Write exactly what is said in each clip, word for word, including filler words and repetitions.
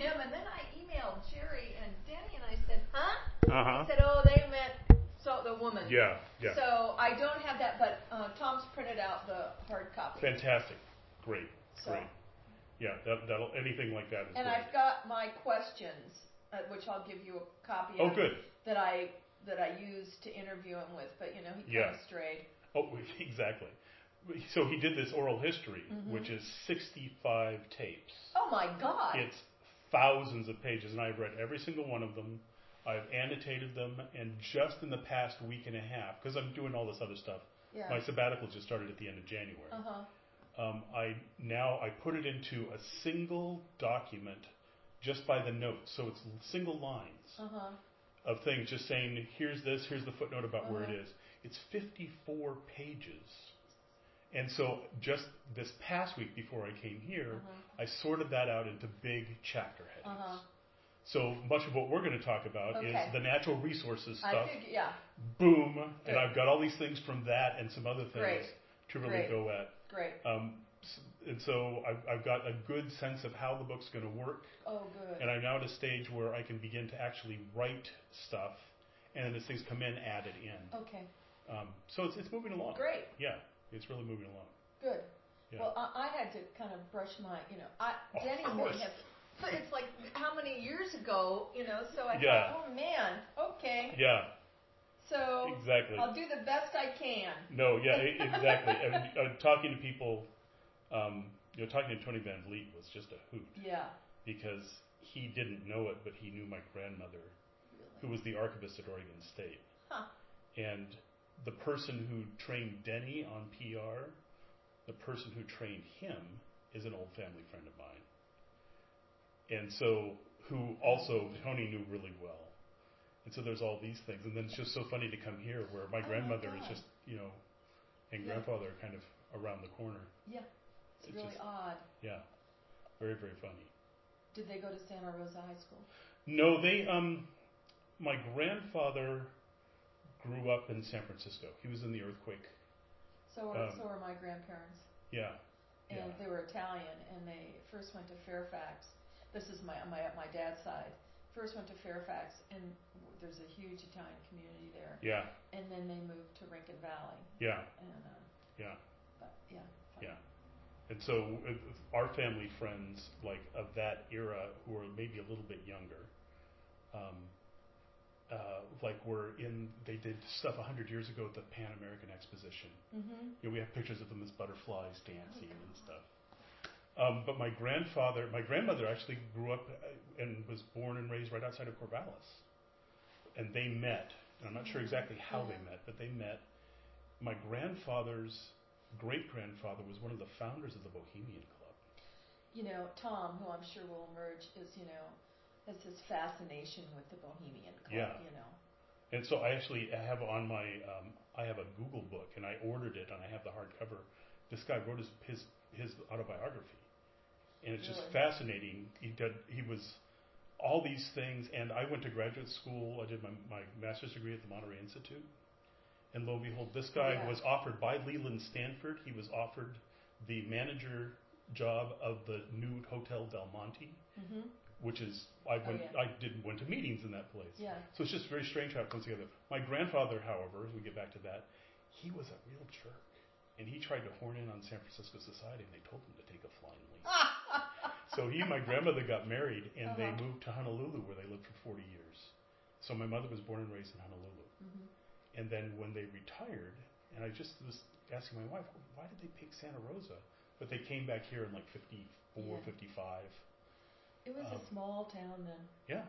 him, and then I emailed Jerry and Denny, and I said, huh? Uh-huh. He said, oh, they meant so the woman. Yeah, yeah. So I don't have that, but uh, Tom's printed out the hard copy. Fantastic. Great, so. great. Yeah, that, that'll anything like that is And great. I've got my questions, uh, which I'll give you a copy oh, of. Good. That I that I used to interview him with, but you know he kind yeah. of strayed. Oh, exactly. So he did this oral history, mm-hmm. which is sixty-five tapes. Oh my God! It's thousands of pages, and I've read every single one of them. I've annotated them, and just in the past week and a half, because I'm doing all this other stuff, yeah. my sabbatical just started at the end of January. Uh-huh. Um, I now I put it into a single document, just by the notes, so it's single lines uh-huh. of things, just saying here's this, here's the footnote about uh-huh. where it is. It's fifty-four pages. And so just this past week before I came here, uh-huh. I sorted that out into big chapter headings. Uh-huh. So much of what we're going to talk about okay. is the natural resources stuff. I think, yeah. Boom. Good. And I've got all these things from that and some other things Great. to really Great. go at. Great. Um, and so I've, I've got a good sense of how the book's going to work. Oh, good. And I'm now at a stage where I can begin to actually write stuff, and then as things come in, add it in. Okay. Um, so it's it's moving along. Great. Yeah, it's really moving along. Good. Yeah. Well, I, I had to kind of brush my, you know, I, oh, Denny may have, but it's like how many years ago, you know, so I yeah. thought, oh man, okay. Yeah. So exactly. I'll do the best I can. No, yeah, exactly. I mean, uh, talking to people, um, you know, talking to Tony Van Vliet was just a hoot. Yeah. Because he didn't know it, but he knew my grandmother, really? who was the archivist at Oregon State. Huh. And the person who trained Denny on P R, the person who trained him is an old family friend of mine. And so, who also Tony knew really well. And so there's all these things. And then it's just so funny to come here where my oh grandmother my is just, you know, and yeah. grandfather are kind of around the corner. Yeah. It's, it's really just, odd. Yeah. Very, very funny. Did they go to Santa Rosa High School? No, they, um, my grandfather grew up in San Francisco. He was in the earthquake. So are, um, so are my grandparents. Yeah. And yeah. they were Italian, and they first went to Fairfax. This is my my my dad's side. First went to Fairfax, and there's a huge Italian community there. Yeah. And then they moved to Rincon Valley. Yeah. And uh, yeah. But yeah. Fun. Yeah. And so uh, our family friends, like of that era, who are maybe a little bit younger, um, uh, like were in, they did stuff a hundred years ago at the Pan American Exposition. Mm-hmm. You know, we have pictures of them as butterflies dancing oh, and stuff. Um, but my grandfather, my grandmother actually grew up and was born and raised right outside of Corvallis. And they met, and I'm not sure exactly how yeah. they met, but they met. My grandfather's great-grandfather was one of the founders of the Bohemian Club. You know, Tom, who I'm sure will emerge, is, you know, has this fascination with the Bohemian Club, yeah. you know. And so I actually have on my, um, I have a Google book, and I ordered it, and I have the hardcover. This guy wrote his his, his autobiography. And it's really? just fascinating. He did, he was all these things, and I went to graduate school. I did my, my master's degree at the Monterey Institute. And lo and behold, this guy yeah. was offered by Leland Stanford. He was offered the manager job of the new Hotel Del Monte, mm-hmm. which is, I went, oh, yeah. I did went to meetings in that place. Yeah. So it's just very strange how it comes together. My grandfather, however, as we get back to that, he was a real jerk. And he tried to horn in on San Francisco society, and they told him to take a flying leap. So he and my grandmother got married, and uh-huh. they moved to Honolulu, where they lived for forty years. So my mother was born and raised in Honolulu. Mm-hmm. And then when they retired, and I just was asking my wife, why did they pick Santa Rosa? But they came back here in like fifty-four, yeah. fifty-five. It was um, a small town then. Yeah.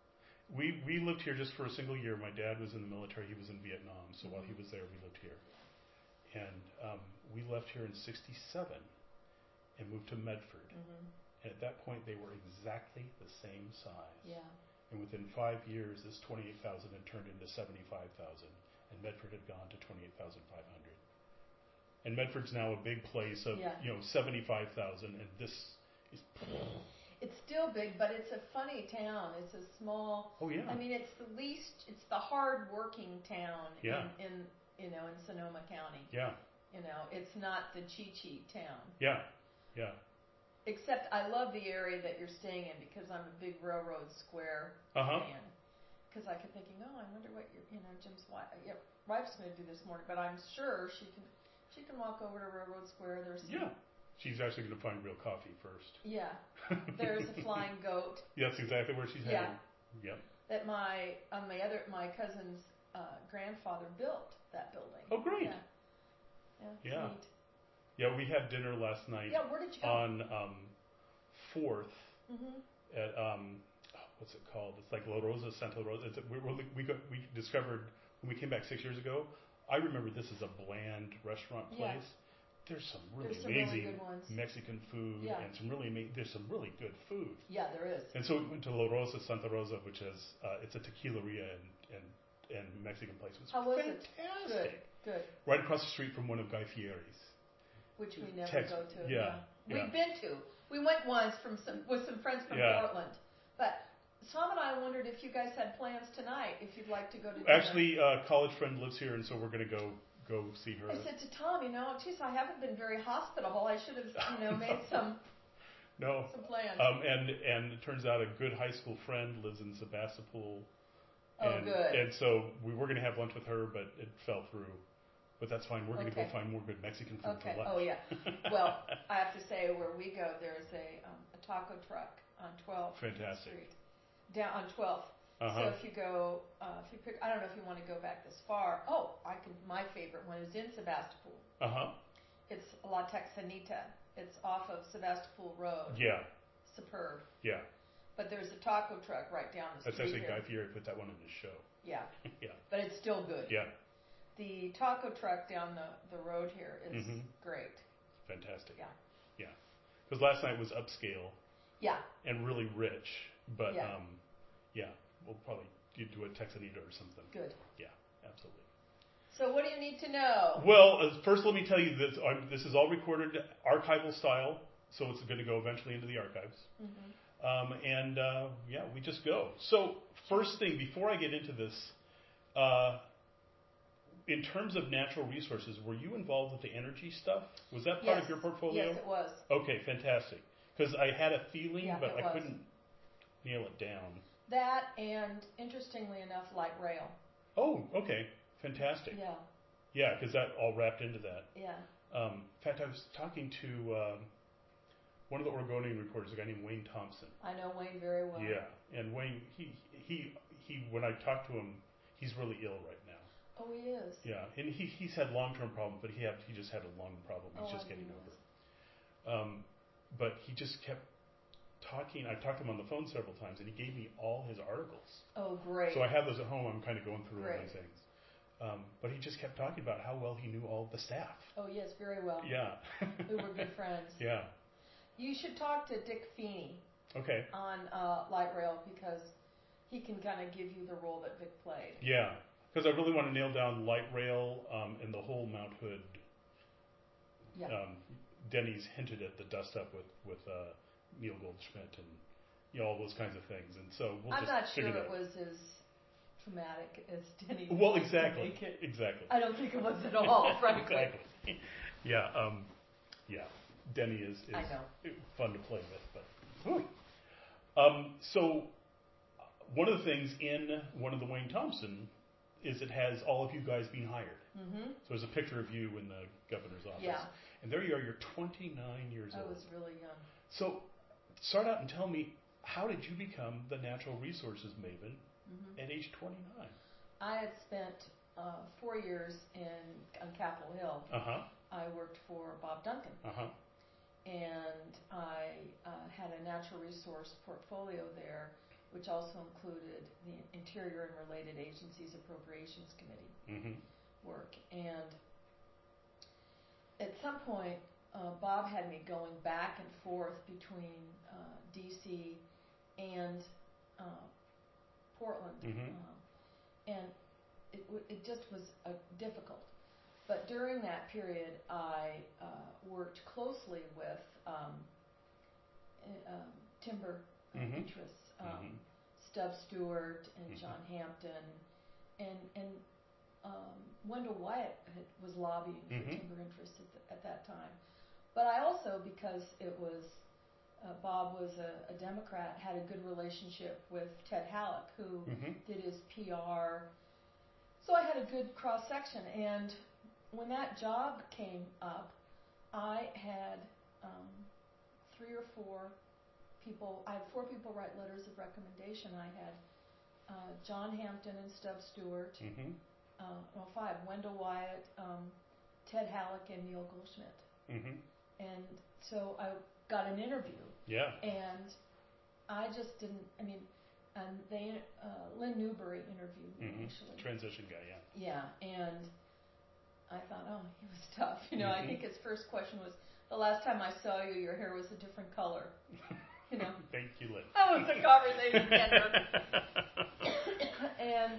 We we lived here just for a single year. My dad was in the military. He was in Vietnam. So mm-hmm. while he was there, we lived here. And um, we left here in sixty-seven and moved to Medford. Mm-hmm. And at that point, they were exactly the same size. Yeah. And within five years, this twenty-eight thousand had turned into seventy-five thousand. And Medford had gone to twenty-eight thousand five hundred. And Medford's now a big place of, yeah. you know, seventy-five thousand. And this is... It's still big, but it's a funny town. It's a small... Oh, yeah. I mean, it's the least... It's the hard-working town yeah. in, in, you know, in Sonoma County. Yeah. You know, it's not the Chi-Chi town. Yeah, yeah. except I love the area that you're staying in because I'm a big Railroad Square Uh-huh. fan. Because I kept thinking, oh, I wonder what your, you know, Jim's wife, yep, wife's going to do this morning. But I'm sure she can, she can walk over to Railroad Square. There's some, Yeah. She's actually going to find real coffee first. yeah. There's a flying goat. That's exactly where she's Yeah. heading. Yep. That my, uh, my other, my cousin's uh, grandfather built that building. Oh, great. Yeah. Yeah. It's Yeah. neat. Yeah, we had dinner last night Yeah. Where did you go? on um, fourth Mm-hmm. at um, oh, what's it called? It's like La Rosa, Santa Rosa. It's, we we we, got, we discovered when we came back six years ago. I remember this is a bland restaurant place. Yeah. There's some really There's some amazing really good ones. Mexican food Yeah. and some really ama- there's some really good food. Yeah, there is. And so we went to La Rosa, Santa Rosa, which is uh, it's a tequileria and and and Mexican place. It was How was it? fantastic. Good. Good. Right across the street from one of Guy Fieri's. Which we never Tex- go to. yeah, yeah. We've been to. We went once from some with some friends from Yeah. Portland. But Tom and I wondered if you guys had plans tonight, if you'd like to go to dinner. Actually, a college friend lives here, and so we're going to go go see her. I said to Tom, you know, geez, I haven't been very hospitable. I should have, you know, made some no. some plans. Um, and and it turns out a good high school friend lives in Sebastopol. Oh, and, good. And so we were going to have lunch with her, but it fell through. But that's fine. We're going to Okay. go find more good Mexican food Okay. for lunch. Oh, yeah. Well, I have to say, where we go, there's a um, a taco truck on twelfth Fantastic. Street, down on twelfth. Uh-huh. So if you go, uh, if you pick, I don't know if you want to go back this far. Oh, I can. My favorite one is in Sebastopol. Uh huh. It's La Texanita. It's off of Sebastopol Road. Yeah. Superb. Yeah. But there's a taco truck right down the That's street actually here. Guy Fieri put that one in his show. Yeah. Yeah. But it's still good. Yeah. The taco truck down the, the road here is Mhm. great. Fantastic. Yeah. Yeah. Because last night was upscale Yeah. and really rich, but Yeah. um, yeah, we'll probably do a Texanita or something. Good. Yeah, absolutely. So what do you need to know? Well, uh, first let me tell you this. Uh, this is all recorded archival style, so it's going to go eventually into the archives. Mm-hmm. Um, and uh, yeah, we just go. So first thing, before I get into this, uh, in terms of natural resources, were you involved with the energy stuff? Was that part Yes. of your portfolio? Yes, it was. Okay, fantastic. Because I had a feeling, Yeah, but it I was. couldn't nail it down. That and, interestingly enough, light rail. Oh, okay, fantastic. Yeah. Yeah, because that all wrapped into that. Yeah. Um, in fact, I was talking to um, one of the Oregonian reporters, a guy named Wayne Thompson. I know Wayne very well. Yeah, and Wayne, he he he. When I talked to him, he's really ill right now. Oh, he is. Yeah, and he he's had long term problems, but he had he just had a lung problem. He's Oh, just I getting know. over it. Um, but he just kept talking. I talked to him on the phone several times, and he gave me all his articles. Oh, great. So I have those at home. I'm kind of going through all Great. these things. Um, but he just kept talking about how well he knew all of the staff. Oh, yes, very well. Yeah. We were good friends. Yeah. You should talk to Dick Feeney Okay. on uh, light rail because he can kind of give you the role that Vic played. Yeah. Because I really want to nail down light rail um, and the whole Mount Hood. Yeah. Um, Denny's hinted at the dust up with with uh, Neil Goldschmidt and you know all those kinds of things, and so we'll I'm just not sure figure it that. was as traumatic as Denny. Well, wants to exactly. make it. Exactly. I don't think it was at all, frankly. Exactly. Yeah. Um, yeah. Denny is, is I know. fun to play with, but. Whew. Um, so uh, one of the things in one of the Wayne Thompson is it has all of you guys being hired. Mm-hmm. So there's a picture of you in the governor's office. Yeah. And there you are, you're twenty-nine years I old. was really young. So start out and tell me, how did you become the natural resources maven Mm-hmm. at age twenty-nine? I had spent uh, four years in on Capitol Hill. Uh-huh. I worked for Bob Duncan, Uh-huh. and I uh, had a natural resource portfolio there, which also included the Interior and Related Agencies Appropriations Committee Mm-hmm. work. And at some point, uh, Bob had me going back and forth between uh, D C and uh, Portland, Mhm. um, and it, w- it just was uh, difficult. But during that period, I uh, worked closely with um, uh, um, timber uh, Mhm. interests, um, Mhm. Stubb Stewart and Mhm. John Hampton, and and um, Wendell Wyatt had, was lobbying for Mhm. timber interests at, the, at that time. But I also, because it was uh, Bob was a, a Democrat, had a good relationship with Ted Halleck, who Mm-hmm. did his P R. So I had a good cross section, and when that job came up, I had um, three or four people. I had four people write letters of recommendation. I had uh, John Hampton and Stubb Stewart. Mm-hmm. Uh, well, five. Wendell Wyatt, um, Ted Halleck, and Neil Goldschmidt. Mm-hmm. And so I got an interview, Yeah. and I just didn't. I mean, and they uh, Lynn Newberry interviewed me Mm-hmm. initially. Transition guy, yeah. Yeah, and I thought, oh, he was tough. You know, Mm-hmm. I think his first question was, "The last time I saw you, your hair was a different color." You know. Thank you, Lynn. That was the conversation ender. And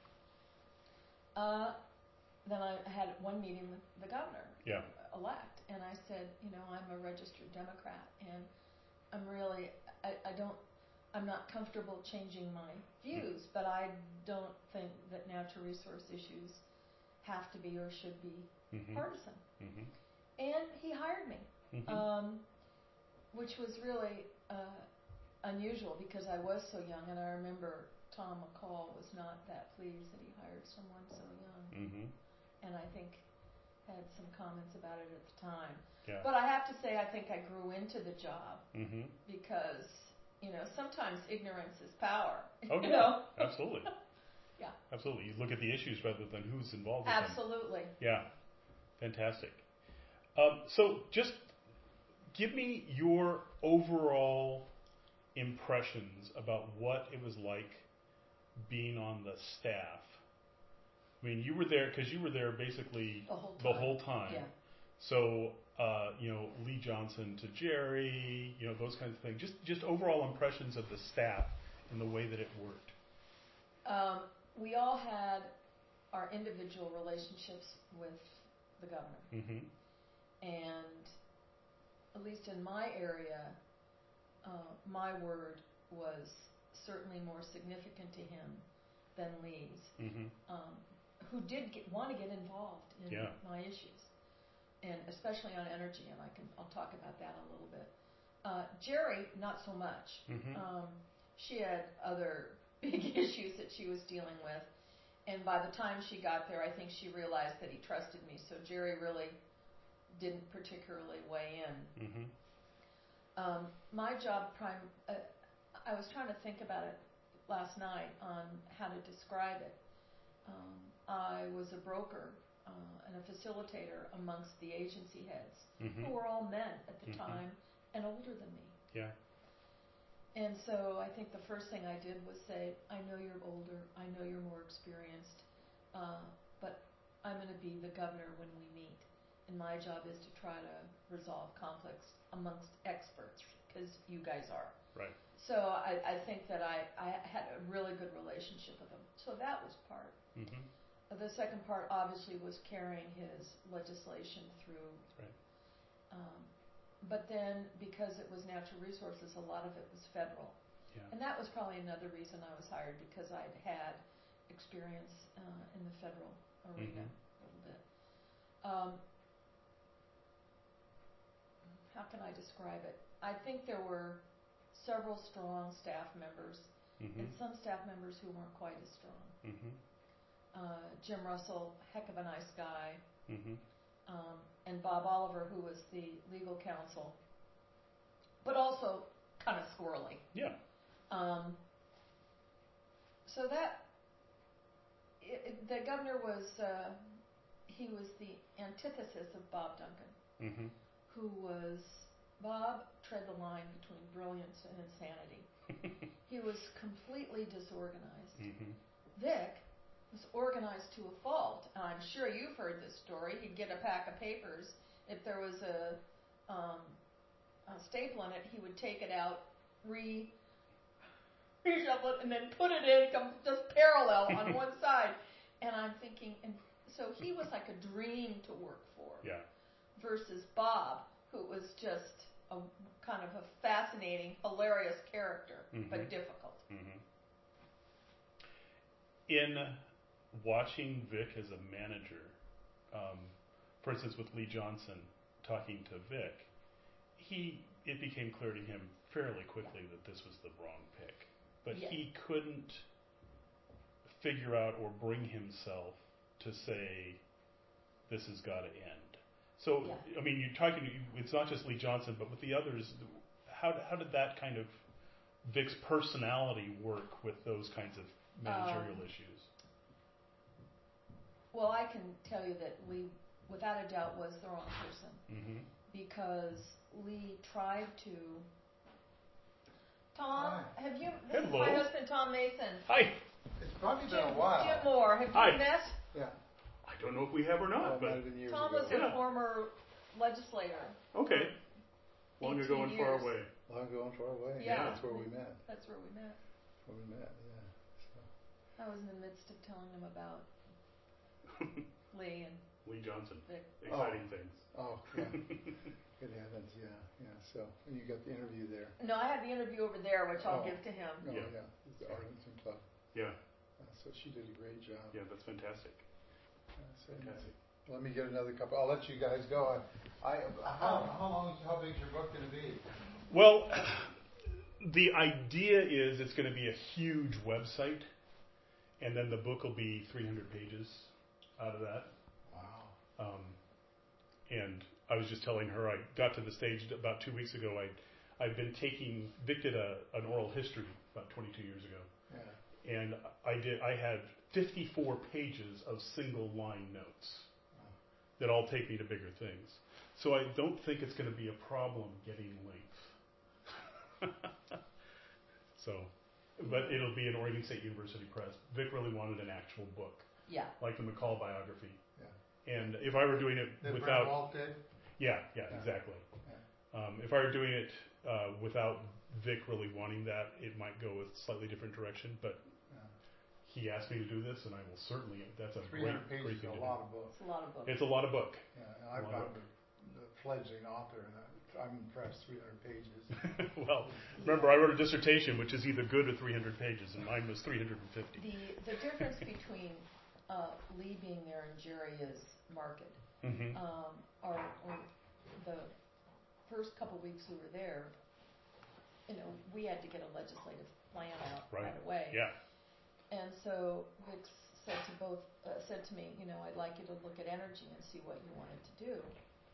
uh, then I had one meeting with the governor Yeah. elect, and I said, you know, I'm a registered Democrat, and I'm really, I, I don't, I'm not comfortable changing my views, but I don't think that natural resource issues have to be or should be Mm-hmm. partisan. Mm-hmm. And he hired me, Mm-hmm. um, which was really uh, unusual because I was so young, and I remember Tom McCall was not that pleased that he hired someone so young, Mm-hmm. and I think had some comments about it at the time. Yeah. But I have to say, I think I grew into the job Mm-hmm. because, you know, sometimes ignorance is power. Oh, you yeah. know? Absolutely. Yeah. Absolutely. You look at the issues rather than who's involved with them. Absolutely. Yeah. Fantastic. Um, so just give me your overall impressions about what it was like being on the staff. I mean, you were there because you were there basically The whole time. the whole time. Yeah. So, uh, you know, Lee Johnson to Jerry, you know, those kinds of things. Just, just overall impressions of the staff and the way that it worked. Um, we all had our individual relationships with the governor. Mm-hmm. And at least in my area, uh, my word was certainly more significant to him than Lee's, Mm-hmm. um, who did get, want to get involved in Yeah. my issues, and especially on energy. And I can I'll talk about that a little bit. Uh, Jerry, not so much. Mm-hmm. Um, she had other big issues that she was dealing with, and by the time she got there, I think she realized that he trusted me. So Jerry really didn't particularly weigh in. Mm-hmm. Um, my job, prime, uh, I was trying to think about it last night on how to describe it. Um, I was a broker uh, and a facilitator amongst the agency heads, Mm-hmm. who were all men at the Mhm. time and older than me. Yeah. And so I think the first thing I did was say, I know you're older, I know you're more experienced, uh, but I'm going to be the governor when we meet. And my job is to try to resolve conflicts amongst experts, because you guys are. Right. So I, I think that I, I had a really good relationship with him. So that was part. Mm-hmm. The second part, obviously, was carrying his legislation through. Right. Um, but then, because it was natural resources, a lot of it was federal. Yeah. And that was probably another reason I was hired, because I'd had experience uh, in the federal arena Mhm. a little bit. Um, how can I describe it? I think there were several strong staff members Mm-hmm. and some staff members who weren't quite as strong. Mm-hmm. Uh, Jim Russell, heck of a nice guy, Mm-hmm. um, and Bob Oliver, who was the legal counsel, but also kind of squirrely. Yeah. Um, so that it, it, the governor was uh, he was the antithesis of Bob Duncan, Mm-hmm. who was Bob tread the line between brilliance and insanity. He was completely disorganized. Mm-hmm. Vic was organized to a fault. And I'm sure you've heard this story. He'd get a pack of papers. If there was a, um, a staple in it, he would take it out, re reshuffle it, and then put it in com- just parallel on one side. And I'm thinking, and so he was like a dream to work for. Yeah. Versus Bob, who was just a kind of a fascinating, hilarious character, Mhm. but difficult. Mm-hmm. In watching Vic as a manager, um, for instance, with Lee Johnson talking to Vic, he it became clear to him fairly quickly that this was the wrong pick. But Yes. he couldn't figure out or bring himself to say, this has got to end. So, Yeah. I mean, you're talking, it's not just Lee Johnson, but with the others, how, how did that kind of Vic's personality work with those kinds of managerial Um, issues? Well, I can tell you that Lee, without a doubt, was the wrong person Mm-hmm. because Lee tried to. Tom, Hi. have you? This Hello. is my husband, Tom Mason. Hi. It's probably been Jim, a while. Jim Moore, have Hi. you met? Yeah. I don't know if we have or Oh, not, it might but have been years Tom ago. was Yeah. a former legislator. okay. Long ago eighteen and far years. away. Long ago and far away. Yeah. That's where we met. That's where we met. Where we met, yeah. So. I was in the midst of telling him about Lee and Lee Johnson. Vic. Exciting things. Oh, yeah. It happens, yeah, yeah. So, and you got the interview there. No, I had the interview over there, which I'll Oh. give to him. Oh, Yeah. yeah. It's the Arlington Club. Yeah, Uh, so she did a great job. yeah, that's fantastic. Uh, so Fantastic. let me get another couple. I'll let you guys go. I, I how, how long? How big's your book going to be? Well, the idea is it's going to be a huge website, and then the book will be three hundred pages out of that. Wow. Um, and I was just telling her, I got to the stage about two weeks ago. I, I've been taking, Vic did a, an oral history about twenty-two years ago, Yeah. and I did. I had fifty-four pages of single line notes that all take me to bigger things. So I don't think it's going to be a problem getting length. So, but it'll be an Oregon State University Press. Vic really wanted an actual book, Yeah. like the McCall biography. Yeah. And if I were doing it That Brent without, Walt did? yeah, yeah, Yeah. exactly. Yeah. Um, if I were doing it uh, without Vic really wanting that, it might go a slightly different direction. But Yeah. he asked me to do this, and I will certainly. That's a three great, hundred pages great is thing a to lot do. of books. It's a lot of books. It's a lot of book. Yeah, and I've Lot got of the, the fledgling author, and I, I'm impressed. three hundred pages. Well, remember, I wrote a dissertation, which is either good or three hundred pages, and mine was three hundred fifty. The the difference between uh, Lee being there and Jerry is marked. Mm-hmm. Um, or, or the first couple weeks we were there, you know, we had to get a legislative plan out Right. right away. Yeah. And so Vic said to both uh, said to me, you know, I'd like you to look at energy and see what you wanted to do.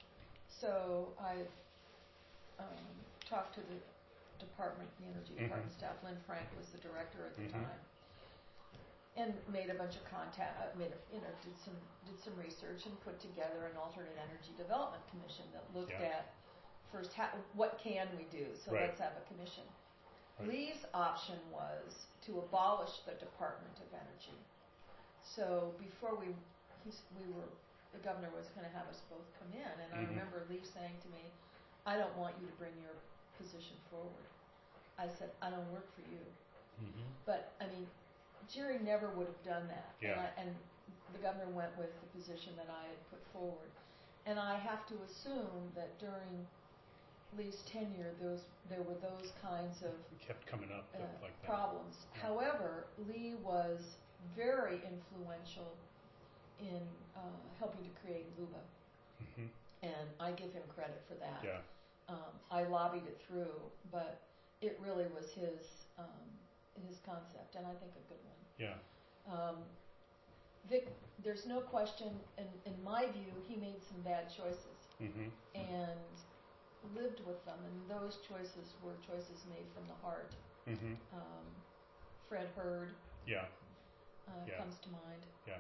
So I um, talked to the department, the energy Mhm. department staff. Lynn Frank was the director at the Mhm. time, and made a bunch of contact. Uh, made a, you know did some did some research and put together an alternate energy development commission that looked Yeah. at first how, what can we do. So Right. let's have a commission. Right. Lee's option was to abolish the Department of Energy. So before we, he's, we were, the governor was going to have us both come in, and I Mhm. remember Lee saying to me, "I don't want you to bring your position forward." I said, "I don't work for you." Mm-hmm. But I mean, Jerry never would have done that, and, Yeah. I, and the governor went with the position that I had put forward. And I have to assume that during Lee's tenure, those there were those kinds of It kept coming up uh, like that. problems. Yeah. However, Lee was very influential in uh, helping to create LUBA, Mm-hmm. and I give him credit for that. Yeah. Um, I lobbied it through, but it really was his um, his concept, and I think a good one. Yeah. Um, Vic, there's no question, in, in my view, he made some bad choices Mm-hmm. and lived with them, and those choices were choices made from the heart. Mm-hmm. Um, Fred Hurd Yeah. uh, Yeah. comes to mind. Yeah.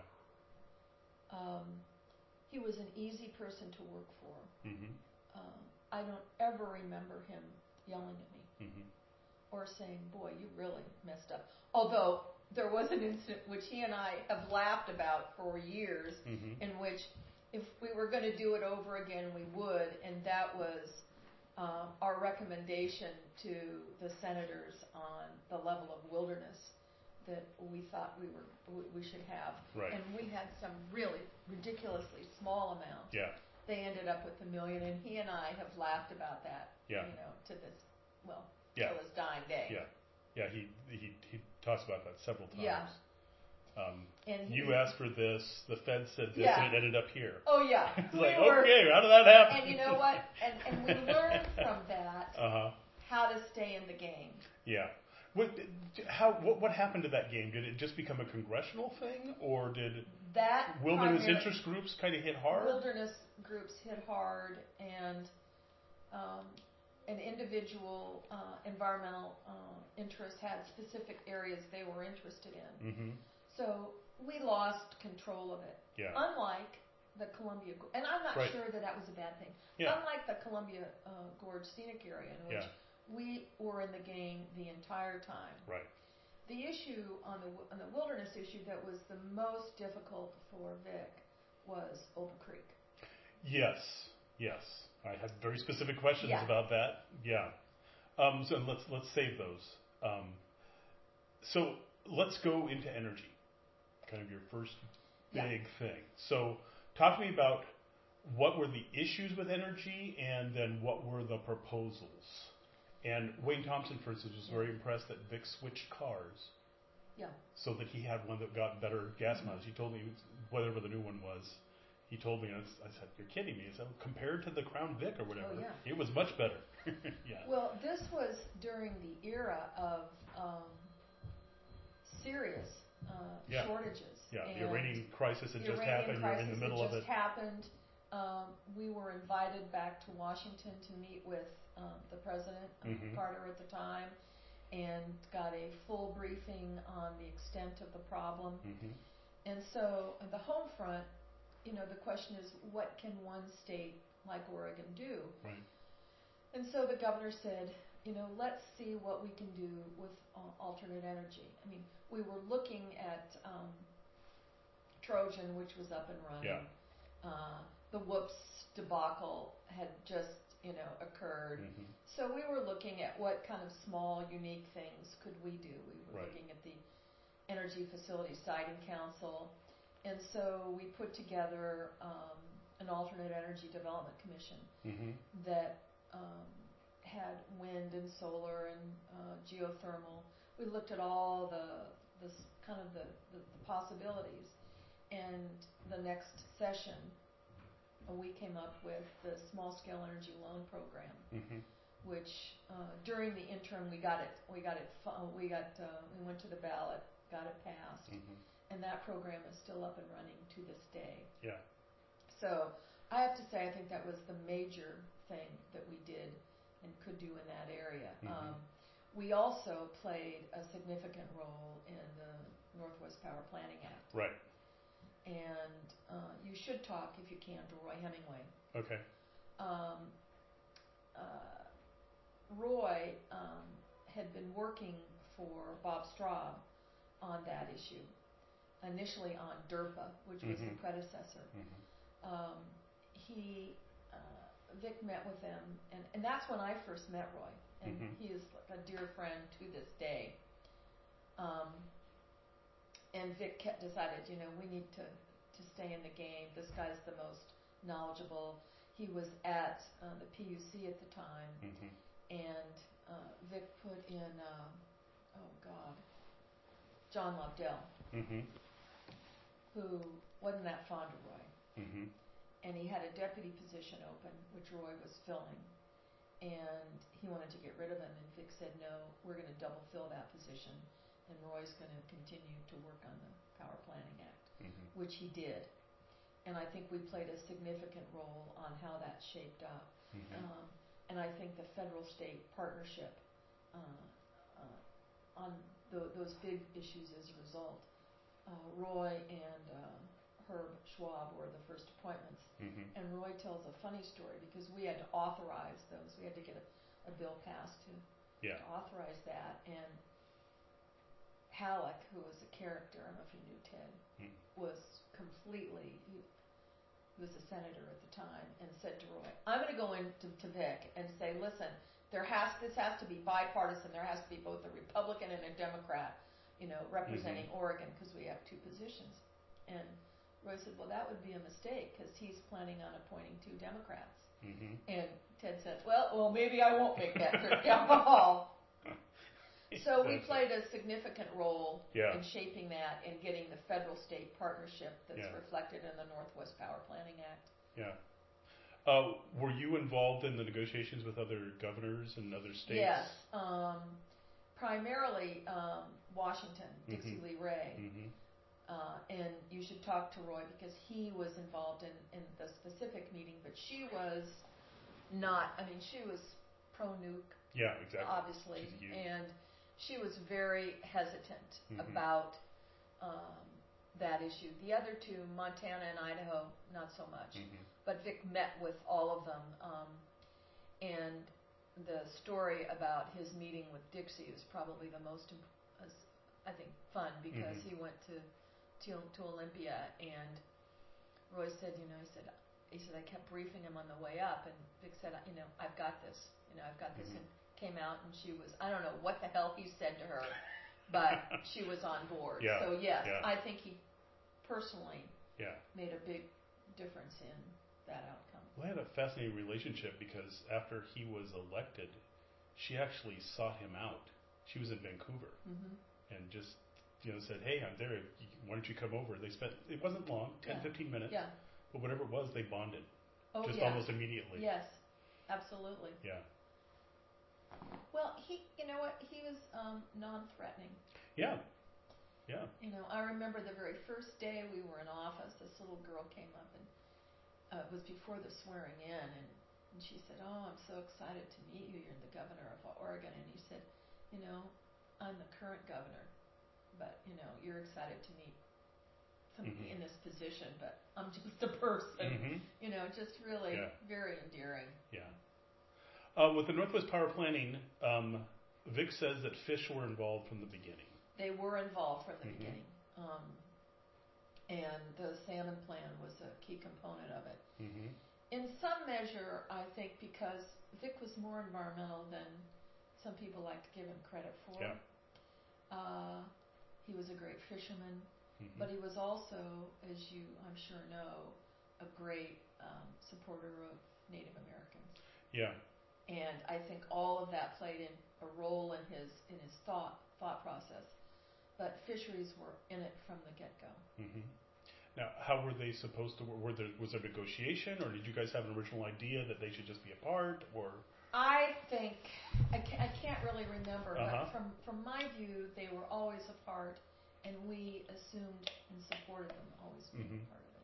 Um, he was an easy person to work for. Mm-hmm. Um, I don't ever remember him yelling at me Mm-hmm. or saying, "Boy, you really messed up." Although there was an incident which he and I have laughed about for years, Mm-hmm. in which if we were going to do it over again, we would, and that was uh, our recommendation to the senators on the level of wilderness that we thought we were we, we should have. Right. And we had some really ridiculously small amount. Yeah. They ended up with a million, and he and I have laughed about that. Yeah. You know, to this, well, Yeah. till his dying day. Yeah. Yeah. He he he talks about that several times. Yeah. Um, And he you was- asked for this, the Fed said this, Yeah. and it ended up here. Oh yeah. It's We like, were- okay, how did that happen? And you know what? And and we learned from that Uh-huh. how to stay in the game. Yeah. What, how, what, what happened to that game? Did it just become a congressional thing, or did That wilderness primary- interest groups kind of hit hard? Wilderness groups hit hard, and um, an individual uh, environmental uh, interest had specific areas they were interested in. Mm-hmm. So we lost control of it. Yeah. Unlike the Columbia, Go- and I'm not Right. sure that that was a bad thing. Yeah. Unlike the Columbia uh, Gorge Scenic Area, in which Yeah. we were in the game the entire time. Right. The issue on the on the wilderness issue that was the most difficult for Vic was Opal Creek. Yes. Yes. I had very specific questions Yeah. about that. Yeah. Um, so let's let's save those. Um, so let's go into energy, kind of your first Yeah. big thing. So talk to me about what were the issues with energy, and then what were the proposals. And Wayne Thompson, for instance, was Yeah. very impressed that Vic switched cars Yeah. so that he had one that got better gas Mm-hmm. mileage. He told me whatever the new one was. He told me, and I s- I said, "You're kidding me." He said, "Compared to the Crown Vic or whatever, Oh, yeah. it was much better." Yeah. Well, this was during the era of um, serious uh, Yeah. shortages. Yeah, the And Iranian crisis had the just Iranian happened. You're in crisis the middle had of just it. happened. Um, we were invited back to Washington to meet with um, the president, uh, Mhm. Carter at the time, and got a full briefing on the extent of the problem. Hmm. And so, on the home front, you know, the question is, what can one state like Oregon do? Right. And so the governor said, you know, let's see what we can do with uh, alternate energy. I mean, we were looking at um, Trojan, which was up and running. Yeah. Uh, the Whoops debacle had just, you know, occurred. Hmm. So we were looking at what kind of small, unique things could we do. We were Right. looking at the Energy Facility Siting Council. And so we put together um, an alternate energy development commission Hmm. that um, had wind and solar and uh, geothermal. We looked at all the, the s- kind of the, the, the possibilities. And the next session, uh, we came up with the small scale energy loan program, Hmm. which uh, during the interim we got it we got it fu- we got uh, we went to the ballot, got it passed, Hmm. and that program is still up and running to this day. Yeah. So I have to say I think that was the major thing that we did and could do in that area. Mhm. Um, we also played a significant role in the Northwest Power Planning Act, Right. and uh, you should talk if you can to Roy Hemingway. Okay. Um, uh, Roy um, had been working for Bob Straub on that issue, initially on DERPA, which was the Mhm. predecessor. Hmm. Um, he, uh, Vic met with them, and, and that's when I first met Roy, and Mhm. he is like a dear friend to this day. Um, and Vic kept decided, you know, we need to, to stay in the game. This guy's the most knowledgeable. He was at uh, the P U C at the time, Hmm. and uh, Vic put in, uh, oh God, John Lobdell, Hmm. who wasn't that fond of Roy. Hmm. And he had a deputy position open, which Roy was filling, and he wanted to get rid of him, and Vic said, no, we're going to double fill that position, and Roy's going to continue to work on the Power Planning Act, Hmm. which he did. And I think we played a significant role on how that shaped up. Hmm. Um, and I think the federal-state partnership uh, uh, on tho- those big issues as a result, uh, Roy and uh, Herb Schwab were the first appointments. Hmm. And Roy tells a funny story because we had to authorize those. We had to get a, a bill passed to, Yeah. to authorize that. And Halleck, who was a character, I don't know if you knew Ted, Mm. was completely, he, he was a senator at the time, and said to Roy, I'm going to go into to Vic and say, listen, there has this has to be bipartisan. There has to be both a Republican and a Democrat, you know, representing Mhm. Oregon because we have two positions. And Roy said, well, that would be a mistake because he's planning on appointing two Democrats. Hmm. And Ted said, well, well, maybe I won't make that trip down the hall. So we That's played a significant role Yeah. in shaping that and getting the federal-state partnership that's Yeah. reflected in the Northwest Power Planning Act. Yeah. Uh, were you involved in the negotiations with other governors and other states? Yes, um, primarily um, Washington, Dixie Mhm. Lee Ray. Mm-hmm. Uh, and you should talk to Roy because he was involved in, in the specific meeting, but she was not, I mean, she was pro-nuke, Yeah, exactly. obviously, She's huge. and she was very hesitant Mhm. about um, that issue. The other two, Montana and Idaho, not so much. Mhm. But Vic met with all of them, um, and the story about his meeting with Dixie is probably the most, imp- uh, I think, fun because Mhm. he went to, to to Olympia, and Roy said, you know, he said, he said I kept briefing him on the way up, and Vic said, you know, I've got this, you know, I've got this, Mhm. and came out, and she was, I don't know what the hell he said to her, but she was on board. Yeah, So yes, yeah. I think he personally Yeah. made a big difference in that outcome. Well, they had a fascinating relationship because after he was elected, she actually sought him out. She was in Vancouver Mm-hmm. and just, you know, said, hey, I'm there. Why don't you come over? They spent, it wasn't long, ten, Yeah. fifteen minutes. Yeah. But whatever it was, they bonded. Oh, just yeah. almost immediately. Yes, absolutely. Yeah. Well, he, you know what? He was um, non-threatening. Yeah. Yeah. You know, I remember the very first day we were in office, this little girl came up and uh, it was before the swearing in, and, and she said, "Oh, I'm so excited to meet you. You're the governor of Oregon." And he said, "You know, I'm the current governor, but you know, you're excited to meet somebody Mhm. in this position, but I'm just a person." Mm-hmm. You know, just really Yeah. very endearing. Yeah. Uh, with the Northwest Power Planning, um, Vic says that fish were involved from the beginning. They were involved from the Mhm. beginning, um, and the salmon plan was a key component of it. Mm-hmm. In some measure, I think because Vic was more environmental than some people like to give him credit for. Yeah. Uh, he was a great fisherman, Mm-hmm. but he was also, as you I'm sure know, a great um, supporter of Native Americans. Yeah. And I think all of that played in a role in his in his thought thought process. But fisheries were in it from the get-go. Mm-hmm. Now, how were they supposed to work? Were there, was there negotiation, or did you guys have an original idea that they should just be apart, or? I think I can't, I can't really remember, Uh-huh. but from from my view, they were always apart, and we assumed and supported them always being Mhm. part of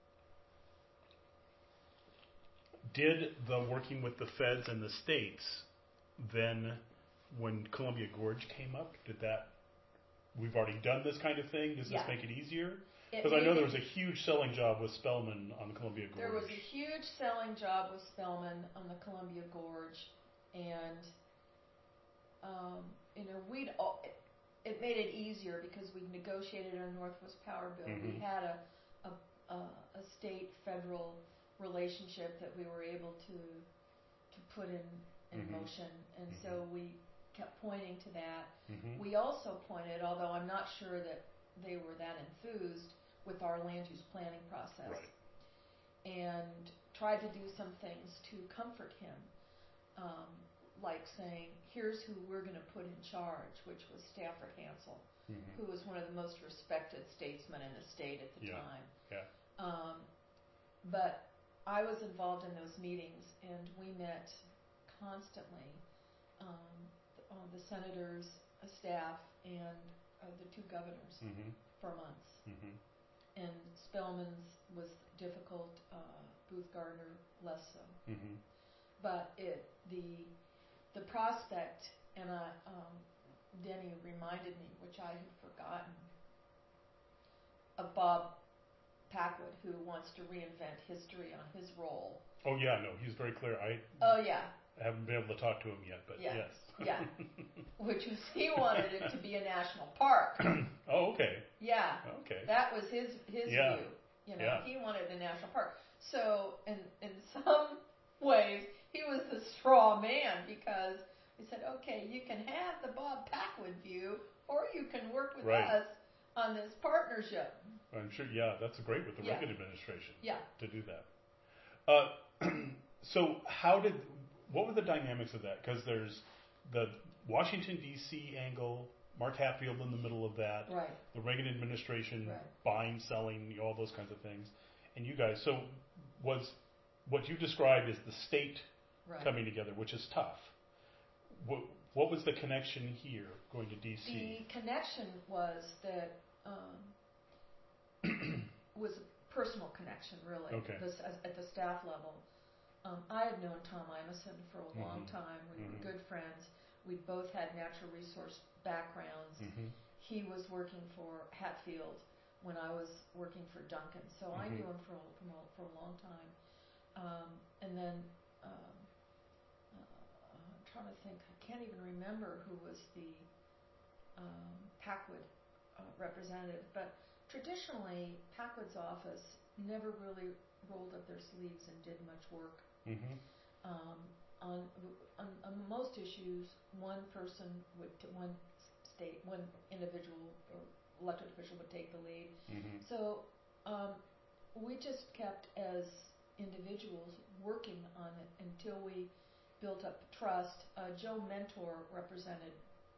it. Did the working with the feds and the states then, when Columbia Gorge came up, did that? We've already done this kind of thing. Does Yeah. this make it easier? It Because I know made there it- was a huge selling job with Spellman on the Columbia Gorge. There was a huge selling job with Spellman on the Columbia Gorge, and um, you know we'd all, it, it made it easier because we negotiated our Northwest Power Bill. We Mhm. had a a, a a state federal relationship that we were able to to put in in Mhm. motion, and so we kept pointing to that. Mhm. We also pointed, although I'm not sure that they were that enthused with our land use planning process, Right. and tried to do some things to comfort him, um, like saying, here's who we're going to put in charge, which was Stafford Hansel, Mhm. who was one of the most respected statesmen in the state at the Yeah. time. Yeah. Um, but I was involved in those meetings, and we met constantly, um, the, uh, the senators, uh, staff, and uh, the two governors Mhm. for months. Mhm. And Spellman's was difficult, uh, Booth Gardner less so. Mhm. But it the the prospect, and I, um, Denny reminded me, which I had forgotten, of Bob Packwood, who wants to reinvent history on his role. Oh yeah, no, he's very clear. I Oh yeah, haven't been able to talk to him yet, but Yeah. yes. Yeah. which was he wanted it to be a national park. Oh, okay. Yeah. Okay. That was his his Yeah. view. You know, Yeah. he wanted a national park. So in in some ways, he was the straw man because he said, "Okay, you can have the Bob Packwood view, or you can work with Right. us on this partnership." I'm sure. Yeah, that's great with the Yeah. Reagan administration Yeah. to do that. Uh, so how did? What were the dynamics of that? Because there's the Washington D C angle, Mark Hatfield in the middle of that, Right. the Reagan administration Right. buying, selling, all those kinds of things, and you guys. So was what you described as the state Right. coming together, which is tough. What, what was the connection here going to D C? The connection was that um, was a personal connection, really. Okay. This, at at the staff level. Um, I had known Tom Imison for a long Mhm. time. We Mhm. were good friends. We both had natural resource backgrounds. Mm-hmm. He was working for Hatfield when I was working for Duncan, so I Mhm. knew him for a, from a, for a long time. Um, and then um, uh, I'm trying to think. I can't even remember who was the um, Packwood uh, representative, but traditionally Packwood's office never really rolled up their sleeves and did much work. Mm-hmm. Um, on, on on most issues, one person would t- one state one individual or elected official would take the lead. Mm-hmm. So um, we just kept as individuals working on it until we built up trust. Uh, Joe Mentor represented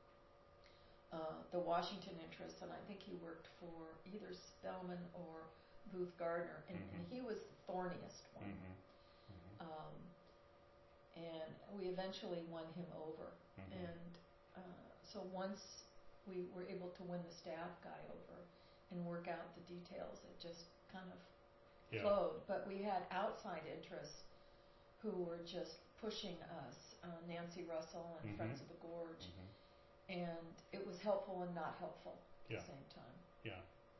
uh, the Washington interests, and I think he worked for either Spellman or Booth Gardner, and, Mhm. and he was the thorniest one. Mm-hmm. Mm-hmm. Um, and we eventually won him over. Mhm. And uh, so once we were able to win the staff guy over and work out the details, it just kind of Yeah. flowed. But we had outside interests who were just pushing us, uh, Nancy Russell and Mhm. Friends of the Gorge, Mhm. and it was helpful and not helpful at Yeah. the same time. Yeah.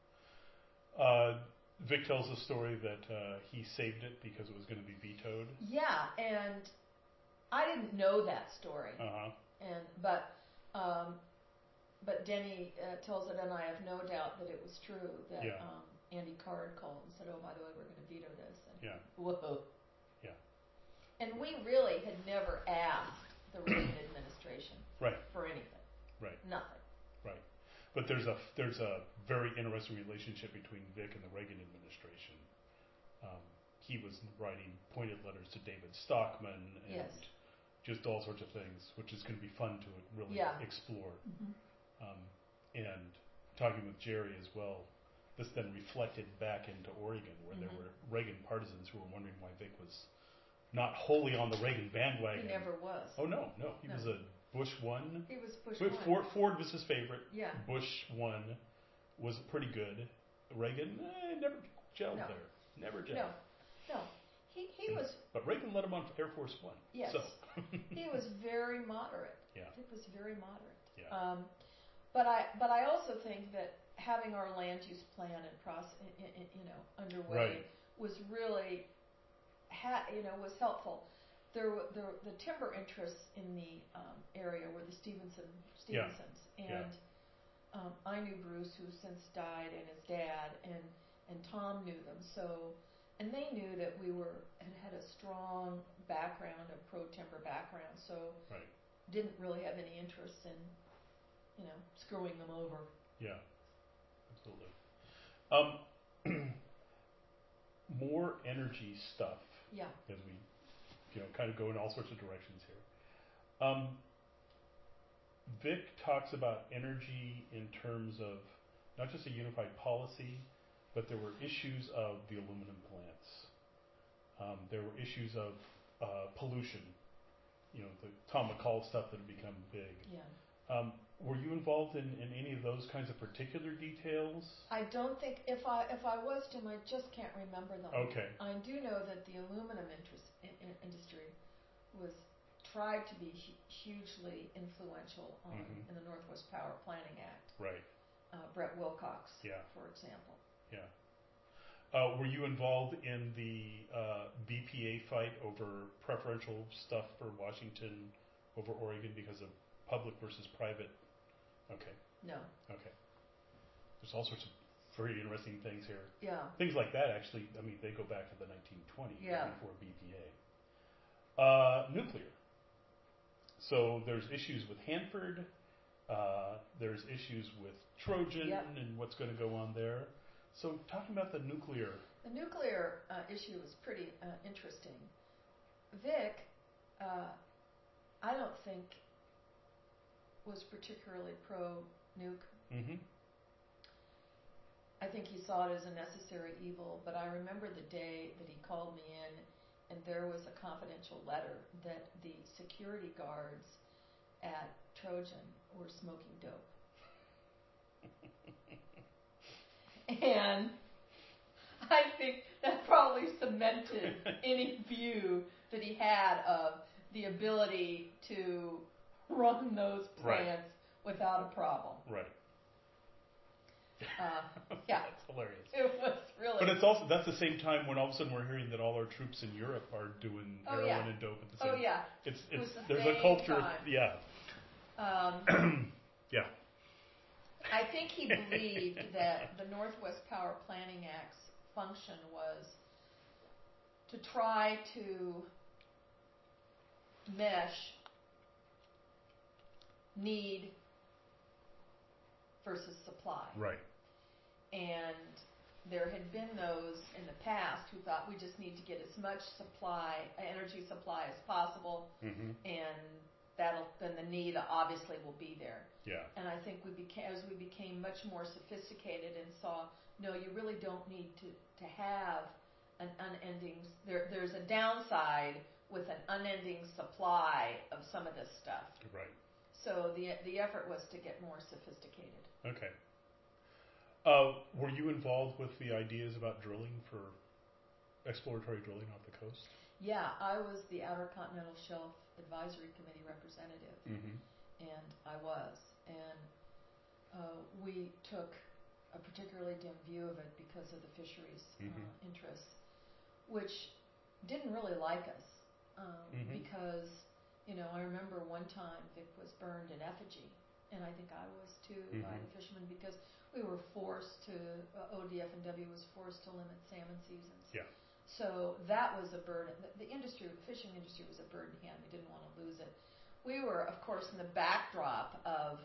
Uh, Vic tells the story that uh, he saved it because it was going to be vetoed. Yeah, and I didn't know that story. Uh huh. And but um, but Denny uh, tells it, and I have no doubt that it was true that Yeah. um, Andy Card called and said, "Oh, by the way, we're going to veto this." And Yeah. whoa. Yeah. And we really had never asked the Reagan administration Right. for anything. Right. Nothing. Right. But there's a there's a very interesting relationship between Vic and the Reagan administration. Um, he was writing pointed letters to David Stockman and Yes. just all sorts of things, which is going to be fun to really Yeah. explore. Mm-hmm. Um, and talking with Jerry as well, this then reflected back into Oregon, where there Mhm. were Reagan partisans who were wondering why Vic was not wholly on the Reagan bandwagon. He never was. Oh no, no, he No. was a Bush one. He was Bush Wait, one. Ford, Ford was his favorite. Yeah. Bush one was pretty good. Reagan eh, never gelled No. there. Never gelled. No. No. He he was But Reagan let him on Air Force One. yes. So. He was very moderate. Yeah. It was very moderate. Yeah. Um, but I but I also think that having our land use plan and process, you know, underway Right. was really, ha, you know, was helpful. There were the, the timber interests in the um, area were the Stevenson Yeah. Stevensons, Yeah. and um, I knew Bruce, who since died, and his dad, and and Tom knew them. So, and they knew that we were had had a strong background, a pro timber background. So, Right. didn't really have any interest in, you know, screwing them over. Yeah. Absolutely. Um, more energy stuff Yeah. as we, you know, kind of go in all sorts of directions here. Um, Vic talks about energy in terms of not just a unified policy, but there were issues of the aluminum plants. Um, there were issues of uh, pollution. You know, the Tom McCall stuff that had become big. Yeah. Um, were you involved in, in any of those kinds of particular details? I don't think if I if I was Jim, I just can't remember them. Okay. I do know that the aluminum interest, in, in industry was tried to be hu- hugely influential on Mhm. in the Northwest Power Planning Act. Right. Uh, Brett Wilcox, Yeah. for example. Yeah. Uh, were you involved in the uh, B P A fight over preferential stuff for Washington over Oregon because of public versus private? Okay. No. Okay. There's all sorts of very interesting things here. Yeah. Things like that, actually, I mean, they go back to the nineteen twenties, Yeah. before B P A. Uh, nuclear. So there's issues with Hanford. Uh, there's issues with Trojan Yep. and what's going to go on there. So talking about the nuclear. The nuclear uh, issue is pretty uh, interesting. Vic, uh, I don't think was particularly pro-nuke. Mm-hmm. I think he saw it as a necessary evil, but I remember the day that he called me in, and there was a confidential letter that the security guards at Trojan were smoking dope. And I think that probably cemented any view that he had of the ability to run those plants Right. without a problem. Right. Uh, yeah. That's hilarious. It was really. But it's also, that's the same time when all of a sudden we're hearing that all our troops in Europe are doing Oh, heroin yeah. and dope at the same Oh, yeah. It's, It it's, was the there's a same culture, time. yeah. Um, Yeah. I think he believed that the Northwest Power Planning Act's function was to try to mesh need versus supply. Right. And there had been those in the past who thought we just need to get as much supply, energy supply as possible, Mm-hmm. and that'll then the need obviously will be there. Yeah. And I think we became, as we became much more sophisticated and saw, no, you really don't need to, to have an unending, there, there's a downside with an unending supply of some of this stuff. Right. So the, the effort was to get more sophisticated. Okay. Uh, were you involved with the ideas about drilling for exploratory drilling off the coast? Yeah, I was the Outer Continental Shelf Advisory Committee representative, Mm-hmm. and I was. And uh, we took a particularly dim view of it because of the fisheries Mhm. uh, interests, which didn't really like us um, Mhm. because, you know, I remember one time Vic was burned in effigy, and I think I was too by Mhm. the fishermen because we were forced to, uh, O D F and W was forced to limit salmon seasons. Yeah. So that was a burden. The, the industry, the fishing industry was a bird in hand. We didn't want to lose it. We were, of course, in the backdrop of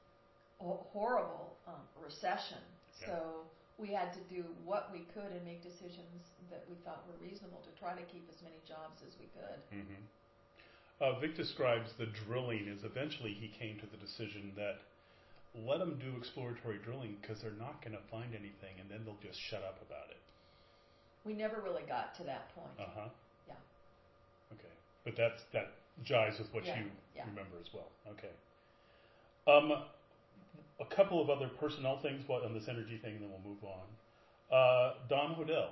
a horrible um, recession. Yeah. So we had to do what we could and make decisions that we thought were reasonable to try to keep as many jobs as we could. Mm-hmm. Uh, Vic describes the drilling as eventually he came to the decision that let them do exploratory drilling because they're not going to find anything, and then they'll just shut up about it. We never really got to that point. Uh huh. Yeah. Okay, but that's that jives with what Yeah, you yeah. remember as well. Okay. Um, a couple of other personnel things what, on this energy thing, and then we'll move on. Uh, Don Hodel,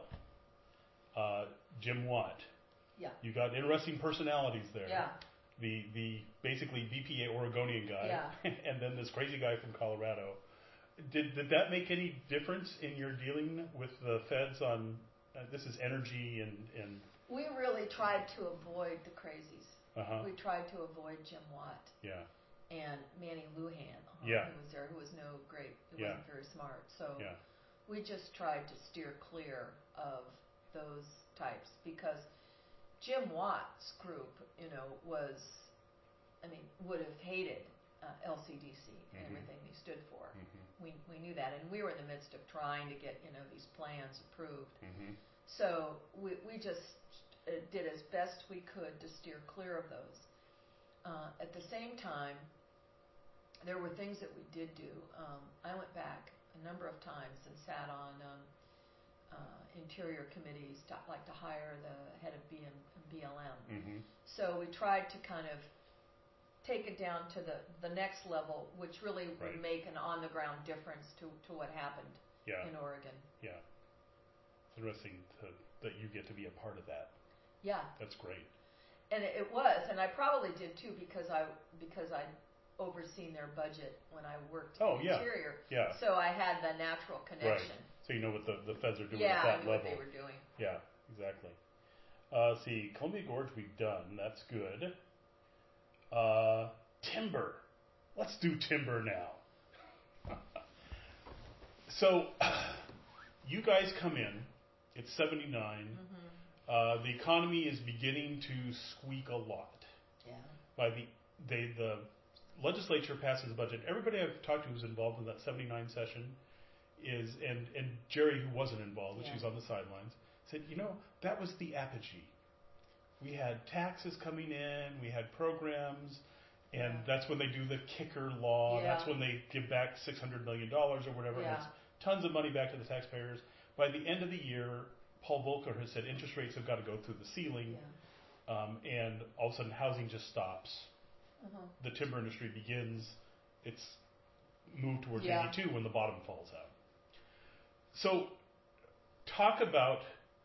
uh, Jim Watt. Yeah. You got interesting personalities there. Yeah. The the basically B P A Oregonian guy, Yeah. and then this crazy guy from Colorado. Did did that make any difference in your dealing with the feds on uh, this is energy and and We really tried to avoid the crazies. uh huh We tried to avoid Jim Watt yeah and Manny Lujan, uh, Yeah. who was there, who was no great, who Yeah. wasn't very smart. So yeah we just tried to steer clear of those types because Jim Watt's group, you know, was, I mean, would have hated uh, L C D C and Mhm. everything he stood for. mm-hmm. We we knew that, and we were in the midst of trying to get, you know, these plans approved. Mm-hmm. So we we just uh, did as best we could to steer clear of those. Uh, at the same time, there were things that we did do. Um, I went back a number of times and sat on um, uh, interior committees, to, like to hire the head of B M, B L M. Mm-hmm. So we tried to kind of take it down to the, the next level, which really Right. would make an on-the-ground difference to, to what happened yeah in Oregon. yeah it's interesting to, that you get to be a part of that. Yeah. That's great. And it, it was, and I probably did too because I because I overseen their budget when I worked Oh, in yeah. Interior. Yeah. So I had the natural connection. So you know what the, the feds are doing Yeah, at I that knew level. what they were doing. Yeah, exactly. Uh, let's see, Columbia Gorge we've done. That's good. Uh, timber. Let's do timber now. So, you guys come in. It's seventy-nine. Mm-hmm. Uh, the economy is beginning to squeak a lot. Yeah. By the they, the legislature passes a budget. Everybody I've talked to who's involved in that seventy-nine session is, and, and Jerry, who wasn't involved, but Yeah. she's on the sidelines, said, you know, that was the apogee. We had taxes coming in, we had programs, And Yeah. that's when they do the kicker law. Yeah. That's when they give back six hundred million dollars or whatever. Yeah. And it's tons of money back to the taxpayers. By the end of the year, Paul Volcker has said interest rates have got to go through the ceiling. Yeah. Um, and all of a sudden, housing just stops. Uh-huh. The timber industry begins its move towards Yeah. eighty-two when the bottom falls out. So, talk about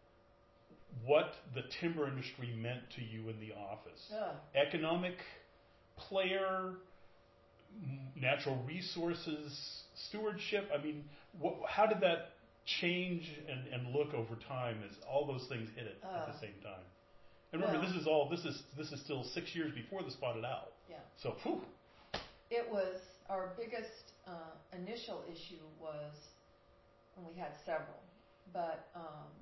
what the timber industry meant to you in the office. Ugh. Economic player, m- natural resources stewardship. I mean, wh- how did that change and, and look over time as all those things hit it at Uh, the same time? And remember, well- this is all this is this is still six years before the spotted owl. Yeah. So, whew, It was our biggest uh, initial issue was, and we had several, but um,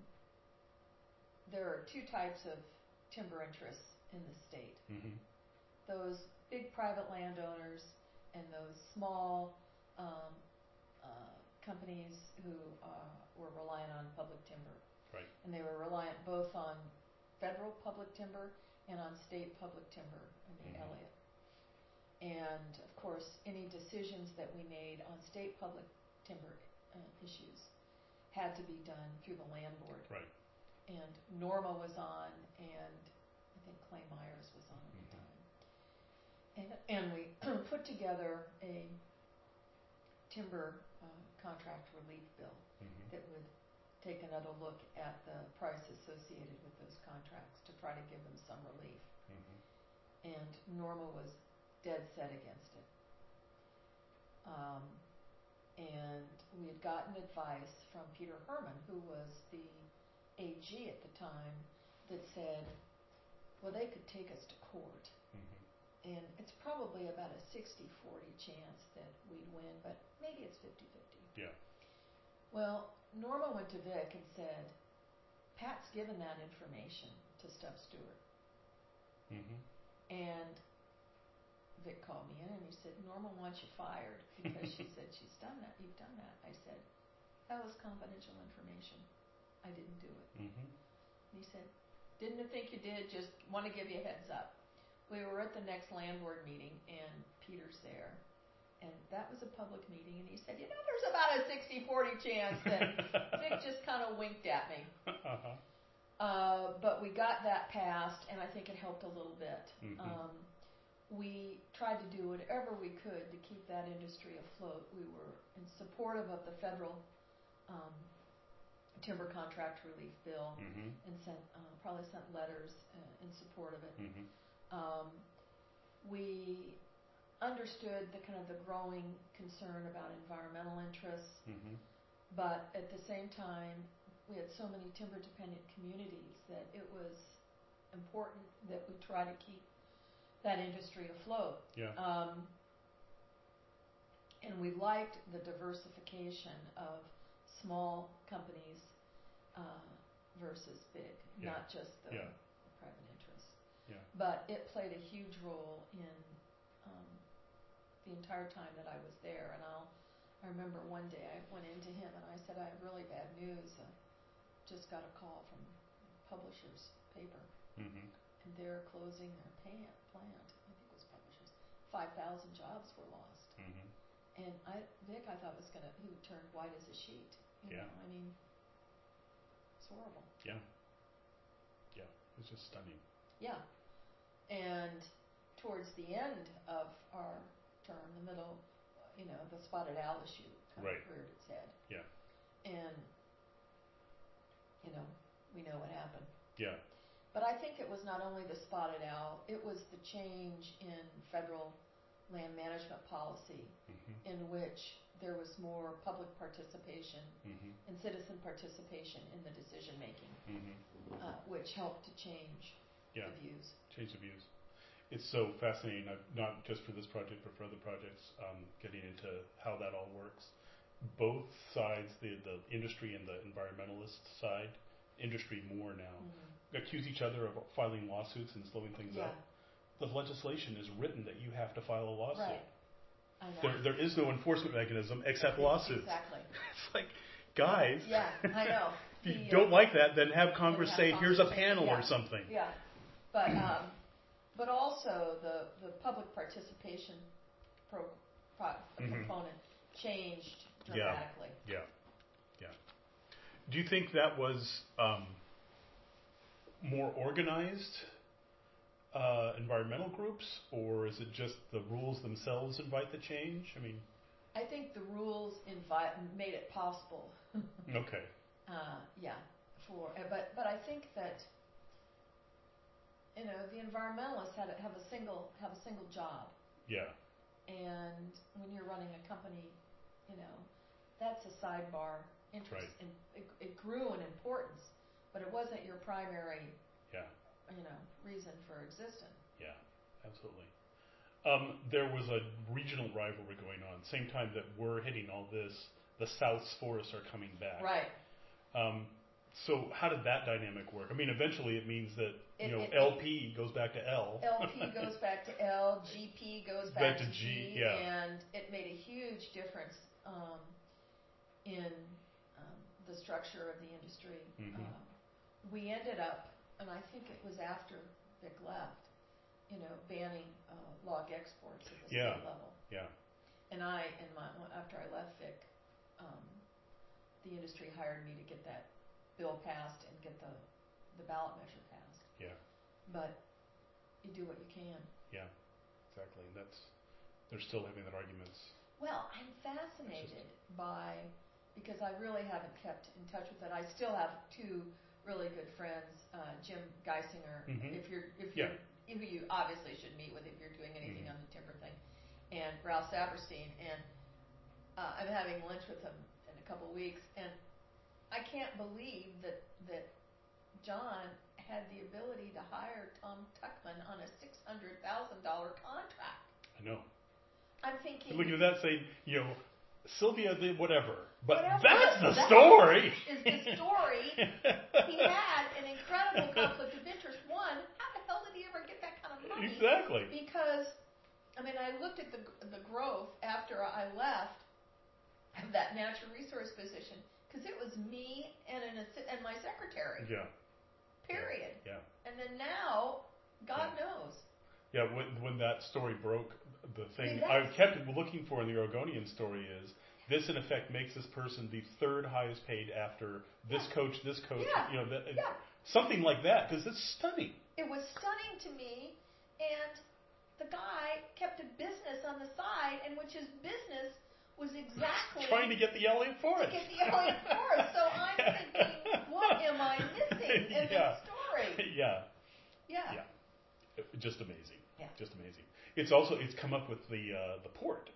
there are two types of timber interests in the state. hmm Those big private landowners and those small um, uh, companies who uh, were reliant on public timber. Right. And they were reliant both on federal public timber and on state public timber in the Mhm. Elliott. And of course, any decisions that we made on state public timber uh, issues had to be done through the land board. Right. And Norma was on, and I think Clay Myers was on at the Mhm. time. And, and we put together a timber uh, contract relief bill hmm that would take another look at the price associated with those contracts to try to give them some relief. hmm And Norma was dead set against it. Um, and we had gotten advice from Peter Herman, who was the A G at the time, that said, well, they could take us to court. hmm And it's probably about a sixty forty chance that we'd win, but maybe it's fifty fifty. Yeah. Well, Norma went to Vic and said, Pat's given that information to Stuff Stewart. hmm And Vic called me in and he said, Norma wants you fired because she said she's done that. You've done that. I said, that was confidential information. I didn't do it. hmm And he said, didn't think you did, just want to give you a heads up. We were at the next landlord meeting and Peter's there. And that was a public meeting and he said, you know, there's about a sixty forty chance that Vic just kind of winked at me. uh-huh. Uh, but we got that passed, and I think it helped a little bit. Mhm. Um, we tried to do whatever we could to keep that industry afloat. We were in supportive of the federal um, timber contract relief bill hmm and sent uh, probably sent letters uh, in support of it. hmm Um, we understood the kind of the growing concern about environmental interests. hmm But at the same time, we had so many timber-dependent communities that it was important that we try to keep that industry afloat. Yeah. Um, and we liked the diversification of small companies uh, versus big, Yeah. not just the, Yeah. the private interests. Yeah. But it played a huge role in um, the entire time that I was there. And I'll I remember one day I went into him and I said, I have really bad news. I just got a call from Publishers Paper, hmm and they're closing their plant, plant. I think it was Publishers. five thousand jobs were lost. hmm And I, Vic, I thought was going to, he would turn white as a sheet. You Yeah. know, I mean, it's horrible. Yeah. Yeah. It's just stunning. Yeah. And towards the end of our term, the middle, you know, the spotted owl issue kind Right. of reared its head. Yeah. And, you know, we know what happened. Yeah. But I think it was not only the spotted owl, it was the change in federal land management policy hmm in which there was more public participation hmm and citizen participation in the decision making, hmm uh, which helped to change Yeah. the views. Change of views. It's so fascinating, I've, not just for this project, but for other projects, um, getting into how that all works. Both sides, the, the industry and the environmentalist side, industry more now, Mm-hmm. accuse each other of filing lawsuits and slowing things Yeah, up. The legislation is written that you have to file a lawsuit. right. I know. There, there is no enforcement mechanism except lawsuits. Exactly. It's like, guys, Yeah, I know. if you The, don't uh, like that, then have Congress have say, here's a Congress say- panel yeah. or something. Yeah, but um, but also the, the public participation pro, pro, Mhm. component changed Yeah. dramatically. Yeah, yeah. Do you think that was um, more organized uh, environmental groups, or is it just the rules themselves invite the change? I mean, I think the rules invite made it possible. okay, Uh, yeah, for uh, but but I think that you know the environmentalists had a, have a single have a single job, yeah, and when you're running a company, you know that's a sidebar interest, Right. and it, it grew in importance, but it wasn't your primary yeah, you know reason for existing. yeah, absolutely. Um, there was a regional rivalry going on. Same time that we're hitting all this, the South's forests are coming back. Right. Um, so how did that dynamic work? I mean, eventually it means that you It- know it- L P goes back to L. L P goes back to L, G P goes back, Back to to G, G, yeah. and it made a huge difference um, in um, the structure of the industry. Mhm. Um, we ended up, and I think it was after Vic left, you know, banning uh, log exports at the Yeah. state level. Yeah, And I, and my, after I left Vic, um, the industry hired me to get that bill passed and get the, the ballot measure passed. yeah, But you do what you can. yeah, exactly. And that's they're still having that arguments. Well, I'm fascinated by, because I really haven't kept in touch with it. I still have two really good friends, uh, Jim Geisinger, Mhm. if you're, if Yeah. you're, who you obviously should meet with if you're doing anything Mhm. on the timber thing, and Ralph Saperstein, and uh, I'm having lunch with him in a couple weeks, and I can't believe that that John had the ability to hire Tom Tuckman on a six hundred thousand dollar contract. I know. I'm thinking. Looking at that, saying, you know, Sylvia did whatever, but Whatever, that's but the that story. Is the story. He had an incredible conflict of interest. One, how the hell did he ever get that kind of money? Exactly. Because, I mean, I looked at the the growth after I left of that natural resource position, because it was me and an assi- and my secretary. Yeah. Period. Yeah. And then now, God Yeah. knows. Yeah, when when that story broke, the thing I I mean, kept looking for in the Oregonian story is this in effect makes this person the third highest paid after this Yeah. coach, this coach, Yeah. you know, that, Yeah. something like that, because it's stunning. It was stunning to me, and the guy kept a business on the side, in which his business was exactly Trying to get the Elliott to Forest. get the Elliott Forest. So I'm thinking, what am I missing in Yeah. this story? Yeah. Yeah. Yeah. Just amazing. Yeah. Just amazing. It's also it's come up with the uh, the port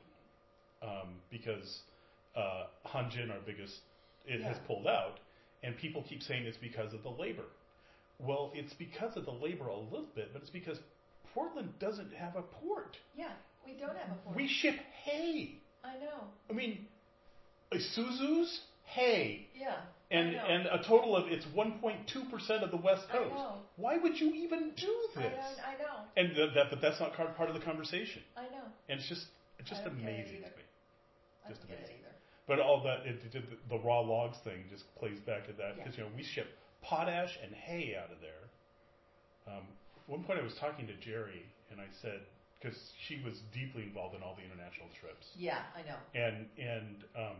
um, because uh, Hanjin, our biggest, it has Yeah. pulled out, and people keep saying it's because of the labor. Well, it's because of the labor a little bit, but it's because Portland doesn't have a port. Yeah. We don't have a port. We ship hay. I know. I mean, Isuzu's hay. Yeah. And I know. and a total of it's one point two percent of the West I Coast. know. Why would you even do I this? know. I know. And th- that, but that's not car- part of the conversation. I know. And it's just it's just I don't get it amazing either. to me. I Just don't get it amazing. either. But all that it, it, it, the raw logs thing just plays back to that Yeah. because you know we ship potash and hay out of there. Um, at one point I was talking to Jerry and I said because she was deeply involved in all the international trips. Yeah, I know. And and um,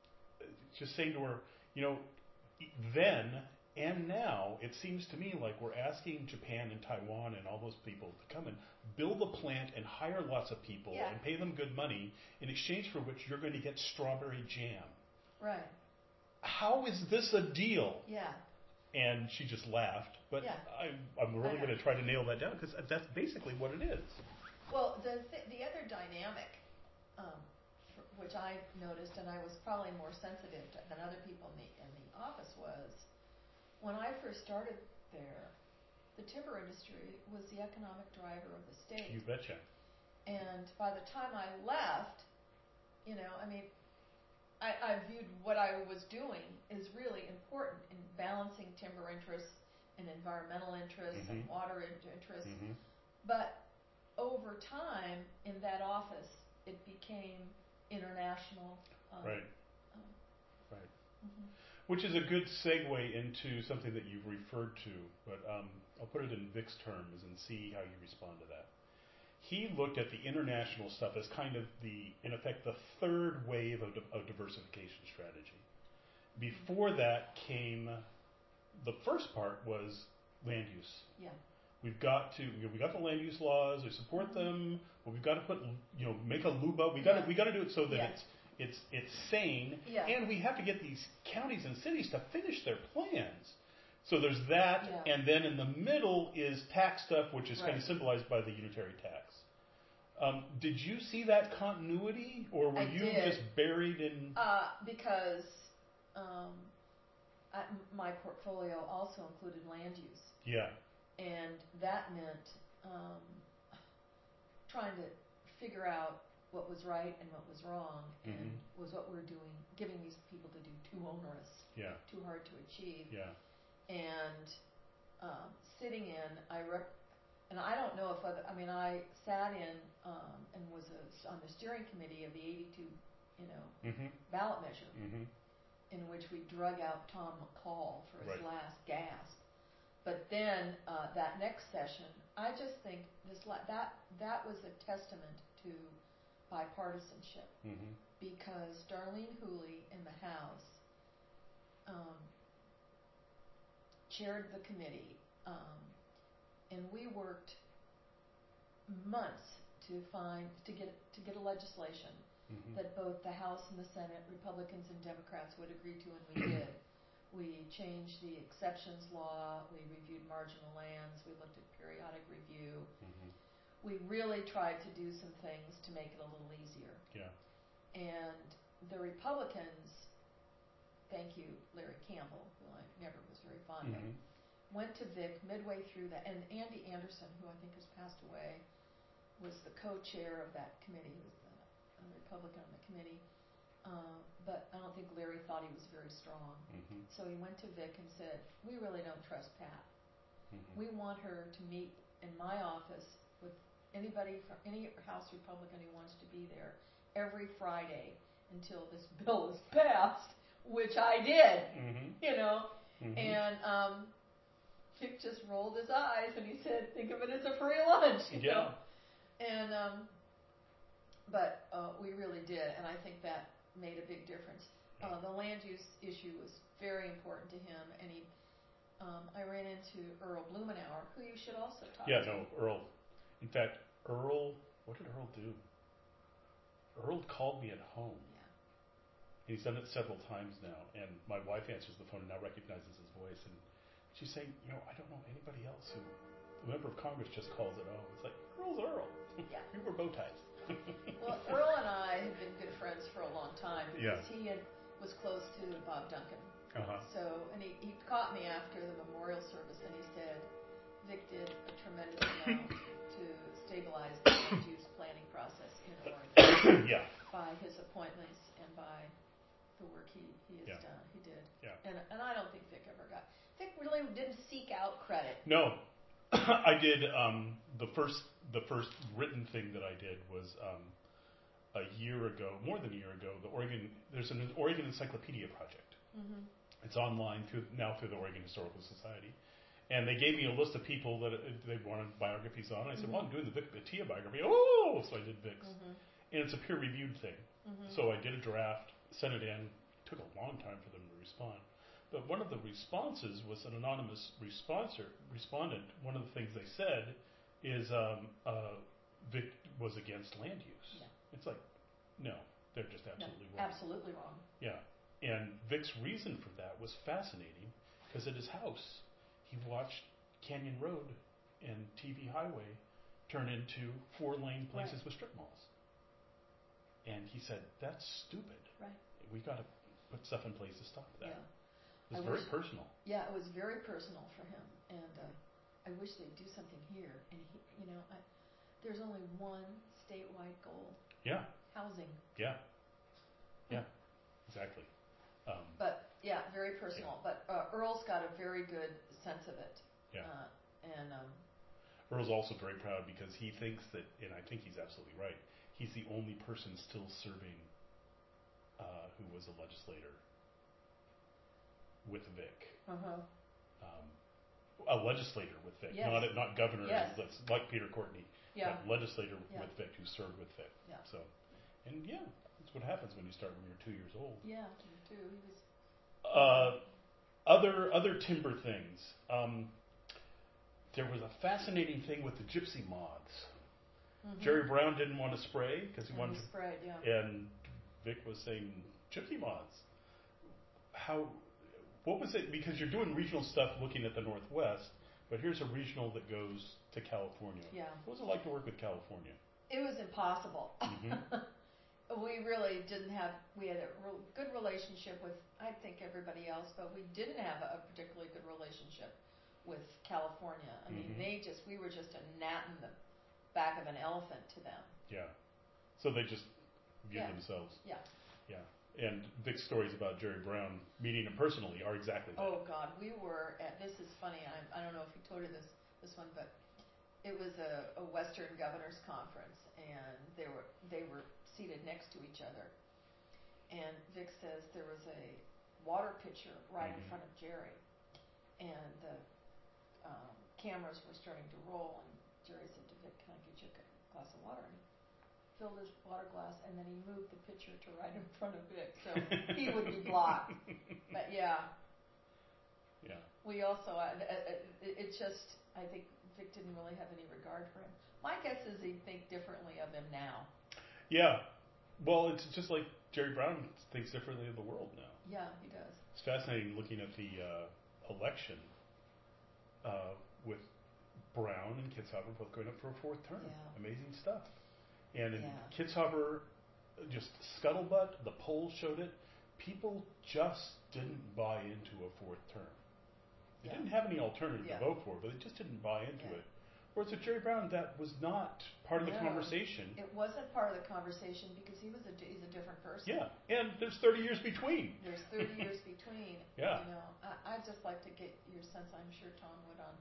just saying to her, you know, then and now it seems to me like we're asking Japan and Taiwan and all those people to come and build a plant and hire lots of people Yeah. and pay them good money in exchange for which you're going to get strawberry jam. Right. How is this a deal? Yeah. And she just laughed. But Yeah. I, I'm really I know. going to try to nail that down because that's basically what it is. Well, the th- the other dynamic, um, f- which I noticed, and I was probably more sensitive to, than other people in the in the office, was when I first started there, the timber industry was the economic driver of the state. You betcha. And by the time I left, you know, I mean, I, I viewed what I was doing as really important in balancing timber interests and environmental interests and Mhm. water in- interests. Mm-hmm. But over time in that office, it became international. Um, Right. Um, Right. mhm. which is a good segue into something that you've referred to, but um, I'll put it in Vic's terms and see how you respond to that. He looked at the international stuff as kind of the, in effect, the third wave of, di- of diversification strategy. Before that came, the first part was land use. Yeah. We've got to, you know, we got the land use laws. We support Mm-hmm. them, but we've got to put, you know, make a luba. We got to, Yeah. we got to do it so that Yeah. it's, it's, it's sane, Yeah. and we have to get these counties and cities to finish their plans. So there's that, Yeah. and then in the middle is tax stuff, which is kind Right. of symbolized by the unitary tax. Um, did you see that continuity, or were I you did. just buried in? Uh, because um, I, m- my portfolio also included land use, Yeah, and that meant um, trying to figure out what was right and what was wrong, and Mhm. was what we're doing, giving these people to do too onerous, yeah, too hard to achieve, yeah. and um, sitting in, I rep, and I don't know if other, I mean, I sat in um, and was a, on the steering committee of the eighty-two, you know, Mm-hmm. ballot measure, Mm-hmm. in which we drug out Tom McCall for his Right. last gasp. But then uh, that next session, I just think this la- that that was a testament to bipartisanship, Mm-hmm. because Darlene Hooley in the House um, chaired the committee, um, and we worked months to find to get to get a legislation Mm-hmm. that both the House and the Senate, Republicans and Democrats, would agree to, and we did. We changed the exceptions law, we reviewed marginal lands, we looked at periodic review. Mm-hmm. We really tried to do some things to make it a little easier. Yeah. And the Republicans, thank you, Larry Campbell, who I never was very fond of, Mm-hmm. went to Vic midway through that, and Andy Anderson, who I think has passed away, was the co-chair of that committee, was the a Republican on the committee. Uh, but I don't think Larry thought he was very strong. Mm-hmm. So he went to Vic and said, we really don't trust Pat. Mm-hmm. We want her to meet in my office with anybody from any House Republican who wants to be there every Friday until this bill is passed, which I did, Mm-hmm. you know. Mm-hmm. And um, Vic just rolled his eyes and he said, think of it as a free lunch, you Yeah. know. And um, but uh, we really did, and I think that made a big difference. Uh, the land use issue was very important to him, and he, um, I ran into Earl Blumenauer, who you should also talk Yeah, to. no, Earl. In fact, Earl, what did Earl do? Earl called me at home. Yeah. He's done it several times now, and my wife answers the phone and now recognizes his voice, and she's saying, you know, I don't know anybody else who, a member of Congress just calls at home. It's like, Earl's Earl. Yeah. We were bow ties. Well, Earl and I have been good friends for a long time Yeah. because he had, was close to Bob Duncan. Uh-huh. So, and he, he caught me after the memorial service, and he said, Vic did a tremendous amount to stabilize the land use planning process in Oregon Yeah. by his appointments and by the work he, he has Yeah. done. He did. Yeah. And, and I don't think Vic ever got, Vic really didn't seek out credit. No, I did. Um, the first, the first written thing that I did was um, a year ago, more than a year ago. The Oregon, there's an Oregon Encyclopedia project. Mm-hmm. It's online through now through the Oregon Historical Society, and they gave me a list of people that uh, they wanted biographies on. I said, Mhm. "Well, I'm doing the Vic Batia biography." Oh, so I did Vic's, Mm-hmm. and it's a peer-reviewed thing. Mm-hmm. So I did a draft, sent it in. Took a long time for them to respond. But one of the responses was an anonymous responder, respondent. One of the things they said is um, uh, Vic was against land use. Yeah. It's like, no, they're just absolutely no, wrong. absolutely wrong. Yeah. And Vic's reason for that was fascinating because at his house, he watched Canyon Road and T V Highway turn into four-lane places Right. with strip malls. And he said, that's stupid. Right. We got to put stuff in place to stop that. Yeah. It's I very wish- personal. Yeah, it was very personal for him, and uh, I wish they'd do something here. And he, you know, I, there's only one statewide goal: Yeah, housing. yeah, yeah, exactly. Um, But yeah, very personal. But uh, Earl's got a very good sense of it. Yeah. Uh, and um, Earl's also very proud because he thinks that, and I think he's absolutely right, he's the only person still serving uh, who was a legislator with Vic. Uh-huh. Um, a legislator with Vic, Yes. not not governor, Yes. like Peter Courtney, Yeah. but legislator Yeah. with Vic who served with Vic. Yeah. So, and yeah, that's what happens when you start when you're two years old. Yeah, me too. He was. Uh, other other timber things. Um, there was a fascinating thing with the gypsy moths. Mhm. Jerry Brown didn't want to spray because he And wanted he to, sprayed, yeah. and Vic was saying gypsy moths. How? What was it? Because you're doing regional stuff looking at the Northwest, but here's a regional that goes to California. Yeah. What was it like to work with California? It was impossible. Mhm. We really didn't have, we had a real good relationship with, I think, everybody else, but we didn't have a particularly good relationship with California. I mean, Mhm. they just, we were just a gnat in the back of an elephant to them. Yeah. So they just give Yeah. themselves. Yeah. Yeah. And Vic's stories about Jerry Brown meeting him personally are exactly that. Oh God, we were at, this is funny, I, I don't know if he told you this, this one, but it was a, a Western Governors Conference, and they were, they were seated next to each other. And Vic says there was a water pitcher right Mhm. in front of Jerry, and the um, cameras were starting to roll, and Jerry said to Vic, "Can I get you a glass of water?" And he filled his water glass, and then he moved the pitcher to right in front of Vic, so he would be blocked. But yeah. Yeah. We also, uh, uh, it, it just, I think Vic didn't really have any regard for him. My guess is he'd think differently of him now. Yeah. Well, it's just like Jerry Brown thinks differently of the world now. Yeah, he does. It's fascinating looking at the uh, election uh, with Brown and Kitzhaber both going up for a fourth term. Yeah. Amazing stuff. And in Yeah. Kitzhaber, just scuttlebutt, the polls showed it. People just didn't buy into a fourth term. They Yeah. didn't have any alternative Yeah. to vote for, but they just didn't buy into Yeah. it. Whereas with Jerry Brown, that was not part of the No. conversation. It wasn't part of the conversation because he was a, he's a different person. Yeah, and there's thirty years between. There's thirty years between. Yeah. You know, I, I'd just like to get your sense, I'm sure Tom would, on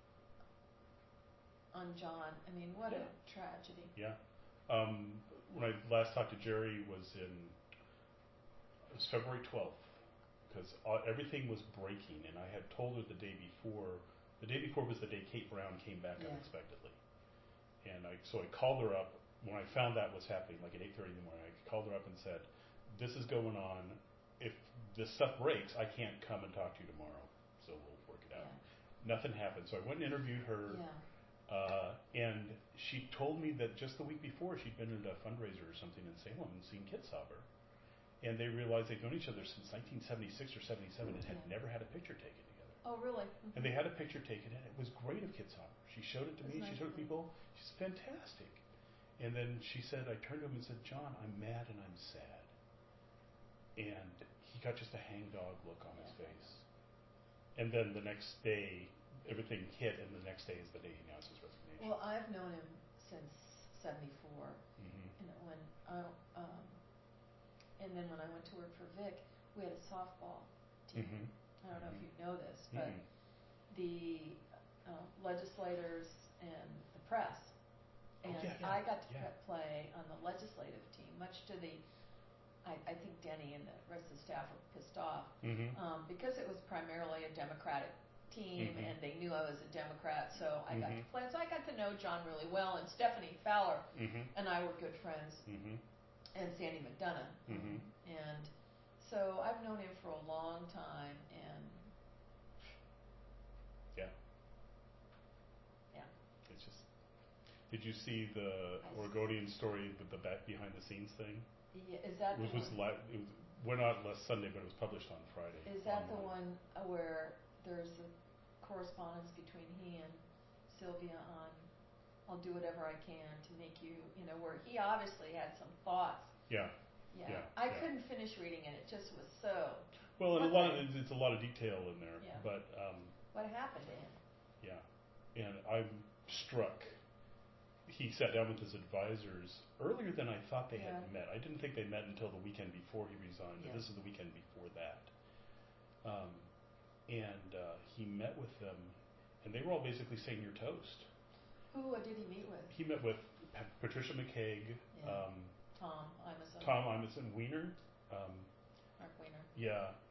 on John. I mean, what Yeah. a tragedy. Yeah. Um, when I last talked to Jerry was in, it was February twelfth, because everything was breaking, and I had told her the day before, the day before was the day Kate Brown came back Yeah. unexpectedly. And I, so I called her up when I found that was happening, like at eight thirty in the morning. I called her up and said, "This is going on. If this stuff breaks, I can't come and talk to you tomorrow. So we'll work it out." Yeah. Nothing happened. So I went and interviewed her, Yeah. uh, and she told me that just the week before she'd been at a fundraiser or something in Salem and seen Kitzhaber, and they realized they'd known each other since nineteen seventy-six or seventy-seven and had Yeah. never had a picture taken together. Oh, really? Mm-hmm. And they had a picture taken, and it was great of Kitzhaber. She showed it to That's me. nice She showed it of to her. people. She's fantastic. And then she said, I turned to him and said, "John, I'm mad and I'm sad." And he got just a hangdog look on his Yeah. face. And then the next day, everything hit, and the next day is the day he announced his resignation. Well, I've known him since seventy-four. Mm-hmm. You know, when I, um, and then when I went to work for Vic, we had a softball team. Mm-hmm. I don't know Mhm. if you know this, but Mm-hmm. the uh, legislators and the press, Oh, and yeah, yeah, I got to yeah. pre- play on the legislative team, much to the, I, I think Denny and the rest of the staff were pissed off Mm-hmm. um, because it was primarily a Democratic team, Mhm. and they knew I was a Democrat, so I got to Mhm. play. So I got to know John really well, and Stephanie Fowler Mm-hmm. and I were good friends, Mm-hmm. and Sandy McDonough. Mhm. And so I've known him for a long time, and Yeah. yeah. It's just. Did you see the I s- Oregonian story with the back behind the scenes thing? Yeah, is that It was, the was one? li- it was went out last Sunday, but it was published on Friday. Is that the online. one uh, where there's a correspondence between he and Sylvia on, "I'll do whatever I can to make you," you know, where he obviously had some thoughts. Yeah. Yeah. Yeah, I yeah. couldn't finish reading it. It just was so. Well, and a What lot of the- it's, it's a lot of detail in there, Yeah. but um, What happened to him? yeah, and I'm struck. He sat down with his advisors earlier than I thought they Yeah. had met. I didn't think they met until the weekend before he resigned, but Yeah. this is the weekend before that. Um, and uh, he met with them, and they were all basically saying, "You're toast." Who uh, did he meet with? He met with Pat- Patricia McCaig, Yeah. um, Tom Imeson. Tom Imeson, Weiner. Um, Mark Weiner. yeah, can't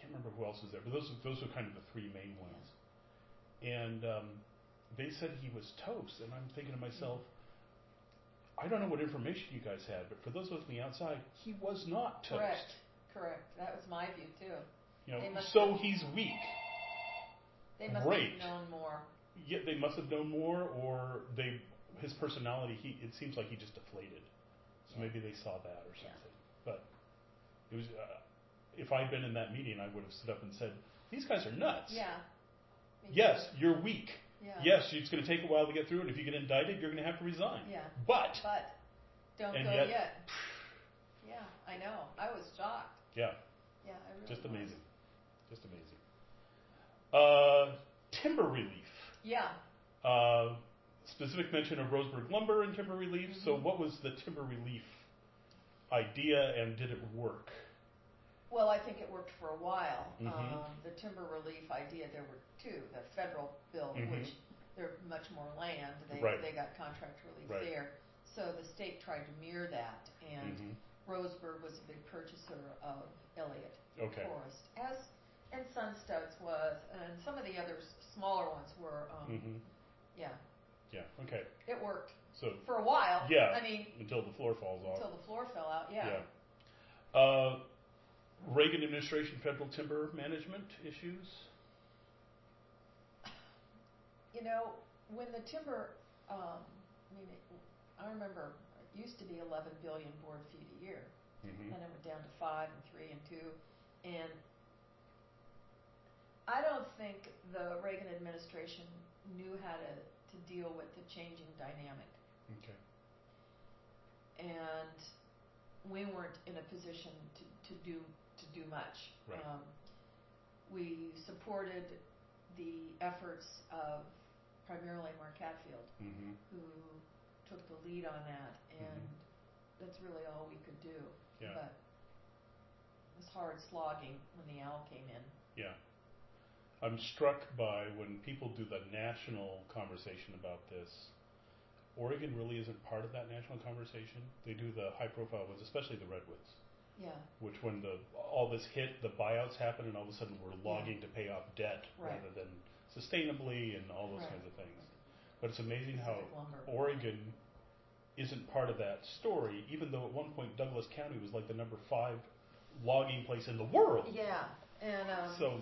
can't remember who else was there, but those those were kind of the three main ones. Yeah. And um, they said he was toast, and I'm thinking to myself, I don't know what information you guys had, but for those of us on the outside, he was not toast. Correct. Correct. That was my view too. You know, so have, he's weak. They must Great. have known more. Yeah, they must have known more, or they his personality. He it seems like he just deflated. So yeah. maybe they saw that or something. Yeah. But it was. Uh, if I'd been in that meeting, I would have stood up and said, "These guys are nuts." Yeah. Yes, you're weak. Yeah. Yes, it's going to take a while to get through, and if you get indicted, you're going to have to resign. Yeah. But. But don't go yet. yet. Yeah, I know. I was shocked. Yeah. Yeah, I really Just was. amazing. Just amazing. Uh, timber relief. Yeah. Uh, specific mention of Roseburg lumber and timber relief. Mm-hmm. So, what was the timber relief idea, and did it work? Well, I think it worked for a while. Mm-hmm. Um, the timber relief idea, there were two. The federal bill, mm-hmm. which they're much more land. They right. they got contract relief right. there. So the state tried to mirror that, and mm-hmm. Roseburg was a big purchaser of Elliott okay. Forest, as and Sunstuds was, and some of the other smaller ones were. Um, mm-hmm. Yeah. Yeah. Okay. It worked. So for a while. Yeah. I mean, until the floor falls off. Until the floor fell out. Yeah. Yeah. Uh, Reagan administration federal timber management issues. You know, when the timber, um, I mean, it, I remember it used to be eleven billion board feet a year, mm-hmm. and it went down to five and three and two, and I don't think the Reagan administration knew how to, to deal with the changing dynamic. Okay. And we weren't in a position to, to do to do much. Right. Um, we supported the efforts of primarily Mark Hatfield, mm-hmm. who took the lead on that, and mm-hmm. that's really all we could do. Yeah. But it was hard slogging when the owl came in. Yeah. I'm struck by when people do the national conversation about this, Oregon really isn't part of that national conversation. They do the high-profile ones, especially the redwoods. Yeah. Which, when the all this hit, the buyouts happen, and all of a sudden we're logging yeah. to pay off debt right. rather than sustainably and all those right. kinds of things. But it's amazing Pacific how lumber. Oregon isn't part of that story, even though at one point Douglas County was like the number five logging place in the world. Yeah, and um, so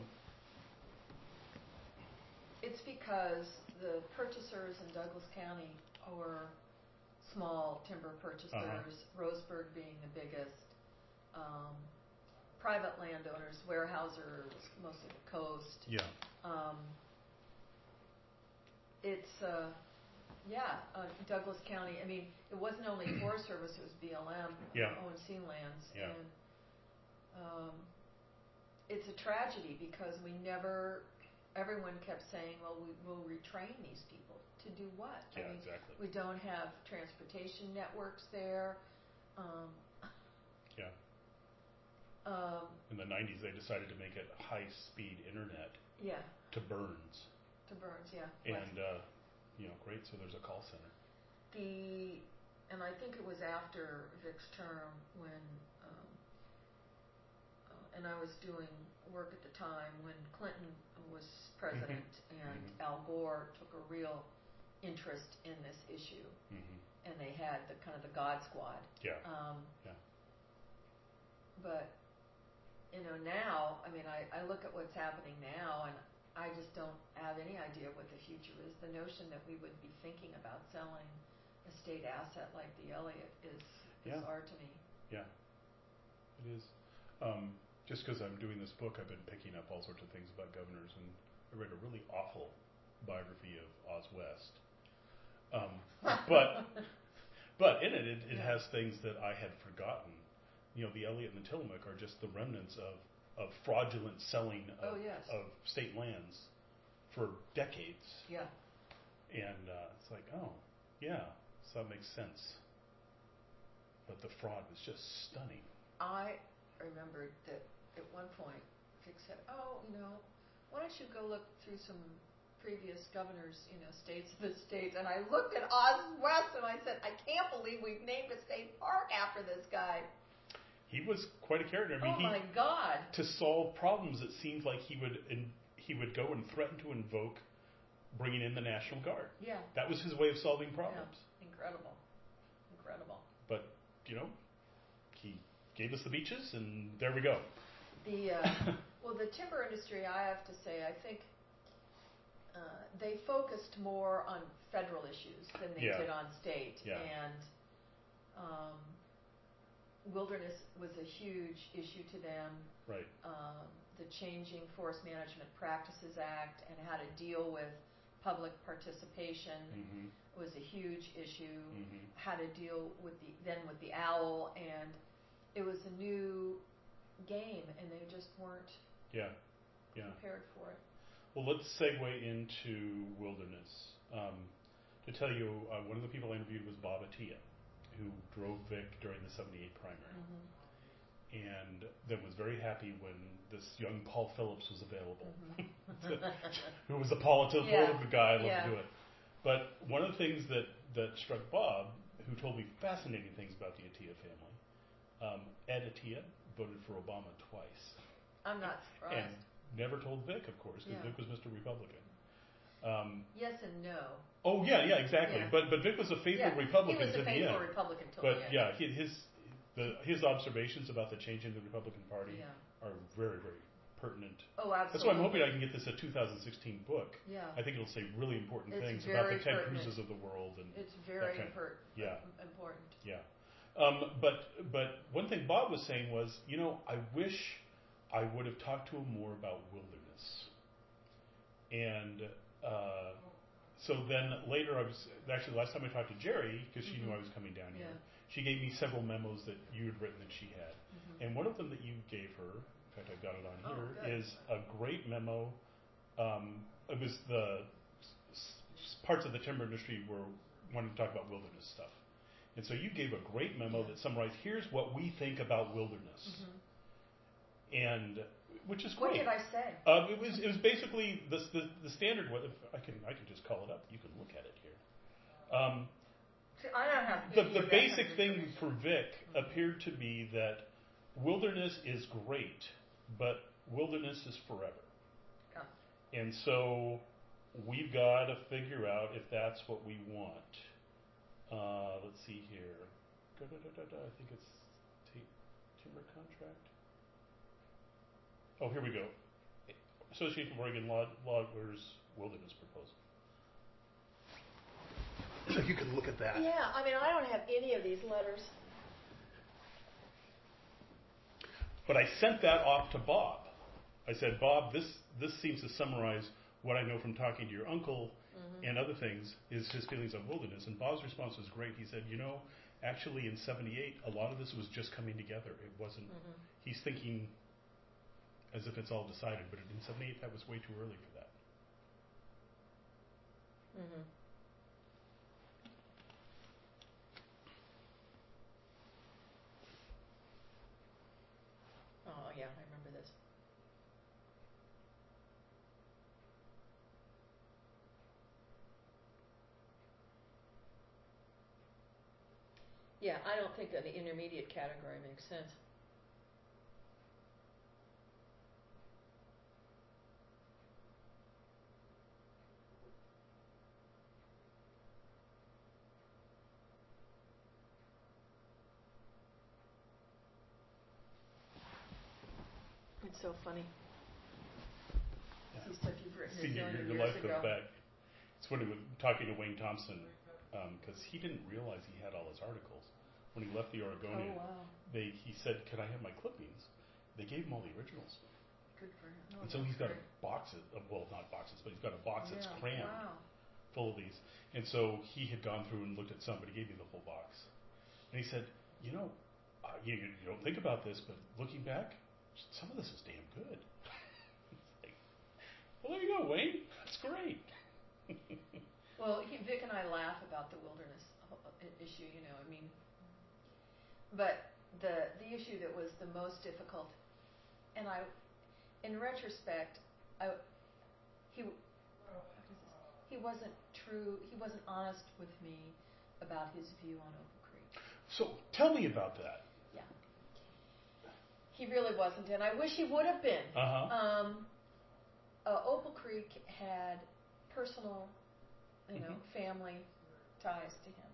it's because the purchasers in Douglas County were small timber purchasers, uh-huh. Roseburg being the biggest. Um, private landowners, Weyerhaeuser was mostly the coast. Yeah. Um, it's, uh, yeah, uh, Douglas County. I mean, it wasn't only Forest Service, it was B L M, yeah. O and C lands. Yeah. And um, it's a tragedy because we never, everyone kept saying, well, we will retrain these people. To do what? Yeah, I mean, exactly. We don't have transportation networks there. Um, yeah. Um, in the nineties, they decided to make it high-speed internet. Yeah. To Burns. To Burns, yeah. And uh, you know, great. So there's a call center. The and I think it was after Vic's term when, um, uh, and I was doing work at the time when Clinton was president, mm-hmm. and mm-hmm. Al Gore took a real interest in this issue, mm-hmm. and they had the kind of the God Squad. Yeah. Um, yeah. But you know, now, I mean, I, I look at what's happening now, and I just don't have any idea what the future is. The notion that we would be thinking about selling a state asset like the Elliott is bizarre yeah. to me. Yeah, it is. Um, just because I'm doing this book, I've been picking up all sorts of things about governors, and I read a really awful biography of Oz West. Um, but but in it, it, it yeah. has things that I had forgotten. You know, the Elliott and the Tillamook are just the remnants of, of fraudulent selling of, oh, yes. of state lands for decades. Yeah. And uh, it's like, oh, yeah, so that makes sense. But the fraud was just stunning. I remembered that at one point, Vic said, oh, you know, why don't you go look through some previous governors, you know, states of the states. And I looked at Oz West and I said, I can't believe we've named a state park after this guy. he was quite a character. I mean, oh he, my God! to solve problems, it seemed like he would in, he would go and threaten to invoke bringing in the National Guard. Yeah. That was his way of solving problems. Yeah. Incredible. Incredible. But, you know, he gave us the beaches, and there we go. The uh, well, the timber industry, I have to say, I think uh, they focused more on federal issues than they Yeah. did on state. Yeah. And um, wilderness was a huge issue to them. Right. Um, the Changing Forest Management Practices Act and how to deal with public participation Mm-hmm. was a huge issue. Mm-hmm. How to deal with the then with the owl, and it was a new game, and they just weren't Yeah. Yeah. prepared for it. Well, let's segue into wilderness. Um, to tell you, uh, one of the people I interviewed was Bob Attia, who drove Vic during the seventy-eight primary. Mm-hmm. And then was very happy when this young Paul Phillips was available, Mm-hmm. who was a political, Yeah. political guy, loved Yeah. to do it. But one of the things that, that struck Bob, who told me fascinating things about the Attia family, um, Ed Attia voted for Obama twice. I'm not surprised. And never told Vic, of course, because Yeah. Vic was Mister Republican. Um, Yes and no. oh, yeah, yeah, exactly. Yeah. But but Vic was a faithful Yeah, Republican he was to a the faithful end. Republican till But the end. yeah, he- his the, his observations about the change in the Republican Party Yeah. are very, very pertinent. Oh, absolutely. That's why I'm hoping I can get this a two thousand sixteen book. Yeah. I think it'll say really important It's things about the very Ted pertinent. Cruzes of the world. And It's very Okay. import- Yeah. important. yeah. Um, but but one thing Bob was saying was, you know, I wish I would have talked to him more about wilderness. And uh, so then later, I was actually the last time I talked to Jerry, because she knew I was coming down here. Yeah. She gave me several memos that you had written that she had. Mhm. And one of them that you gave her, in fact, I've got it on Oh, here, good. is a great memo. Um, it was the s- s- parts of the timber industry were wanting to talk about wilderness stuff. And so you gave a great memo Yeah. that summarized, here's what we think about wilderness. Mhm. And, which is What great. did I say? Um, it was it was basically the the, the standard. What if I can I can just call it up. You can look at it here. Um, See, I don't have the any the of that basic kind of thing information. for Vic appeared to be that wilderness is great, but wilderness is forever. Yeah. And so we've got to figure out if that's what we want. Uh, let's see here. Da, da, da, da, da. I think it's t- timber contract. Oh, here we go. Association of Oregon Law- Loggers Wilderness Proposal. So you can look at that. Yeah, I mean, I don't have any of these letters. But I sent that off to Bob. I said, Bob, this this seems to summarize what I know from talking to your uncle Mhm. and other things, is his feelings on wilderness. And Bob's response was great. He said, you know, actually in seventy-eight, a lot of this was just coming together. It wasn't, Mhm. he's thinking as if it's all decided, but in seventy-eight, that was way too early for that. Mhm. Oh yeah, I remember this. Yeah, I don't think that the intermediate category makes sense. It's so funny. Yeah. See stuff you've written a Senior year, zillion your years life ago. goes back. It's funny when talking to Wayne Thompson, because he didn't realize he had all his articles. When he left the Oregonian, Oh wow, they he said, "Can I have my clippings?" They gave him all the originals, good for him. Oh, and so that's he's got great. a box of, of- well, not boxes, but he's got a box that's Yeah, crammed Wow. full of these. And so he had gone through and looked at some, but he gave me the whole box. And he said, "You know, uh, you, you don't think about this, but looking back, some of this is damn good." It's like, well, there you go, Wayne. That's great. Well, he, Vic and I laugh about the wilderness ho- i- issue. You know, I mean, but the the issue that was the most difficult, and I, in retrospect, I, he, how does this, he wasn't true. He wasn't honest with me about his view on Oak Creek. So tell me about that. Yeah. he really wasn't, and I wish he would have been. Uh-huh. Um, uh, Opal Creek had personal, you know, Mhm. family ties to him.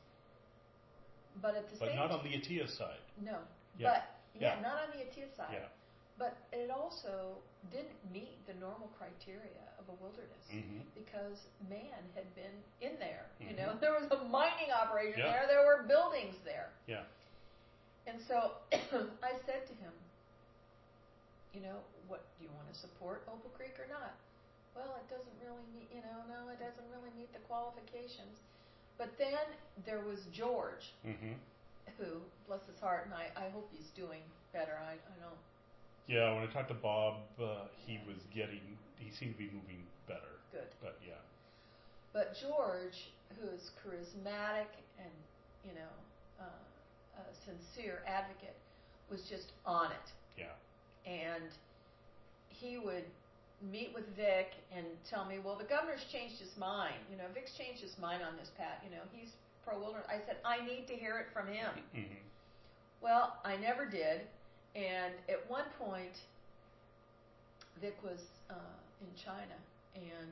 But at the But same not time, on the Atia side. no. Yeah. But yeah, Yeah. not on the Atia side. Yeah. But it also didn't meet the normal criteria of a wilderness Mm-hmm. because man had been in there. You Mhm. know, there was a mining operation Yeah. there. There were buildings there. Yeah. And so I said to him, you know, what do you want to support Opal Creek or not? Well, it doesn't really meet, you know, no, it doesn't really meet the qualifications. But then there was George, Mm-hmm. who, bless his heart, and I, I hope he's doing better. I, I don't. Yeah, when I talked to Bob, uh, he was getting, he seemed to be moving better. Good. But yeah. But George, who is charismatic and, you know, uh, a sincere advocate, was just on it. Yeah. And he would meet with Vic and tell me, well, the governor's changed his mind. You know, Vic's changed his mind on this, Pat. You know, he's pro-wilderness. I said, I need to hear it from him. Mm-hmm. Well, I never did. And at one point, Vic was uh, in China, and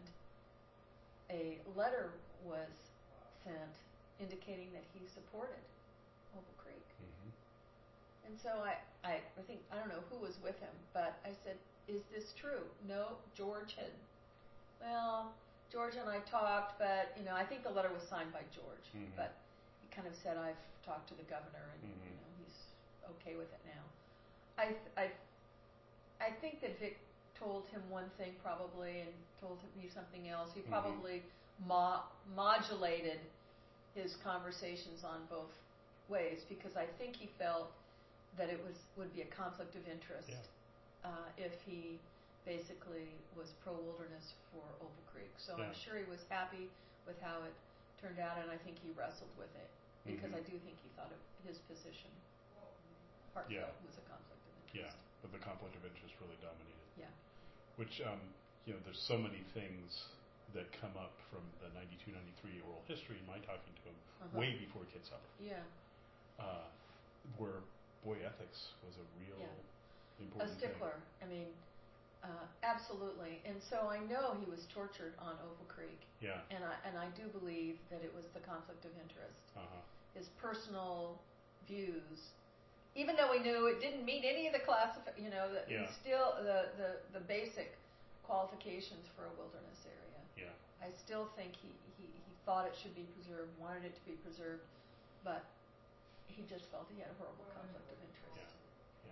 a letter was sent indicating that he supported Opal Creek. Mm-hmm. And so I, I, I think, I don't know who was with him, but I said, is this true? No, George had, well, George and I talked, but, you know, I think the letter was signed by George, Mhm. but he kind of said, I've talked to the governor and, Mhm. you know, he's okay with it now. I, I, I think that Vic told him one thing probably and told me something else. He Mhm. probably mo- modulated his conversations on both ways because I think he felt that it was would be a conflict of interest Yeah. uh, if he basically was pro-wilderness for Opal Creek. So Yeah. I'm sure he was happy with how it turned out, and I think he wrestled with it because Mhm. I do think he thought of his position, heartfelt, Yeah. was a conflict of Yeah. interest. But the conflict of interest really dominated. Yeah. Which, um, you know, there's so many things that come up from the ninety-two ninety-three oral history in my talking to him, Uh-huh. way before Kid Supper, Yeah. uh, where boy ethics was a real Yeah. A important stickler. I mean, uh, absolutely. And so I know he was tortured on Opal Creek, thing. Yeah. and I and I do believe that it was the conflict of interest, Uh-huh. his personal views. Even though we knew it didn't meet any of the classif- you know, the, Yeah. still the, the the basic qualifications for a wilderness area. Yeah. I still think he, he, he thought it should be preserved, wanted it to be preserved, but he just felt he had a horrible conflict of interest. Yeah.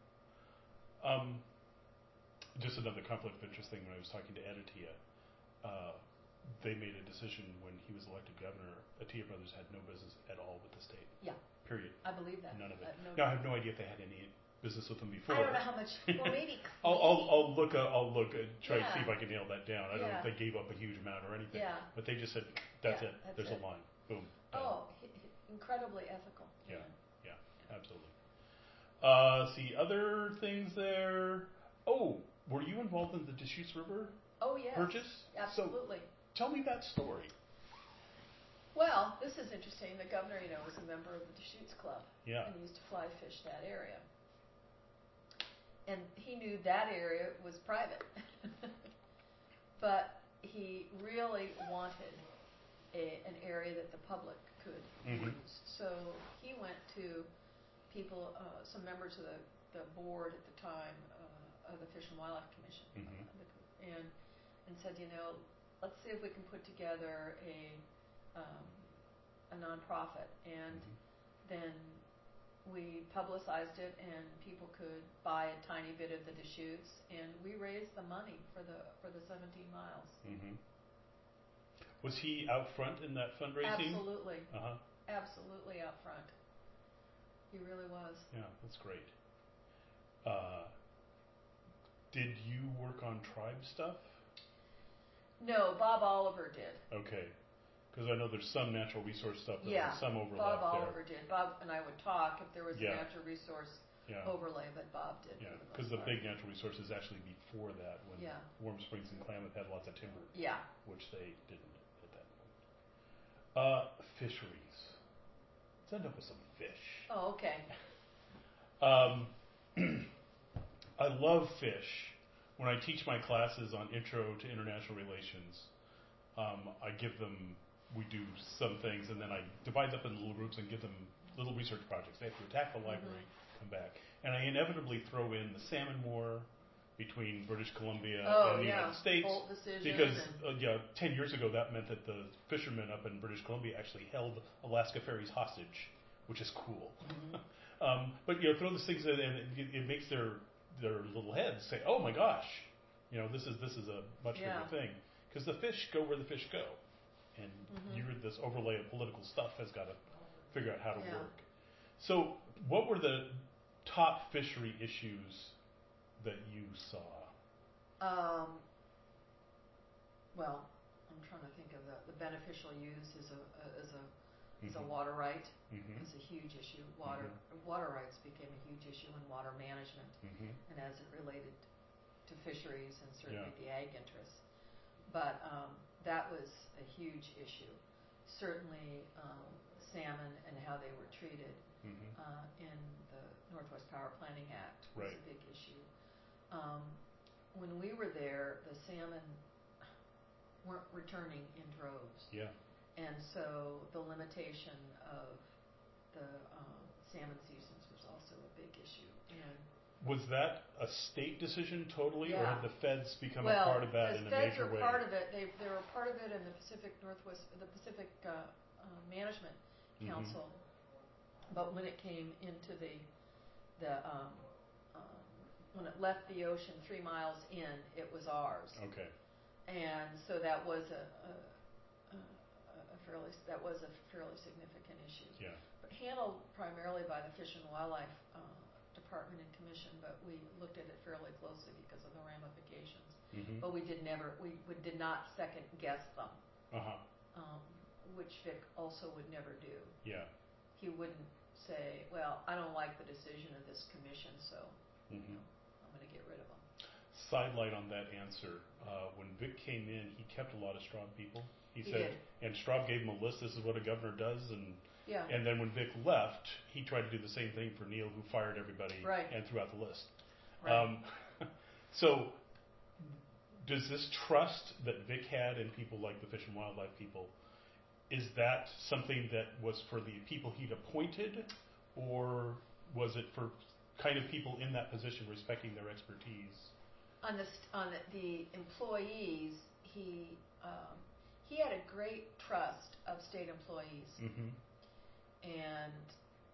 Yeah. Um, just another conflict of interest thing when I was talking to Ed Atia, uh, they made a decision when he was elected governor. Atia Brothers had no business at all with the state. Yeah. Period. I believe that. None of it. Uh, no Now I have no idea if they had any business with them before. I don't know how much. Well, maybe. I'll, I'll, I'll look. Uh, I'll look. Uh, try to see Yeah. if I can nail that down. I don't know if Yeah. they gave up a huge amount or anything. Yeah. But they just said, "That's Yeah, it. that's There's it. a line. Boom. Done." Oh, he, he, incredibly ethical. Yeah. man. Yeah. Absolutely. Uh, see other things there. Oh, were you involved in the Deschutes River Oh yes. purchase? Absolutely. So tell me that story. Well, this is interesting. The governor, you know, was a member of the Deschutes Club, Yeah. and he used to fly fish that area. And he knew that area was private, but he really wanted a, an area that the public could Mhm. use. So he went to people, uh, some members of the, the board at the time uh, of the Fish and Wildlife Commission, Mhm. uh, and and said, you know, let's see if we can put together a um, a nonprofit, and Mhm. then we publicized it, and people could buy a tiny bit of the Deschutes, and we raised the money for the for the seventeen miles. Mhm. Was he out front in that fundraising? Absolutely, Uh huh. absolutely out front. He really was. Yeah, that's great. Uh, did you work on tribe stuff? No, Bob Oliver did. Okay, because I know there's some natural resource stuff, but Yeah, there's some overlap Bob there. Oliver did. Bob and I would talk if there was Yeah. a natural resource Yeah. overlay, but Bob did. Yeah, for most because the part. big natural resource is actually before that, when Yeah. Warm Springs and Klamath had lots of timber, Yeah. which they didn't at that point. Uh, fisheries. Let's end up with some fish. Oh, okay. Um, I love fish. When I teach my classes on Intro to International Relations, um, I give them, we do some things, and then I divide them up into little groups and give them little research projects. They have to attack the library, mm-hmm. come back. And I inevitably throw in the salmon war between British Columbia oh, and the yeah. United States. Bolt decision because, and... uh, yeah, ten years ago that meant that the fishermen up in British Columbia actually held Alaska ferries hostage, which is cool. Mm-hmm. um, but, you know, throw these things in and it, it makes their their little heads say, oh my gosh, you know, this is this is a much yeah. bigger thing. Because the fish go where the fish go. And mm-hmm. you're, this overlay of political stuff has got to figure out how to yeah. work. So what were the top fishery issues that you saw? Um, well, I'm trying to think of the, the beneficial use is a, a is a mm-hmm. is a water right. Mm-hmm. It's a huge issue. Water mm-hmm. water rights became a huge issue in water management, mm-hmm. and as it related to fisheries and certainly yeah. the ag interests. But um, that was a huge issue. Certainly, um, salmon and how they were treated mm-hmm. uh, in the Northwest Power Planning Act was right. a big issue. Um, when we were there, the salmon weren't returning in droves. Yeah. And so the limitation of the um, salmon seasons was also a big issue. And was that a state decision totally, yeah. or had the feds become well, a part of that in a major way? The feds are part of it. They they were part of it in the Pacific Northwest, the Pacific uh, uh, Management Council. Mm-hmm. But when it came into the the um, um, when it left the ocean three miles in, it was ours. Okay. And so that was a, a, a, a fairly that was a fairly significant issue. Yeah. But handled primarily by the Fish and Wildlife uh, Department and Commission, but we looked at it fairly closely because of the ramifications. Mm-hmm. But we did never we, we did not second guess them. Uh-huh. Um, which Vic also would never do. Yeah. He wouldn't say, well, I don't like the decision of this commission, so mm-hmm. you know, I'm going to get rid of them. Sidelight on that answer. Uh, when Vic came in, he kept a lot of Straub people. He, he said, did. and Straub gave him a list. This is what a governor does, and yeah. and then when Vic left, he tried to do the same thing for Neil, who fired everybody right. and threw out the list. Right. Um, so, does this trust that Vic had in people like the Fish and Wildlife people? Is that something that was for the people he'd appointed, or was it for kind of people in that position respecting their expertise? On the on the, the employees, he um, he had a great trust of state employees, mm-hmm. and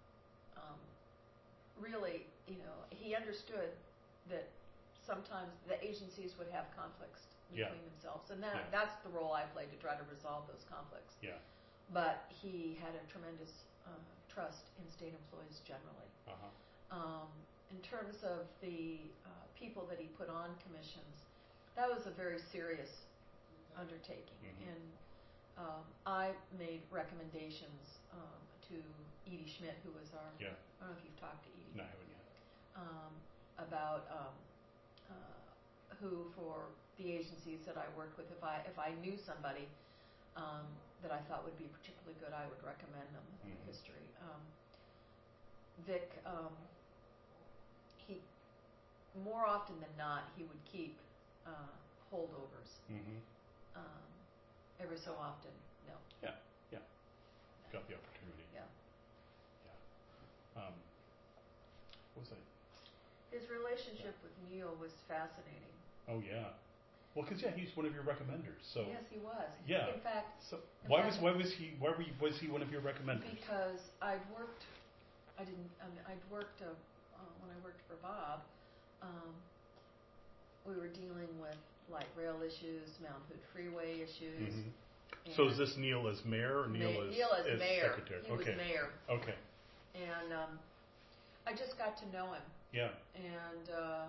um, really, you know, he understood that sometimes the agencies would have conflicts between yeah. themselves, and that yeah. that's the role I played to try to resolve those conflicts. Yeah. But he had a tremendous uh, trust in state employees generally. Uh-huh. Um, in terms of the uh, people that he put on commissions, that was a very serious undertaking. Mm-hmm. And um, I made recommendations um, to Edie Schmidt, who was our, yeah. I don't know if you've talked to Edie. No, I haven't yet. Um, about um, uh, who, for the agencies that I worked with, if I if I knew somebody um, that I thought would be particularly good, I would recommend them in mm-hmm. history. Um, Vic, um, he more often than not, he would keep uh, holdovers. Mm-hmm. Um, every so often, no. Yeah, yeah. Got the opportunity. Yeah. Yeah. Um, what was I? His relationship yeah. with Neil was fascinating. Oh yeah. Well, because yeah, he's one of your recommenders. So yes, he was. Yeah. In fact, so in why fact, was why was he why were you, was he one of your recommenders? Because I'd worked. I didn't. I mean, I'd worked uh, uh, when I worked for Bob. Um, we were dealing with light rail issues, Mount Hood Freeway issues. Mm-hmm. So is this Neil as mayor or Neil, Ma- as, Neil as, as mayor? secretary? He okay. was mayor. Okay. And um, I just got to know him. Yeah. And uh,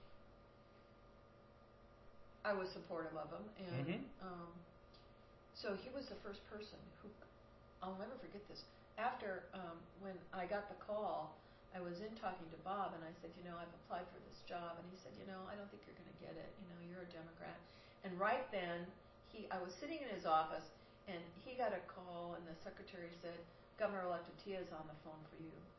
I was supportive of him, and mm-hmm. um, so he was the first person who, I'll never forget this. After um, when I got the call, I was in talking to Bob, and I said, you know, I've applied for this job, and he said, you know, I don't think you're going to get it. You know, you're a Democrat. And right then, he, I was sitting in his office, and he got a call, and the secretary said, Governor-elect Atiyeh is on the phone for you.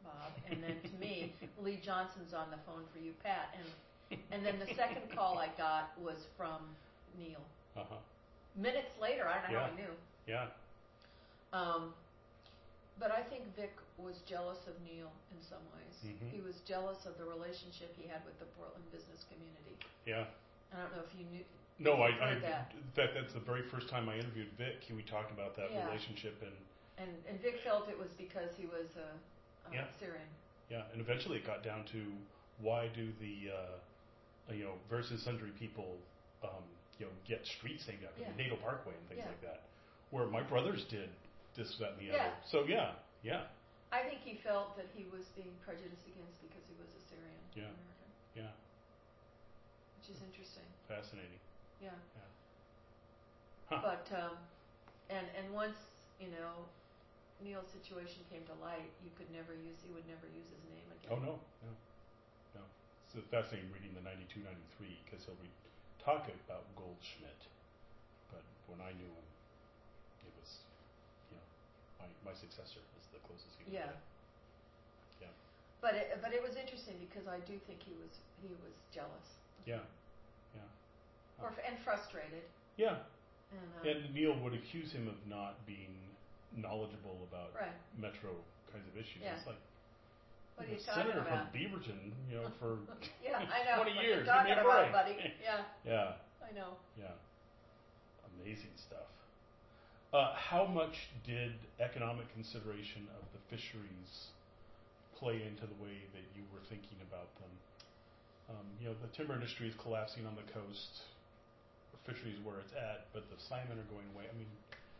Bob, and then to me, Lee Johnson's on the phone for you, Pat, and and then the second call I got was from Neil. Uh-huh. Minutes later, I don't know Yeah. how I knew. Yeah. Um, but I think Vic was jealous of Neil in some ways. Mhm. He was jealous of the relationship he had with the Portland business community. Yeah. I don't know if you knew. No, I, you've I, heard that. in fact, that's the very first time I interviewed Vic. He, we talked about that Yeah. relationship, and And and Vic felt it was because he was a, a Yeah. Syrian. yeah, and eventually it got down to why do the, uh, you know, various and sundry people, um, you know, get streets named after Yeah. the Natal Parkway and things Yeah. like that, where my brothers did this, that, and the Yeah. other. So yeah, yeah, I think he felt that he was being prejudiced against because he was a Syrian Yeah. American, yeah, which is interesting. fascinating. Yeah. Yeah. Huh. But um, and and once you know Neil's situation came to light, you could never use he would never use his name again. Oh no, no, no. It's fascinating reading the ninety-two, ninety-three because he'll be talking about Goldschmidt, but when I knew him, it was, you know, my my successor is the closest he would Yeah. get. Yeah. But it, but it was interesting because I do think he was he was jealous. Yeah. Yeah. Or f- and frustrated. Yeah. And, um, And Neil would accuse him of not being knowledgeable about right. metro kinds of issues. Yeah. It's like, What are I'm you a talking senator about? from Beaverton, you know, for Yeah, I know. twenty What years. Are you Give me talking a about, break. buddy? Yeah, Yeah. I know. Yeah. Amazing stuff. Uh, how much did economic consideration of the fisheries play into the way that you were thinking about them? Um, you know, the timber industry is collapsing on the coast. The fisheries where it's at, but the salmon are going away. I mean,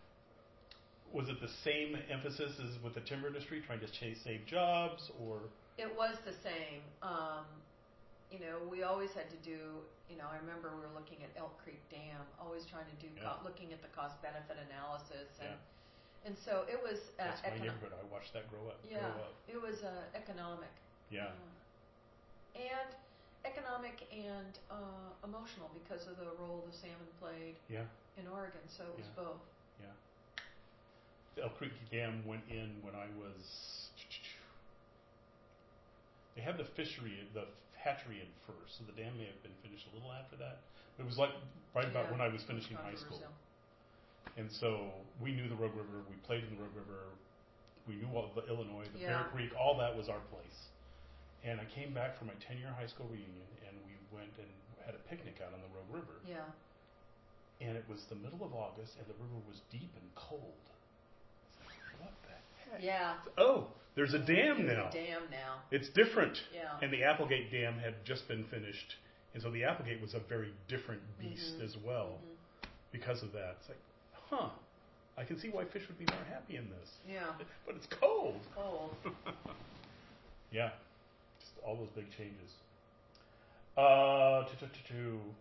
was it the same emphasis as with the timber industry, trying to chase save jobs, or? It was the same. Um, you know, we always had to do. You know, I remember we were looking at Elk Creek Dam, always trying to do Yeah. co- looking at the cost benefit analysis, and Yeah. and so it was. Uh, That's my econo- neighborhood. I watched that grow up. Yeah, Grow up. it was uh, economic. Yeah. Uh, and economic and uh, emotional because of the role the salmon played Yeah. in Oregon. So it was Yeah. both. Yeah. The Elk Creek Dam went in when I was. They had the fishery, the hatchery in first, so the dam may have been finished a little after that. But it was like right about Yeah, when I was it finishing high school. controversial. And so we knew the Rogue River, we played in the Rogue River, we knew all the Illinois, the Bear Yeah. Creek, all that was our place. And I came back from my ten-year high school reunion, and we went and had a picnic out on the Rogue River. Yeah. And it was the middle of August, and the river was deep and cold. It's like, what the heck? Yeah. Oh, there's a dam There's now. a dam now. It's different. Yeah. And the Applegate Dam had just been finished, and so the Applegate was a very different beast Mhm. as well Mhm. because of that. It's like, huh, I can see why fish would be more happy in this. Yeah. But it's cold. Cold. Yeah, just all those big changes. Uh, tu- tu- tu- tu.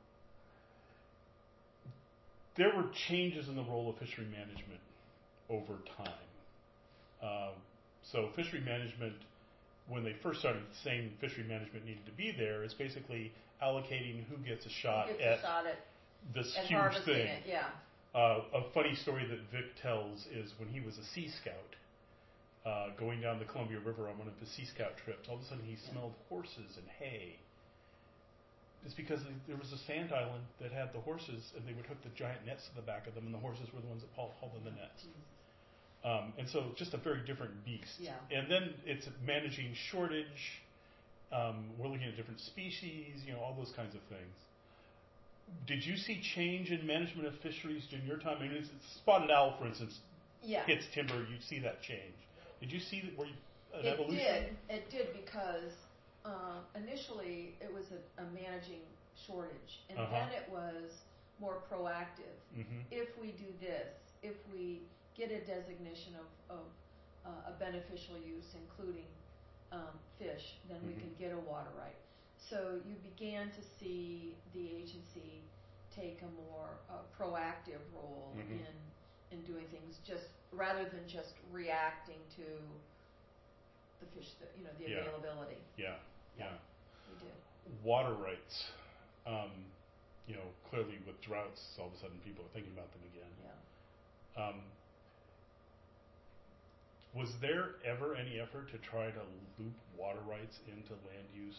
There were changes in the role of fishery management over time. Um, so fishery management, when they first started saying fishery management needed to be there, is basically allocating who gets a shot Gets at a shot at, this at huge harvesting thing. it. Yeah. Uh, a funny story that Vic tells is when he was a Sea Scout, uh, going down the Columbia River on one of his Sea Scout trips, all of a sudden he Yeah. smelled horses and hay. It's because there was a sand island that had the horses, and they would hook the giant nets to the back of them, and the horses were the ones that hauled hauled in the nets. Jesus. Um, and so just a very different beast. Yeah. And then it's managing shortage. Um, we're looking at different species, you know, all those kinds of things. Did you see change in management of fisheries during your time? I mean, it's, it's spotted owl, for instance, Yeah. hits timber, you see that change. Did you see that? Were you, an It evolution? did. It did because uh, initially it was a, a managing shortage, and Uh-huh. then it was more proactive. Mm-hmm. If we do this, if we get a designation of, of uh, a beneficial use, including um, fish, then we Mhm. can get a water right. So you began to see the agency take a more uh, proactive role Mhm. in in doing things, just rather than just reacting to the fish, that, you know, the Yeah. availability. Yeah, yeah. We did. Water rights. Um, you know, clearly with droughts, all of a sudden people are thinking about them again. Yeah. Um, Was there ever any effort to try to loop water rights into land use?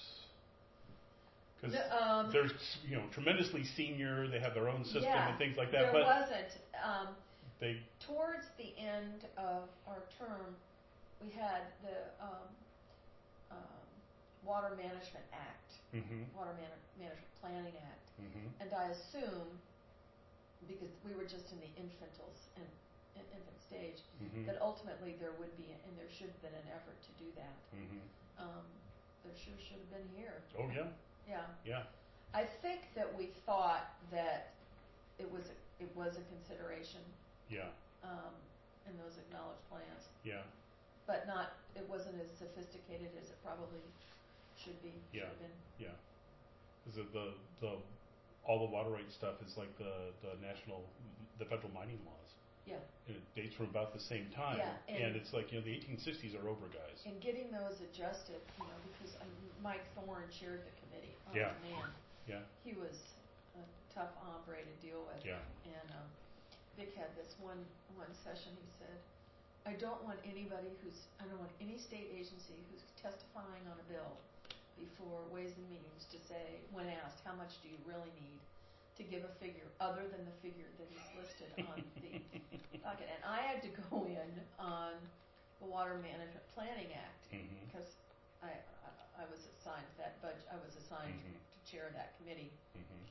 Because The, um, there's, you know, tremendously senior, they have their own system yeah, and things like that, there but wasn't. Um, they, towards the end of our term, we had the um, um, Water Management Act, hmm Water Man- Management Planning Act, hmm and I assume, because we were just in the infantile in, in infant stage, hmm that ultimately there would be, and there should have been an effort to do that. hmm Um, there sure should have been here. oh yeah, Yeah. yeah, I think that we thought that it was a, it was a consideration yeah, um, in those acknowledged plans, yeah, but not. It wasn't as sophisticated as it probably should be. Yeah. Should have been. yeah. Is it the, the, all the water rights stuff is like the, the national, the federal mining laws. Yeah. And it dates from about the same time. Yeah, and- and it's like, you know, the eighteen sixties are over, guys. And getting those adjusted, you know, because um, Mike Thorne chaired the committee. Oh Yeah. man, Yeah, he was a tough hombre to deal with. yeah, And um, Vic had this one one session. He said, "I don't want anybody who's I don't want any state agency who's testifying on a bill before Ways and Means to say, when asked, how much do you really need, to give a figure other than the figure that is listed on the docket." And I had to go in on the Water Management Planning Act hmm because I, I I was assigned that budget. I was assigned Mhm. to chair that committee. hmm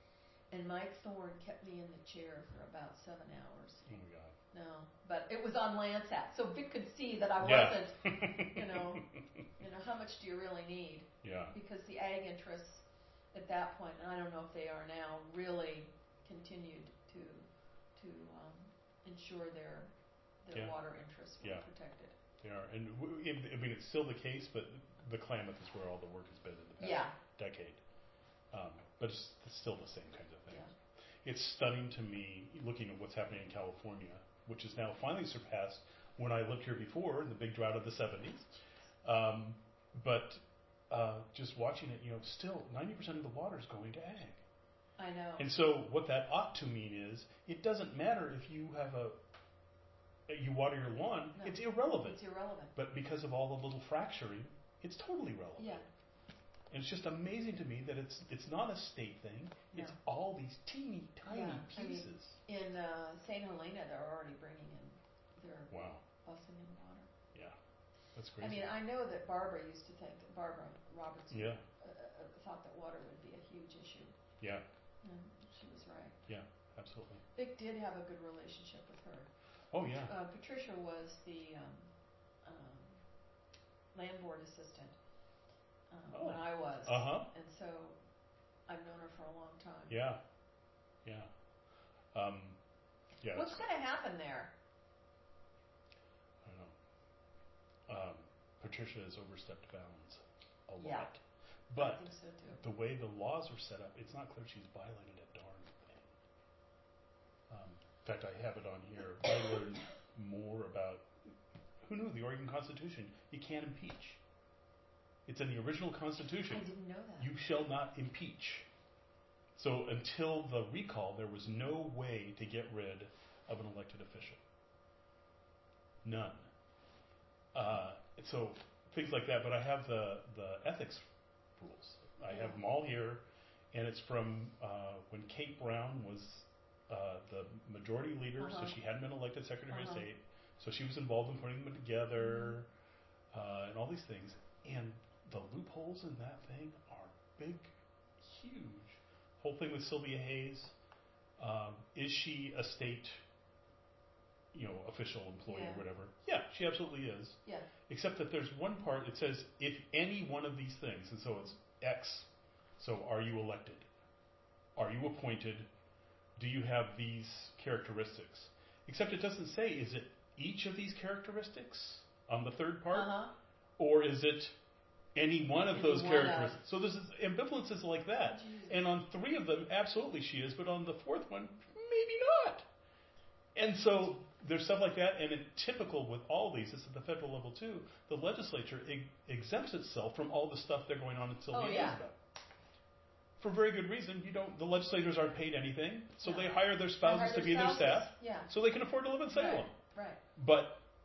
And Mike Thorne kept me in the chair for about seven hours. oh my god. No, but it was on Landsat, so Vic could see that I Yeah. wasn't, you know, you know, how much do you really need? Yeah, Because the ag interests at that point, and I don't know if they are now, really continued to to um, ensure their their Yeah. water interests were Yeah. protected. they are. And w- I I mean, it's still the case, but the Klamath is where all the work has been in the past Yeah. decade. Um, but it's, it's still the same kinds of things. Yeah. It's stunning to me, looking at what's happening in California, which is now finally surpassed when I lived here before in the big drought of the seventies. Um, but uh, just watching it, you know, still ninety percent of the water is going to ag. I know. And so what that ought to mean is it doesn't matter if you have a, you water your lawn, No. it's irrelevant. It's irrelevant. But because of all the little fracturing, it's totally relevant. Yeah. And it's just amazing to me that it's it's not a state thing. No. It's all these teeny tiny Yeah, I mean, pieces. In uh, Saint Helena, they're already bringing in, they're Wow. busing in water. Yeah. That's I crazy. mean, I know that Barbara used to think, Barbara Robertson yeah. uh, uh, thought that water would be a huge issue, Yeah. and she was right. Yeah. Absolutely. Vic did have a good relationship with her. Oh yeah. Uh, Patricia was the um, um, land board assistant um, Oh. when I was, Uh huh. and so I've known her for a long time. Yeah. Yeah. Um, yeah. What's it's- going to happen there? I don't know. Um, Patricia has overstepped bounds a Yeah. lot. I But think so too. the way the laws are set up, it's not clear she's violated a darn thing. Um, in fact, I have it on here. I learned more about, who knew the Oregon Constitution? You can't impeach. It's in the original I Constitution. didn't know that. You shall not impeach. So until the recall, there was no way to get rid of an elected official. None. Uh, so things like that. But I have the, the ethics rules. I have them all here, and it's from uh, when Kate Brown was uh, the majority leader, Uh-huh. so she hadn't been elected Secretary Uh-huh. of State. So she was involved in putting them together uh, and all these things. And the loopholes in that thing are big, huge. Whole thing with Sylvia Hayes. Um, is she a state, you know, official, employee, Yeah. or whatever? Yeah, she absolutely is. Yeah. Except that there's one part, it says, if any one of these things, and so it's X, so are you elected? Are you appointed? Do you have these characteristics? Except it doesn't say, is it each of these characteristics on the third part? Uh-huh. Or is it any one of Any those one characteristics? So there's ambivalences like that. Jesus. And on three of them, absolutely she is, but on the fourth one, maybe not. And so there's stuff like that, and it, typical with all these is at the federal level too, the legislature ex- exempts itself from all the stuff they're going on until Oh, the yeah. end about. For very good reason. You don't. The legislators aren't paid anything, so No. they hire their They spouses hire to their be their spouses. staff, Yeah. so they can afford to live in Salem. Right. Right. But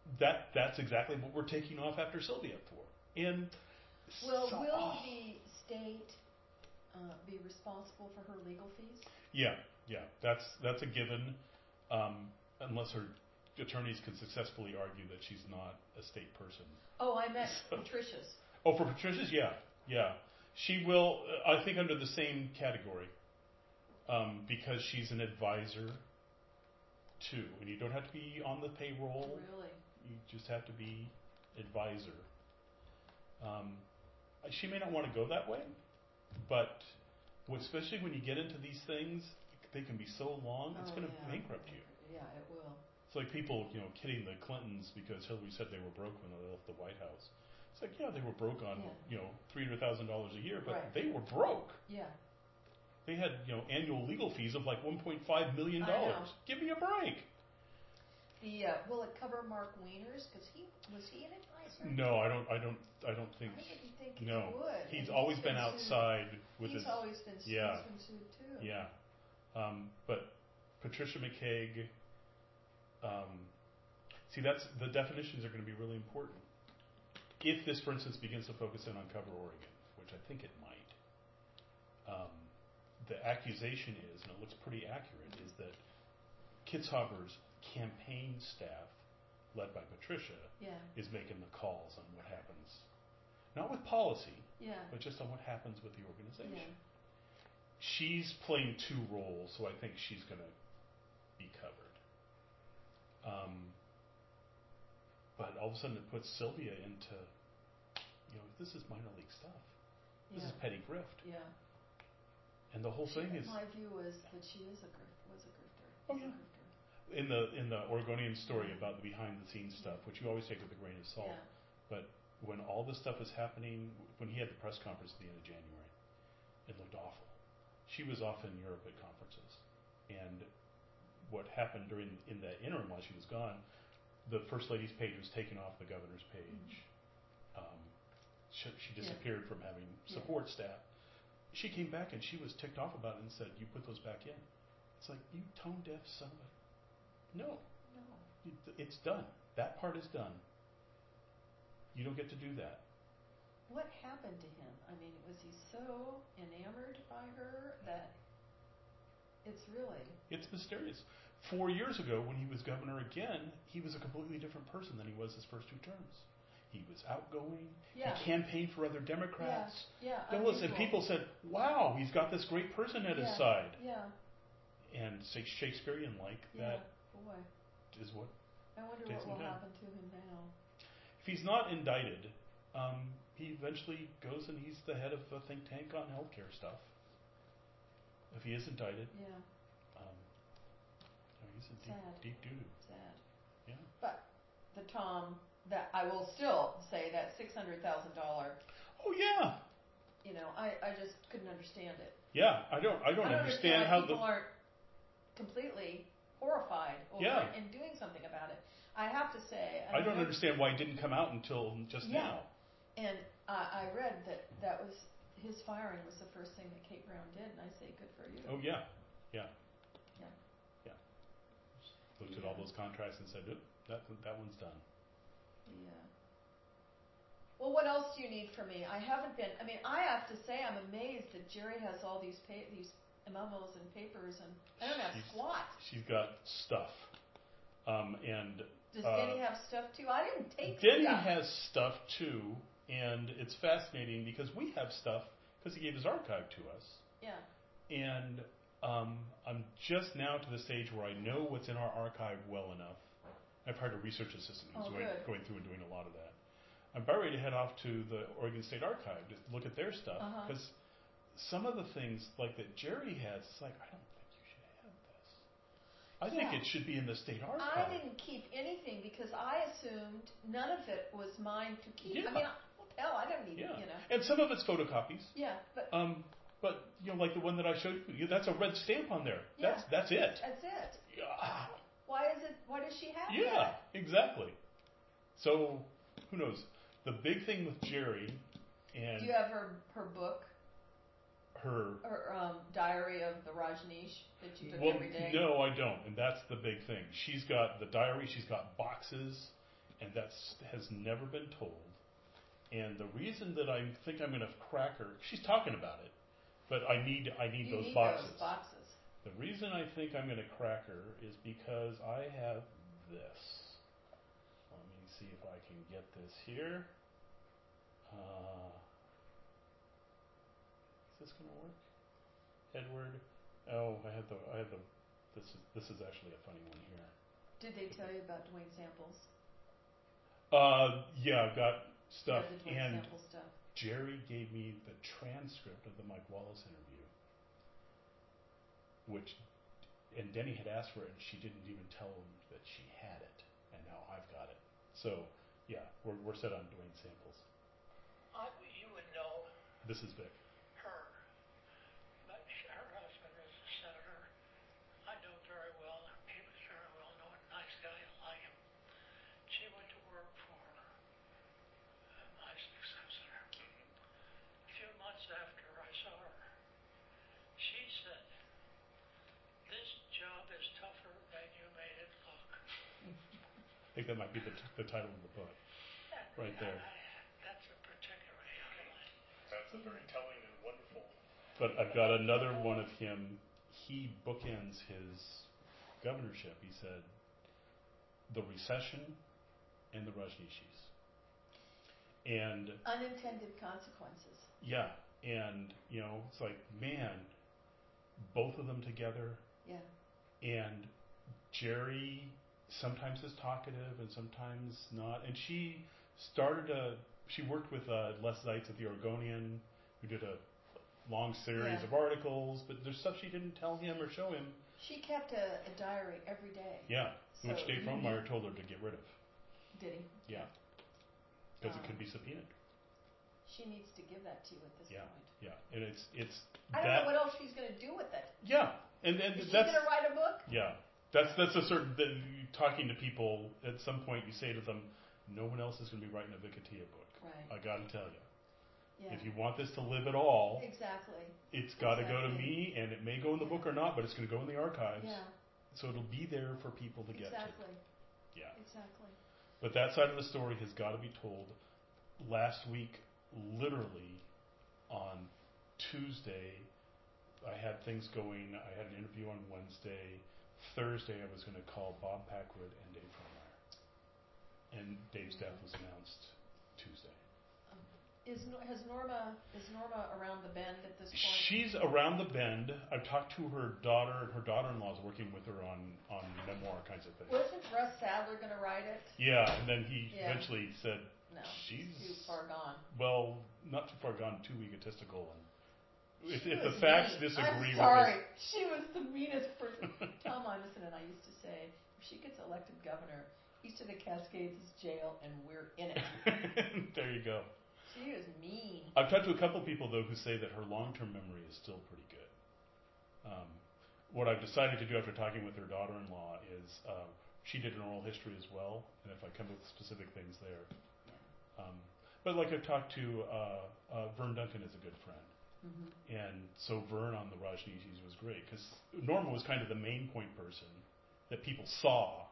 that that's exactly what we're taking off after Sylvia for. And Well, so, will oh, the state uh, be responsible for her legal fees? yeah, yeah, that's that's a given, um, unless her attorneys can successfully argue that she's not a state person. Oh, I meant So- Patricia's. Oh, for Patricia's, yeah, yeah, she will. Uh, I think under the same category, um, because she's an advisor too, and you don't have to be on the payroll. Really? You just have to be advisor. Um, she may not want to go that way, but w- especially when you get into these things, they can be so long. It's Oh, going to yeah. bankrupt you. Yeah, it will. It's like people, you know, kidding the Clintons because Hillary said they were broke when they left the White House. It's like, yeah, they were broke on, Yeah. you know, three hundred thousand dollars a year, but Right. they were broke. Yeah. They had, you know, annual legal fees of like one point five million I know. dollars. Give me a break. The uh, will it cover Mark Wieners? Because he was he an advisor? No, I don't. I don't. I don't think. I didn't think No, he would. he's And always been sued. outside with He's his. always been sued. yeah. He's been sued too. Yeah, um, but Patricia McCaig. Um, see, that's the definitions are going to be really important. If this, for instance, begins to focus in on Cover Oregon, which I think it might, um, the accusation is, and it looks pretty accurate, is that Kitzhaber's campaign staff, led by Patricia, Yeah. is making the calls on what happens, not with policy, Yeah. but just on what happens with the organization. Yeah. She's playing two roles, so I think she's going to be covered. Um, but all of a sudden it puts Sylvia into, you know, this is minor league stuff. This Yeah. is petty grift. Yeah. And the whole She- thing is, my view is that she is a grift. Was a grifter. Oh, is a yeah. grifter. in the in the Oregonian story about the behind the scenes stuff, which you always take with a grain of salt, Yeah. but when all this stuff was happening, when he had the press conference at the end of January, it looked awful. She was off in Europe at conferences. And what happened during in that interim while she was gone, the First Lady's page was taken off the Governor's page. Um, she, she Yeah. disappeared from having Yeah. support staff. She came back and she was ticked off about it and said, "You put those back in." It's like, you tone deaf son of a... No. No. You- It's done. That part is done. You don't get to do that. What happened to him? I mean, was he so enamored by her that it's really It's mysterious. Four years ago, when he was governor again, he was a completely different person than he was his first two terms. He was outgoing. yeah He campaigned for other Democrats. yeah And listen, unusual. people said, "Wow, he's got this great person at his Yeah. side." Yeah. And say Shakespearean like Yeah. that Boy, is what. I wonder Takes what some will time. happen to him now. If he's not indicted, um, he eventually goes and he's the head of a think tank on healthcare stuff. If he is indicted, Yeah. um, you know, he's in Sad. deep, deep doo doo. Sad. Yeah. But the Tom that I will still say that six hundred thousand dollar. Oh yeah, You know, I, I just couldn't understand it. yeah. I don't. I don't I don't understand why how people the. aren't completely horrified over Yeah. it and doing something about it. I have to say, I don't know- understand why it didn't come out until just Yeah. now. And I, I read that that was his firing was the first thing that Kate Brown did, and I say good for you. Oh yeah, yeah. Yeah. Yeah. Looked at all Yeah. those contracts and said, "Oop, that that one's done." Yeah. Well, what else do you need from me? I haven't been. I mean, I have to say, I'm amazed that Jerry has all these pa- these memos and papers, and I don't have She's- squat. She's got stuff, um, and Does uh, Denny have stuff too? I didn't take Denny stuff. has stuff too, and it's fascinating because we have stuff because he gave his archive to us, Yeah. and um, I'm just now to the stage where I know what's in our archive well enough. I've hired a research assistant who's Oh, going, good. going through and doing a lot of that. I'm about ready to head off to the Oregon State Archive to look at their stuff Uh-huh. because some of the things like that Jerry has, it's like, I don't think you should have this. I think Yeah. it should be in the state I archive. didn't keep anything because I assumed none of it was mine to keep. Yeah. I mean, I- what the hell? I don't need, Yeah, you know. and some of it's photocopies. Yeah, but Um, but you know, like the one that I showed you, that's a red stamp on there. Yeah. That's that's it. that's it. Yeah, Why is it? Why does she have yeah, that? exactly. So who knows? The big thing with Jerry and Do you have her her book, her. her um, diary of the Rajneesh that you took Well, every day? no, I don't, and that's the big thing. She's got the diary. She's got boxes, and that has never been told. And the reason that I think I'm going to crack her, she's talking about it, but I need I need you those need boxes. those boxes. The reason I think I'm going to crack her is because I have this. Let me see if I can get this here. Uh, is this going to work? Edward. Oh, I have the I have the. This is this is actually a funny one here. Did they tell you about Dwayne Samples? Uh, yeah, I've got stuff, Yeah, the Dwayne and Samples stuff. Jerry gave me the transcript of the Mike Wallace interview, which, and Denny had asked for it, and she didn't even tell him that she had it, and now I've got it. So, yeah, we're we're set on Dwayne Samples. I, you would know This is Vic. her, but her husband is a senator. I know very well. He was very well known, nice guy. I like him. She went to work for uh, my successor. A few months after I saw her, she said, "This job is tougher than you made it look." I think that might be the, t- the title of the book, And right there. I, that's a particular headline. That's a very telling and wonderful. But I've got another one of him. He bookends his governorship. He said, the recession and the Rajneeshis. And Unintended consequences. yeah, and you know, it's like, man, both of them together. Yeah. And Jerry sometimes is talkative and sometimes not. And she started a, she worked with uh, Les Zeitz at the Oregonian, who did a long series Yeah. of articles, but there's stuff she didn't tell him or show him. She kept a, a diary every day. Yeah, So which Dave you Frohnmeyer need- told her to get rid of. Did he? Yeah, because Um, it could be subpoenaed. She needs to give that to you at this Yeah, point. yeah, and it's it's I don't that. know what else she's going to do with it. Yeah, and and Is she that's going to write a book? yeah, that's that's a certain. That you, talking to people at some point, you say to them, no one else is going to be writing a Vicatia book. Right. I got to tell you. Yeah. If you want this to live at all, Exactly. it's got to go to Exactly. me, and it may go in the book or not, but it's going to go in the archives. Yeah. So it'll be there for people to get Exactly. to. Yeah. Exactly. But that side of the story has got to be told. Last week, literally, on Tuesday, I had things going. I had an interview on Wednesday. Thursday, I was going to call Bob Packwood and Dave Frohnmeyer. And Dave's death was announced Tuesday. Is Nor- has Norma is Norma around the bend at this point? She's around the bend. I've talked to her daughter, and her daughter-in-law is working with her on, on memoir kinds of things. Wasn't Russ Sadler going to write it? Yeah, and then he Yeah. eventually said, No. she's, too far gone. well, not too far gone, too egotistical. And if, She if the was facts mean. disagree I'm with sorry. it. She was the meanest person. Tom Iverson and I used to say, if she gets elected governor, East of the Cascades is jail, and we're in it. There you go. She is mean. I've talked to a couple people, though, who say that her long-term memory is still pretty good. Um, what I've decided to do after talking with her daughter-in-law is uh, she did an oral history as well, and if I come up with specific things there. Um, but like I've talked to, uh, uh, Vern Duncan is a good friend. Mm-hmm. And so Vern on the Rajneeshis was great, because Norma was kind of the main point person that people saw.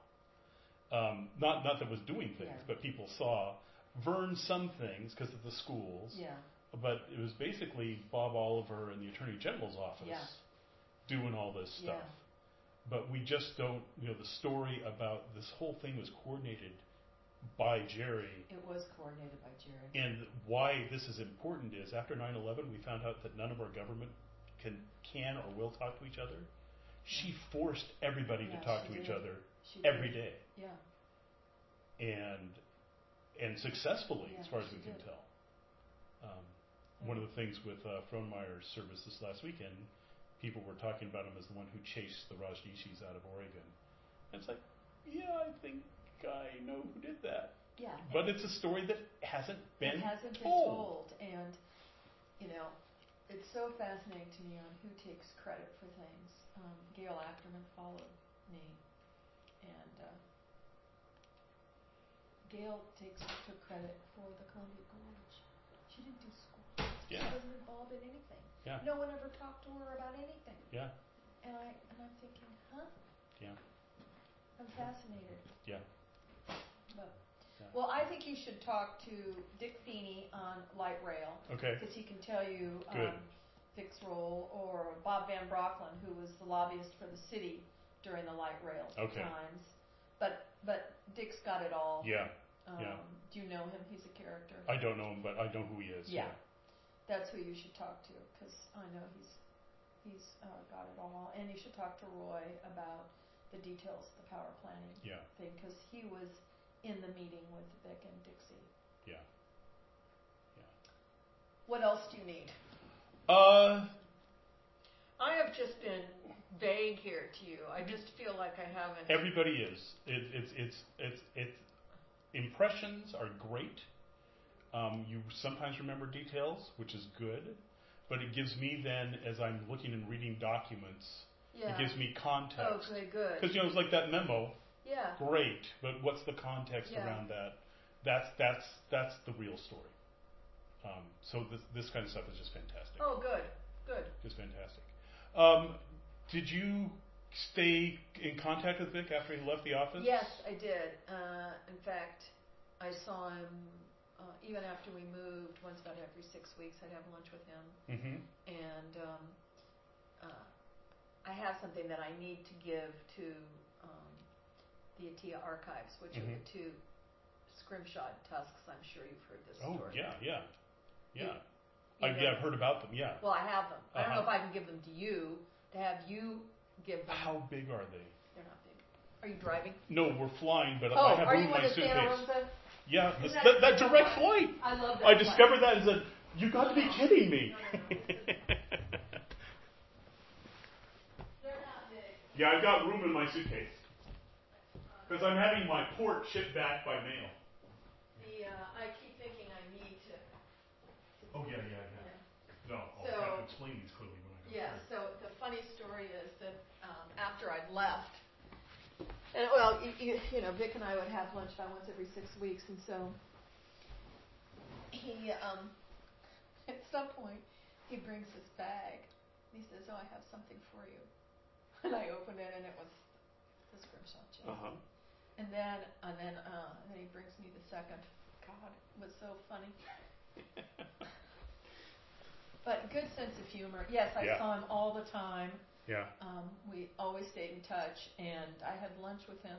Um, not not that was doing things, Yeah. but people saw. Vern some things because of the schools. Yeah. But it was basically Bob Oliver and the Attorney General's office Yeah. doing all this stuff. Yeah. But we just don't, you know, the story about this whole thing was coordinated by Jerry. It was coordinated by Jerry. And why this is important is after nine eleven, we found out that none of our government can, can or will talk to each other. She forced everybody Yeah, to talk she to each did. other She every did. day. Yeah. And and successfully, Yeah, as far as she we can did. tell. Um, Yeah. One of the things with uh, Frohnmeyer's service this last weekend, people were talking about him as the one who chased the Rajneeshis out of Oregon. And it's like, yeah, I think I know who did that. Yeah. But it's a story that hasn't been It hasn't been told. told, and you know, it's so fascinating to me on who takes credit for things. Um, Gail Ackerman followed me, and uh, Gail takes took credit for the Columbia Gorge. She didn't do school. Yeah. She wasn't involved in anything. Yeah. No one ever talked to her about anything. Yeah. And I and I'm thinking, huh? Yeah. I'm fascinated. Yeah. But Yeah. Well, I think you should talk to Dick Feeney on light rail Okay. because he can tell you Good. um, Vic's role, or Bob Van Brocklin, who was the lobbyist for the city during the light rail Okay. times. But but Dick's got it all. Yeah. Um, yeah. Do you know him? He's a character. I don't know him, but I know who he is. Yeah. That's who you should talk to because I know he's he's uh, got it all. And you should talk to Roy about the details of the power planning Yeah. thing because he was in the meeting with Vic and Dixie. Yeah. What else do you need? Uh, I have just been vague here to you. I just feel like I haven't. everybody is. It, it's it's it's it's impressions are great. Um, you sometimes remember details, which is good, but it gives me then, as I'm looking and reading documents, Yeah. it gives me context. Okay, good. Because you know, it's like that memo. Yeah. Great, but what's the context Yeah. around that? That's that's that's the real story. Um, so this this kind of stuff is just fantastic. Oh, good. Good. Just fantastic. Um, did you stay in contact with Vic after he left the office? Yes, I did. Uh, in fact, I saw him uh, even after we moved. Once about every six weeks, I'd have lunch with him. Mm-hmm. And um, uh, I have something that I need to give to um, the Atia archives, which Mhm. are the two scrimshod tusks. I'm sure you've heard this Oh, story. yeah, yeah. Yeah. You I, know- yeah, I've heard about them, yeah. Well, I have them. I don't know if Uh-huh. I can give them to you, to have you give them. How big are they? They're not big. Are you driving? No, we're flying, but Oh, I have are room you in my in the suitcase. Santa Rosa? Yeah, Isn't this, that that, that a direct flight? flight. I love that. I flight. discovered that and said, you got to be kidding me. No, no, no. This is- They're not big. Yeah, I've got room in my suitcase. Because I'm having my port shipped back by mail. The uh, I keep thinking I need to. Oh, yeah, yeah, Yeah. yeah. No, I'll So- have to explain these clearly when I go Yeah. through. So the funny story is that um, after I'd left, and well, you, you, you know, Vic and I would have lunch about once every six weeks, and so he, um, at some point, he brings this bag. And he says, "Oh, I have something for you." And I opened it, and it was the scrimshaw chest. Uh-huh. And then, and then, uh, and then he brings me the second. God, it was so funny. But good sense of humor. Yes, I Yeah. saw him all the time. Yeah. Um, we always stayed in touch, and I had lunch with him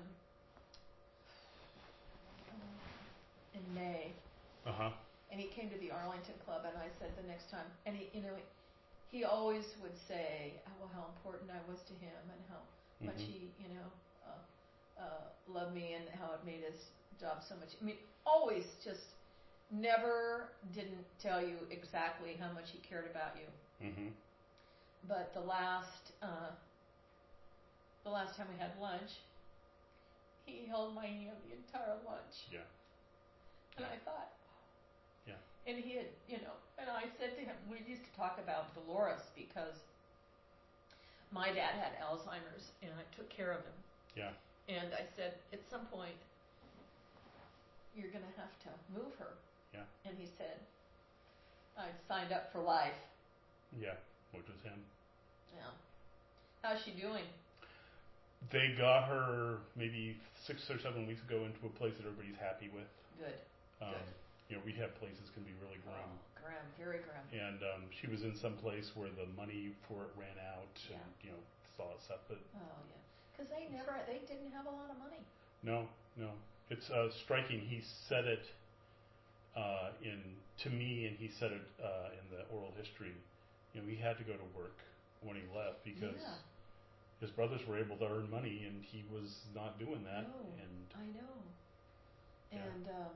um, in May, Uh-huh. and he came to the Arlington Club, and I said the next time, and he, you know, he always would say, oh, well, how important I was to him, and how much Mhm. he, you know, uh, uh, loved me, and how it made his job so much. I mean, always just never didn't tell you exactly how much he cared about you. Mm-hmm. But the last, uh, the last time we had lunch, he held my hand the entire lunch, Yeah. and I thought, Yeah. and he had, you know, and I said to him, we used to talk about Dolores because my dad had Alzheimer's, and I took care of him. Yeah. And I said, at some point, you're going to have to move her. Yeah. And he said, I'd signed up for life. Yeah. Which was him. Yeah. How's she doing? They got her maybe six or seven weeks ago into a place that everybody's happy with. Good. Um, Good. You know, rehab places can be really grim. Oh, grim, very grim. And um, she was in some place where the money for it ran out, Yeah. and you know, all that stuff. But Oh yeah, because they never, they didn't have a lot of money. no, no, it's uh, striking. He said it uh, in to me, and he said it uh, in the oral history. You know, he had to go to work when he left because Yeah. his brothers were able to earn money, and he was not doing that. No, And I know. Yeah. And um,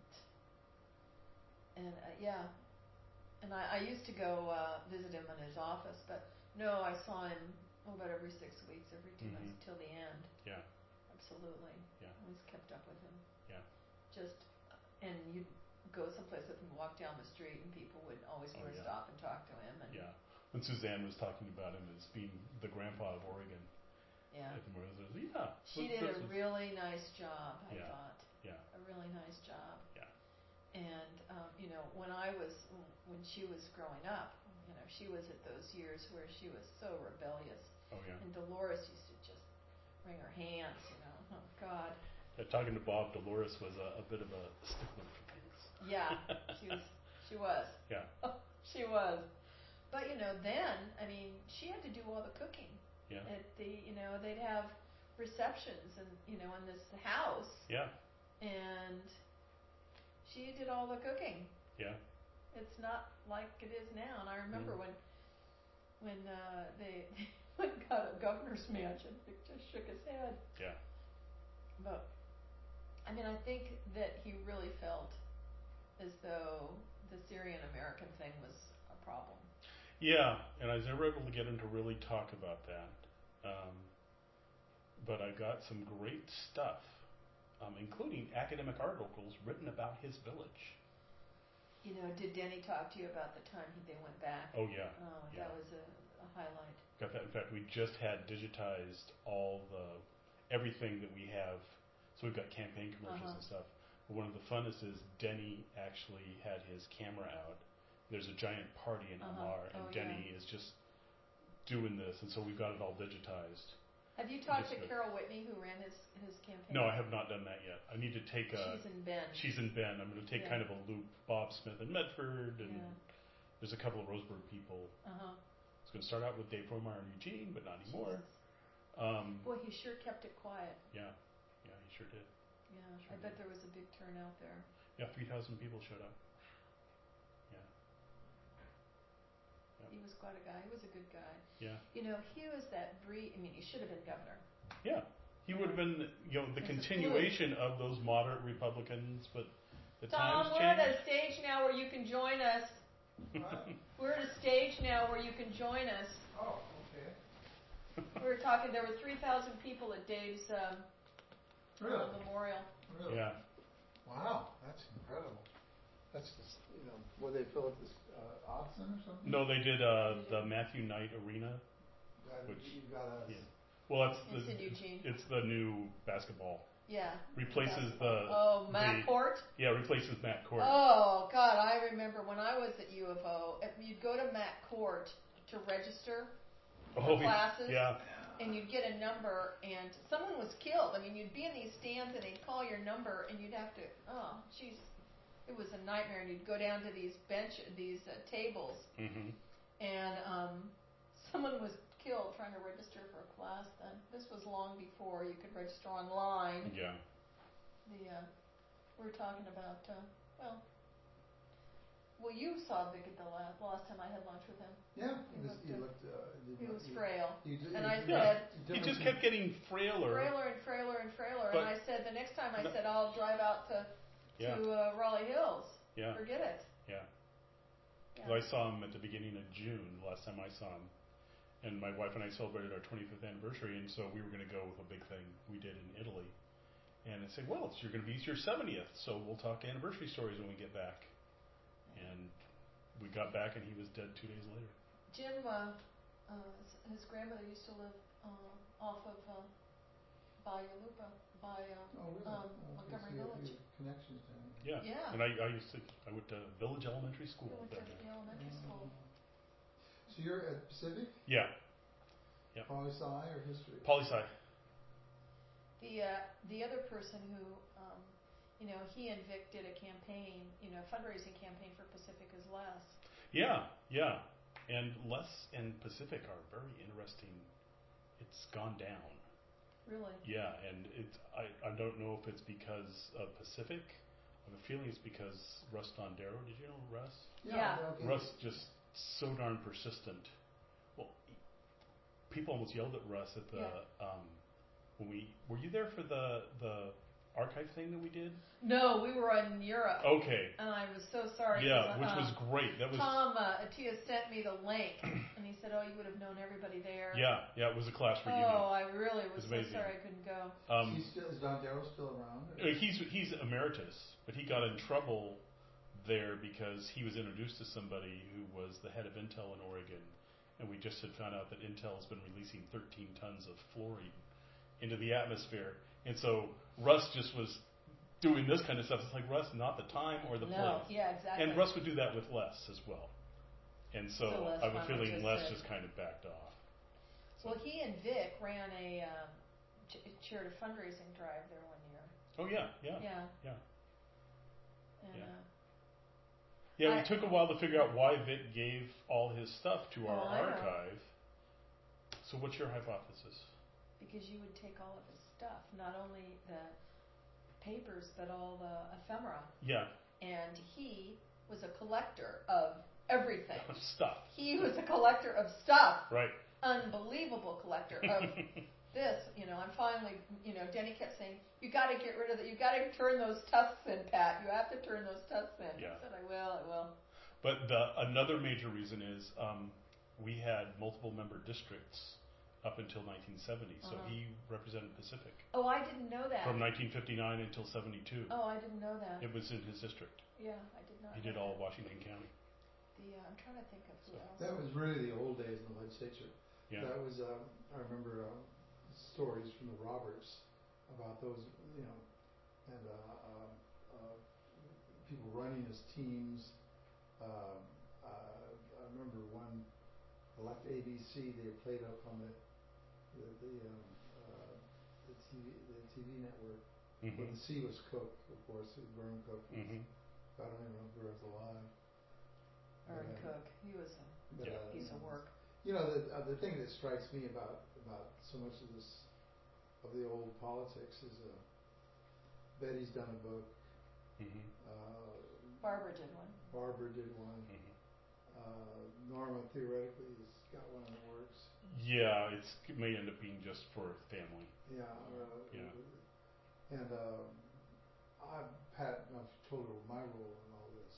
and uh, yeah, and I, I used to go uh, visit him in his office, but no, I saw him oh, about every six weeks, every two Mhm. months till the end. Yeah. Absolutely. Yeah. Always kept up with him. Yeah. Just, and you'd go someplace with him, walk down the street, and people would always Oh, want to yeah. stop and talk to him. And Yeah. When Suzanne was talking about him as being the grandpa of Oregon, yeah. at the Memorial, I said, yeah. She this- did this a was- really nice job, I Yeah. thought. Yeah. A really nice job. Yeah. And, um, you know, when I was, when she was growing up, you know, she was at those years where she was so rebellious. Oh yeah. And Dolores used to just wring her hands, you know. Oh, God. Uh, talking to Bob, Dolores was a, a bit of a stickler for things. Yeah, she was. She was. Yeah. She was. But you know, then I mean, she had to do all the cooking. Yeah. At the, you know, they'd have receptions and you know in this house, Yeah. and she did all the cooking. Yeah. It's not like it is now. And I remember Mm. when when uh, they went and got a governor's mansion, he just shook his head. Yeah. But I mean, I think that he really felt as though the Syrian American thing was a problem. Yeah, and I was never able to get him to really talk about that. Um, but I got some great stuff, um, including academic articles written about his village. You know, did Denny talk to you about the time he, they went back? Oh yeah. Oh, Yeah. that was a, a highlight. Got that. In fact, we just had digitized all the everything that we have. So we've got campaign commercials Uh-huh. and stuff. But one of the funnest is Denny actually had his camera out. There's a giant party in Uh-huh. Amar, and Oh, Denny yeah. is just doing this, and so we've got it all digitized. Have you talked Just to good. Carol Whitney, who ran his his campaign? No, I have not done that yet. I need to take a. She's in Bend. She's in Bend. I'm going to take Yeah. kind of a loop. Bob Smith in Medford, and Yeah. there's a couple of Roseburg people. Uh huh. It's going to start out with Dave Romeyer and Eugene, but not anymore. Um, Boy, he sure kept it quiet. yeah, yeah, he sure did. Yeah, Sure I bet did. there was a big turnout there. Yeah, three thousand people showed up. Yeah, He was quite a guy. He was a good guy. yeah, You know, he was that breed. I mean, he should have been governor. yeah. He would have been, you know, the As a continuation of those moderate Republicans, but the Tom, times we're at changed. a stage now where you can join us. What? We're at a stage now where you can join us. Oh, okay. We were talking. There were three thousand people at Dave's um, Really? uh, memorial. Really? Yeah, Wow, that's incredible. That's just, you know, where they fill up this uh, oxen or something? no, they did uh, the Matthew Knight Arena. That, which- you got a. Yeah. Well, it's It's the in Eugene. it's the new basketball. Yeah. Replaces the Oh, Matt the, Court. Yeah, replaces Matt Court. Oh God, I remember when I was at U of O. If you'd go to Matt Court to register for Oh, classes, yeah, and you'd get a number, and someone was killed. I mean, you'd be in these stands, and they'd call your number, and you'd have to. Oh, jeez, it was a nightmare. And you'd go down to these bench, these uh, tables, hmm and um, someone was killed trying to register for a class. Then this was long before you could register online. yeah. The uh, we were talking about uh, well, well you saw Vic at the last, last time I had lunch with him. Yeah, He he was, looked, he uh, looked, uh, He was he- frail, he did- and he I did- said, He did just some- kept getting frailer. frailer and frailer and frailer. But- and I said the next time I No. said I'll drive out to Yeah, to uh, Raleigh Hills. yeah, Forget it. yeah. Yeah. 'Cause I saw him at the beginning of June, the last time I saw him. And my wife and I celebrated our twenty-fifth anniversary, and so we were going to go with a big thing we did in Italy. And I said, well, it's, you're going to be your seventieth, so we'll talk anniversary stories when we get back. And we got back, and he was dead two days later. Jim, uh, uh, his grandmother used to live uh, off of uh, Bayou Lupa, by uh, Oh, really? um, Oh, okay, Montgomery so you have- Village. you have connections down there. Yeah. Yeah. And I, I used to, I went to Village Elementary He School went to down there. the elementary school. So you're at Pacific, Yeah, poli sci or history? poli sci. The uh, the other person who, um, you know, he and Vic did a campaign, you know, fundraising campaign for Pacific is Les. Yeah, yeah. And Les and Pacific are very interesting. It's gone down. Really? Yeah, and it's I, I don't know if it's because of Pacific. I have a feeling it's because Russ Dondero. Did you know Russ? Yeah. okay. Russ just so darn persistent. Well, he- people almost yelled at Russ at the Yeah. um, when we were you there for the the archive thing that we did? No, we were in Europe, Okay. and I was so sorry. Yeah, 'cause, which uh, was great. That was Tom uh, Attia sent me the link, and he said, "Oh, you would have known everybody there." yeah, yeah. It was a class reunion. Oh, I really was It's so amazing. sorry I couldn't go. Um, He's still, is Don Darrow still around? or- Uh, He's he's emeritus, but he got in trouble there because he was introduced to somebody who was the head of Intel in Oregon, and we just had found out that Intel has been releasing thirteen tons of fluorine into the atmosphere, and so Russ just was doing this kind of stuff. It's like, Russ, not the time or the No, place. yeah, exactly. And Russ would do that with Les as well, and so, So Les I have a finally feeling just Les said- just kind of backed off. So- Well, he and Vic ran a um, ch- chaired a fundraising drive there one year. Oh yeah, yeah, Yeah. yeah. And, Yeah. uh, Yeah, I- it took a while to figure out why Vic gave all his stuff to our Oh, I know. archive. So what's your hypothesis? because you would take all of his stuff, not only the papers, but all the ephemera. Yeah, And he was a collector of everything. stuff. He was a collector of stuff. Right. Unbelievable collector of this, you know, and finally, you know, Denny kept saying, you got to get rid of it. You got to turn those tufts in, Pat. You have to turn those tufts in. Yeah. I said, I will, I will. But the another major reason is um, we had multiple member districts up until nineteen seventy. So Uh-huh. he represented Pacific Oh, I didn't know that. from nineteen fifty-nine until seventy-two. Oh, I didn't know that. It was in his district. Yeah, I did not He know did all of that. Washington County. The, uh, I'm trying to think of who So- else. That was really the old days in the legislature. Yeah. That was, um, I remember um, stories from the Roberts about those, you know, and uh, um, uh, people running as teams. Um, uh, I remember one elect A B C. They played up on the the the, um, uh, the T V the T V network. Mm-hmm. When the sea was Cook, of course, Vern Cook. Was, Mm-hmm. I don't even know if Vern's alive. Ern Yeah. Cook. He was a But, Yeah. uh, piece of work. You know, the uh, the thing that strikes me about about so much of this of the old politics is uh, Betty's done a book. Mm-hmm. Uh, Barbara did one. Barbara did one. Mm-hmm. Uh, Norma theoretically has got one in the works. Yeah, it's, it may end up being just for family. Yeah. Uh, Yeah. And um, I, Pat, I've told her my role in all this.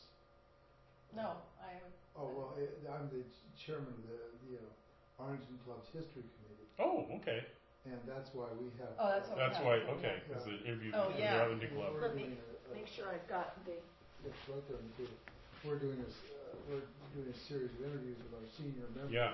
No, I. Oh well, it, I'm the chairman of the the uh, Arlington Club's History Committee, Oh, okay. and that's why we have. Oh, that's uh, what That's have why. to do, Okay, yeah. because the interview Oh, with the yeah. Arlington Club. We're Let me doing a- a- Make sure I've got the. It's right there on the table. We're doing this. Uh, we're doing a series of interviews with our senior members. Yeah.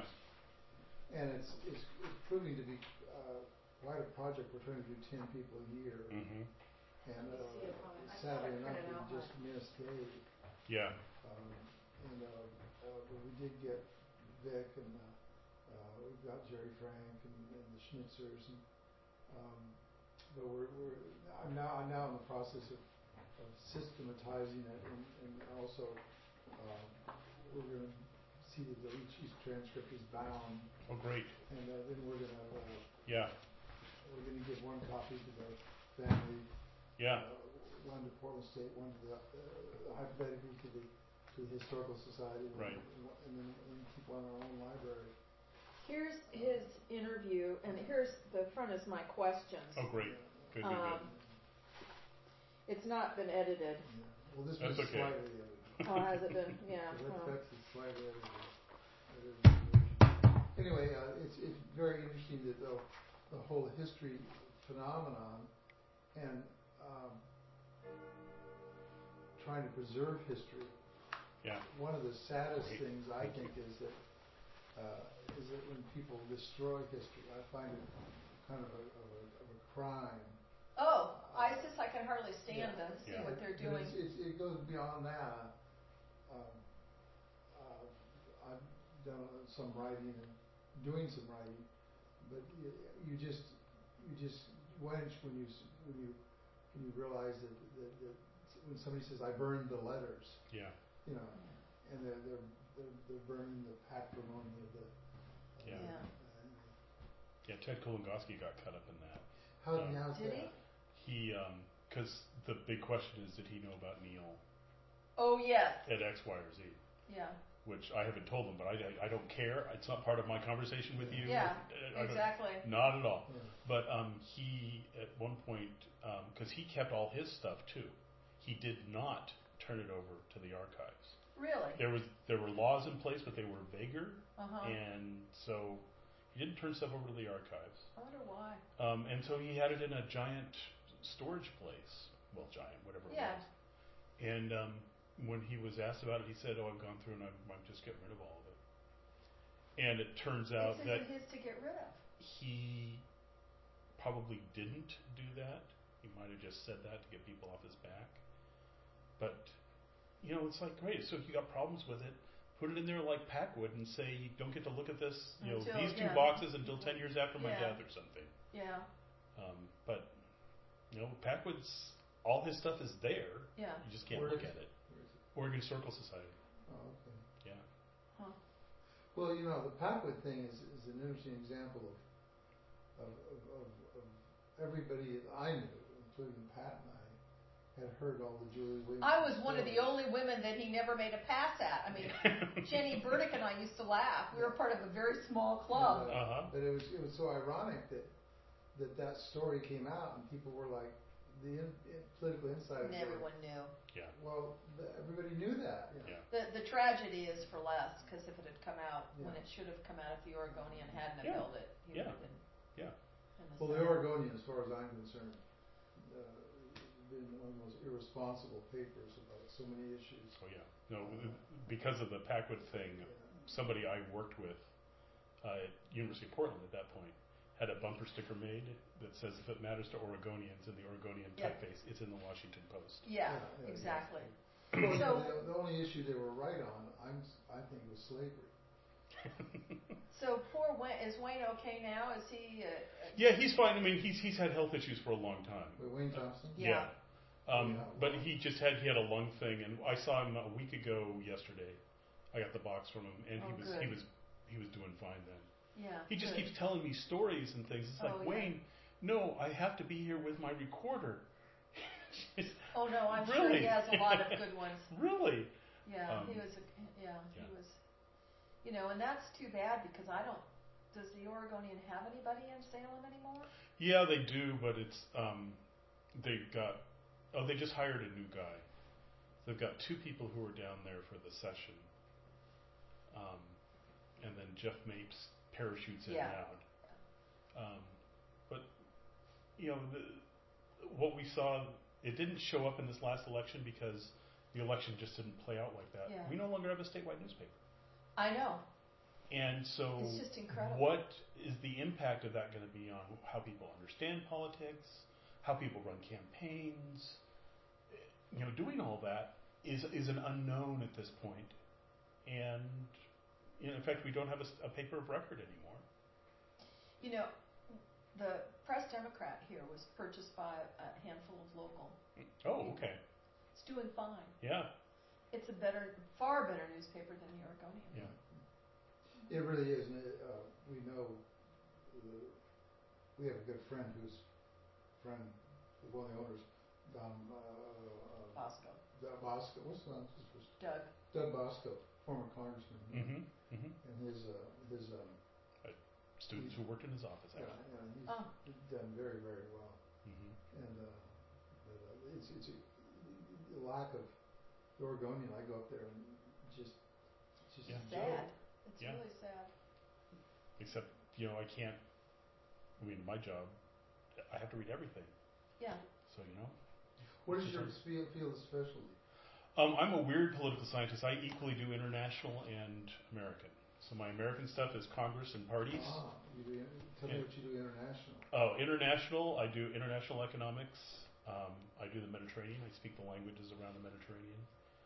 And it's it's, it's proving to be uh, quite a project. We're trying to do ten people a year, Mm-hmm. and Let me uh, see if I- I thought I sadly enough, printed we out just missed Dave. Yeah. Um, and uh, uh, but we did get Vic, and uh, uh, we've got Jerry Frank and, and the Schnitzers, and um, but we're we're I'm now I'm now in the process of, of systematizing it, and, and also um, we're going to see that the each, each transcript is bound, Oh, great. and uh, then we're going to uh, Yeah. we're going to give one copy to the family, Yeah. uh, one to Portland State, one to the uh, hypothetically to the to the Historical Society, Right. and, one- and then and keep one in our own library. Here's his interview, and here's the front is my questions. Oh, great. Good, good, Um, good. It's not been edited. Yeah. Well, this That's was okay. slightly edited. Oh, has it been? Yeah. So well. that's, that's the slightly edited. edited version. Anyway, uh, it's it's very interesting that the the whole history phenomenon and um, trying to preserve history. Yeah. One of the saddest Great. things I Thank think is that uh, is that when people destroy history, I find it kind of a, of a, of a crime. Oh, ISIS! I can hardly stand Yeah. to see Yeah. what they're But doing. It's, it's, it goes beyond that. Um, uh, I've done some writing and doing some writing, but you, you just you just whench when you s- when you when you realize that, that, that when somebody says I burned the letters, Yeah. you know, and they're they're they're, they're burning the patrimony of the. Uh, Yeah. Yeah. uh, Yeah. Ted Kolongoski got caught up in that. how Um, do you how's Did that? He, because the big question is, did he know about Neil Oh yes. at X, Y, or Z? Yeah. Which I haven't told him, but I, I, I don't care. It's not part of my conversation with you. Yeah. I don't- Exactly. Not at all. Yeah. But um, he, at one point, because he kept all his stuff too, he did not turn it over to the archives. Really. There was there were laws in place, but they were vaguer, Uh huh. and so he didn't turn stuff over to the archives. I wonder why. Um, and so he had it in a giant storage place. Well, giant, whatever Yeah. it was. And um, when he was asked about it, he said, "Oh, I've gone through and I'm, I'm just getting rid of all of it." And it turns out It's that his to get rid of. he probably didn't do that. He might have just said that to get people off his back. But, you know, it's like, great, so if you got problems with it, put it in there like Packwood and say, you don't get to look at this, you know, Until- these two yeah. boxes until ten years after my Yeah. death or something. Yeah. Um, but, you know, Packwood's all his stuff is there. Yeah. You just can't Where look is at it? it. Where is it? Oregon Historical Society. Oh, okay. Yeah. Huh. Well, you know, the Packwood thing is, is an interesting example of of, of, of, of everybody that I knew, including Pat and I, had heard all the Julie Williams. I was one of the stories. only women that he never made a pass at. I mean, Jenny Burdick and I used to laugh. We were part of a very small club. And, uh, Uh-huh. But it was it was so ironic that that that story came out and people were like the in, in political insiders. And were, everyone knew. Yeah. Well, the, everybody knew that. You know. Yeah. The the tragedy is for Les, because if it had come out when Yeah. it should have come out if the Oregonian hadn't have Yeah. held it, he Yeah. would have been. Yeah. in the Well, the Senate. Oregonian, as far as I'm concerned, uh, been one of the most irresponsible papers about so many issues. Oh yeah. No, because of the Packwood thing, Yeah. somebody I worked with uh, at University of Portland at that point had a bumper sticker made that says, "If it matters to Oregonians," in the Oregonian Yeah. typeface. It's in the Washington Post. Yeah, Yeah, yeah, exactly. Well, you So- know, the, the only issue they were right on, I'm, s- I think, was slavery. So poor Wayne, is Wayne okay now? Is he? Uh, uh, Yeah, he's fine. I mean, he's he's had health issues for a long time. With Wayne Thompson? Yeah. Um, Yeah. But he just had he had a lung thing, and I saw him a week ago yesterday. I got the box from him, and he Oh, was good. he was he was doing fine then. Yeah. He just good. keeps telling me stories and things. It's like, Oh, yeah. Wayne, no, I have to be here with my recorder. It's- Oh no, I'm sure Really? he has a lot of good ones. really? Yeah, Um, he was. A, yeah, he yeah. was. You know, and that's too bad because I don't. Does the Oregonian have anybody in Salem anymore? Yeah, they do, but it's um, they got oh, they just hired a new guy. They've got two people who are down there for the session, um, and then Jeff Mapes parachutes in Yeah. and out. Um, but you know, the, what we saw, it didn't show up in this last election because the election just didn't play out like that. Yeah. We no longer have a statewide newspaper. I know. And so, It's just incredible. what is the impact of that going to be on how people understand politics, how people run campaigns? You know, doing all that is is an unknown at this point. And you know, in fact, we don't have a, s- a paper of record anymore. You know, the Press Democrat here was purchased by a handful of local. Oh, okay, It's doing fine. yeah, It's a better, far better newspaper than the Oregonian. yeah, It really is, and it, uh, we know, uh, we have a good friend who's friend with one of the owners, Don, uh, uh, Bosco, Doug Bosco, what's the, his first, Doug. Doug Bosco, former congressman, mm-hmm, mm-hmm. and his, uh, his, um, Students who worked in his office, yeah, actually. yeah, he's Oh. done very, very well, Mm-hmm. and, uh, but, uh, it's, it's a, the lack of the Oregonian, I go up there and just, it's just Yeah. a joke. Sad. It's Yeah. really sad. Except, you know, I can't. I mean, my job, I have to read everything. Yeah. So you know. What is your field, field of specialty? Um, I'm a weird political scientist. I equally do international and American. So my American stuff is Congress and parties. Ah, you do, tell me Yeah. what you do international. Oh, international, I do international economics. Um, I do the Mediterranean. I speak the languages around the Mediterranean.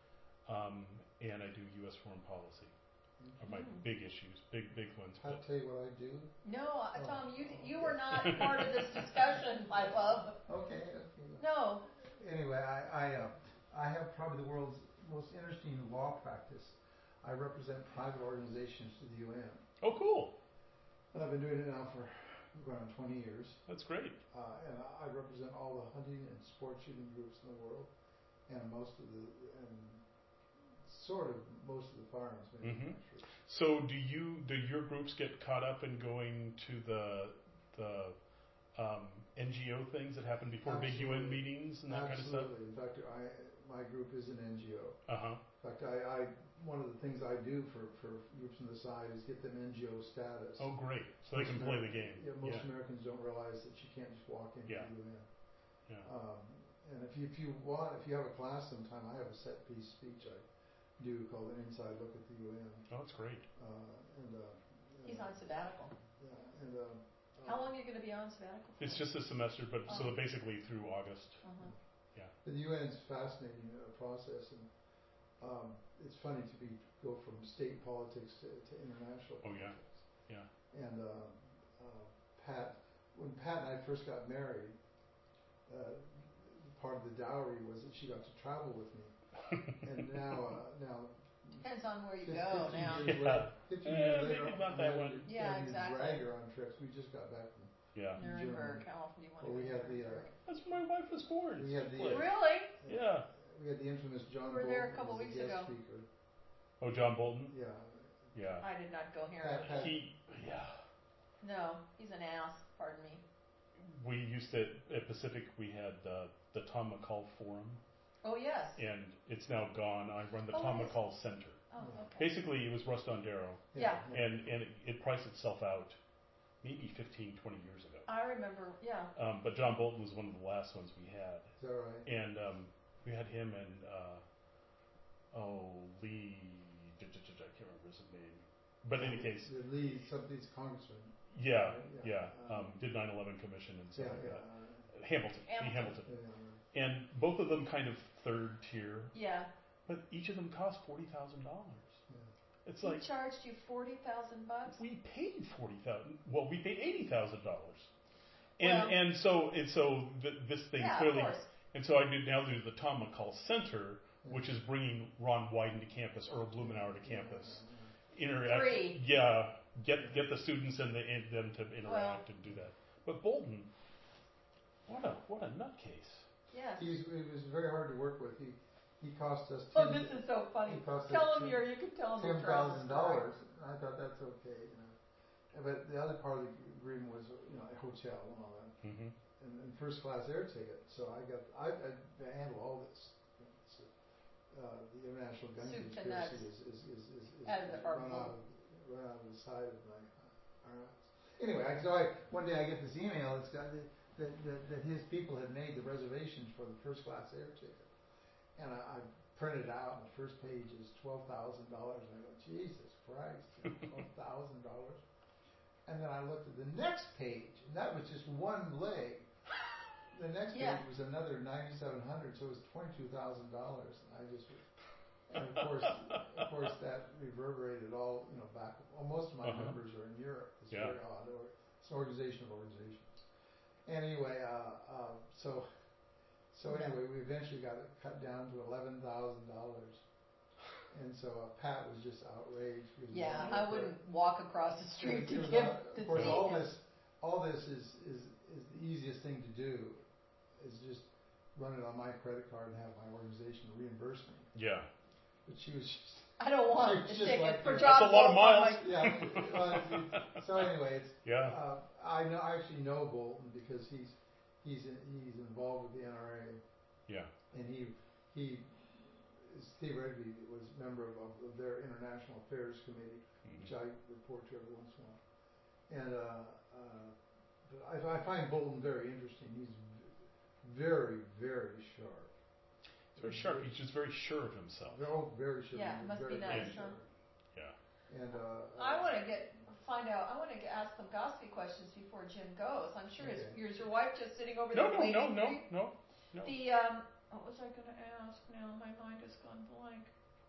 Um, and I do U S foreign policy. Are my Mm. big issues, big big ones. I'll But tell you what I do. No, uh, Oh. Tom, you you were not part of this discussion, my love. Okay, okay. No. Anyway, I, I, uh, I have probably the world's most interesting law practice. I represent private organizations to the U N. oh, cool. And I've been doing it now for around twenty years. That's great. Uh, and I I represent all the hunting and sport shooting groups in the world, and most of the, and sort of most of the firearms Mhm. manufacturers. So do you do your groups get caught up in going to the the um, N G O things that happen before big U N Absolutely. meetings and that kind of stuff? Absolutely. In fact, I, my group is an N G O. Uh huh. In fact, I, I, one of the things I do for, for groups on the side is get them N G O status. Oh, great. So they Most can play the Ameri- game. Yeah, most Yeah. Americans don't realize that you can't just walk into Yeah. the U N. Yeah. Um, and if you, if you want, if you have a class sometime, I have a set piece speech I do called an inside look at the U N. Oh, that's great. Uh, and, uh, He's on sabbatical. yeah, and, um, How uh, long are you going to be on sabbatical for? It's just a semester, but so Oh. basically through August. Uh-huh. The U N is a fascinating uh, process, and um, it's funny to be go from state politics to, to international Oh, yeah. politics. Yeah. And um, uh, Pat, when Pat and I first got married, uh, the part of the dowry was that she got to travel with me. And now, uh, now, Depends on where you fif- go fifteen now. years Yeah. later, fifteen Eh, years maybe later, not I'm that having one. to- Yeah, having to exactly. drag her on trips. We just got back from, Yeah. Nuremberg, Germany. California. You want Well, to we go had to the, uh, Nuremberg. That's where my wife was born. We had the, Place. Really? Yeah. we had the infamous John We were there a Bolton couple as the weeks guest ago. speaker. Oh, John Bolton. Yeah. Yeah. I did not go here. Pat- Pat- He. Yeah. No, he's an ass. Pardon me. We used to at Pacific. We had uh, the Tom McCall Forum, Oh yes. and it's now gone. I run the Oh, Tom it is? McCall Center. Oh okay. Basically, it was Russ Dondero, Yeah. and and it, it priced itself out maybe fifteen, twenty years ago. I remember. Yeah. Um, but John Bolton was one of the last ones we had, Is that right? and um, we had him and uh, oh Lee. I can't remember his name, but in any case, The Lee, something's congressman. yeah, Yeah, yeah, um, did nine eleven commission and stuff Yeah, like yeah. that. uh, Hamilton, Lee Hamilton. Hamilton, yeah, yeah. and both of them kind of third tier, Yeah. but each of them cost forty thousand dollars. It's He like charged you forty thousand bucks. we paid forty thousand. Well, we paid eighty thousand dollars, and Well- and so and so th- this thing Yeah, clearly, of course. and so I do now do the Tom McCall Center, which is bringing Ron Wyden to campus, Earl Blumenauer to campus, interact, Free. yeah, get get the students and, the, and them to interact and do that. But Bolton, what a what a nutcase. Yes. He's, he was very hard to work with. He, he cost us Oh, ten, this is so funny. he cost Tell us him ten- your. You can tell him your ten thousand prices, dollars. I thought that's okay, you know. And But the other part of the agreement was, you know, a hotel and all that, Mm-hmm. and, and first class air ticket. So I got, I, I handle all this. So, uh, the international gun Soup to conspiracy nuts. is, is, is, is, is Out of the- or run out of, run out of the side of my uh, arms. Anyway, I, so I, one day I get this email. It's got the, that, that, that his people had made the reservations for the first class air ticket, and I, I printed it out, and the first page is twelve thousand dollars, and I go, Jesus Christ, twelve thousand dollars. And then I looked at the next page, and that was just one leg. The next Yeah. page was another ninety-seven hundred, so it was twenty-two thousand dollars. And I just, and of course, of course, that reverberated all, you know, back. Well, most of my Uh-huh. members are in Europe. It's Yeah. very odd. Or it's an organization of organizations. Anyway, uh, uh, so, so Yeah. anyway, we eventually got it cut down to eleven thousand dollars. And so uh, Pat was just outraged. because he Yeah, wanted I to- wouldn't walk across the street it to was give all- to Of course, see all him. this, all this is, is, is the easiest thing to do, is just run it on my credit card and have my organization reimburse me. Yeah. But she was just, I don't want It's the just ticket like for the- John That's a lot of Bolton. I'm miles. like, yeah. well, it's- so anyway, it's, Yeah. uh, I know, I actually know Bolton because he's, he's, in, he's involved with the N R A, Yeah. and he, he, Steve Rigby was a member of, of their International Affairs Committee, which I report to every once in a while. And uh, uh, but I, I find Bolton very interesting. He's v- very, very sharp. He's very sharp. He's just very sure of himself. Oh, very sharp. Yeah, He's must very, be very nice, huh? sharp. Yeah. And uh, I uh, want to get find out. I want to ask some gossipy questions before Jim goes. I'm sure his, Okay. is your wife just sitting over No, there no, waiting no, for no, you? no, no. The um, what was I going to ask? Now my mind has gone blank.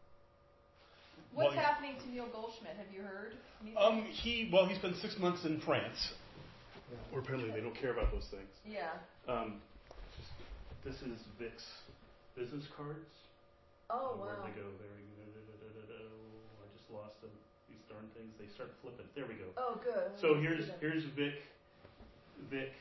What's Well, happening to Neil Goldschmidt? Have you heard? Anything? Um, he well, he's been six months in France, yeah. where apparently they don't care about those things. Yeah. Um, this is Vic's business cards. Oh Where'd wow. they go? There we go. I just lost them. These darn things. They start flipping. There we go. Oh good. So I didn't here's see them. here's Vic. Vic.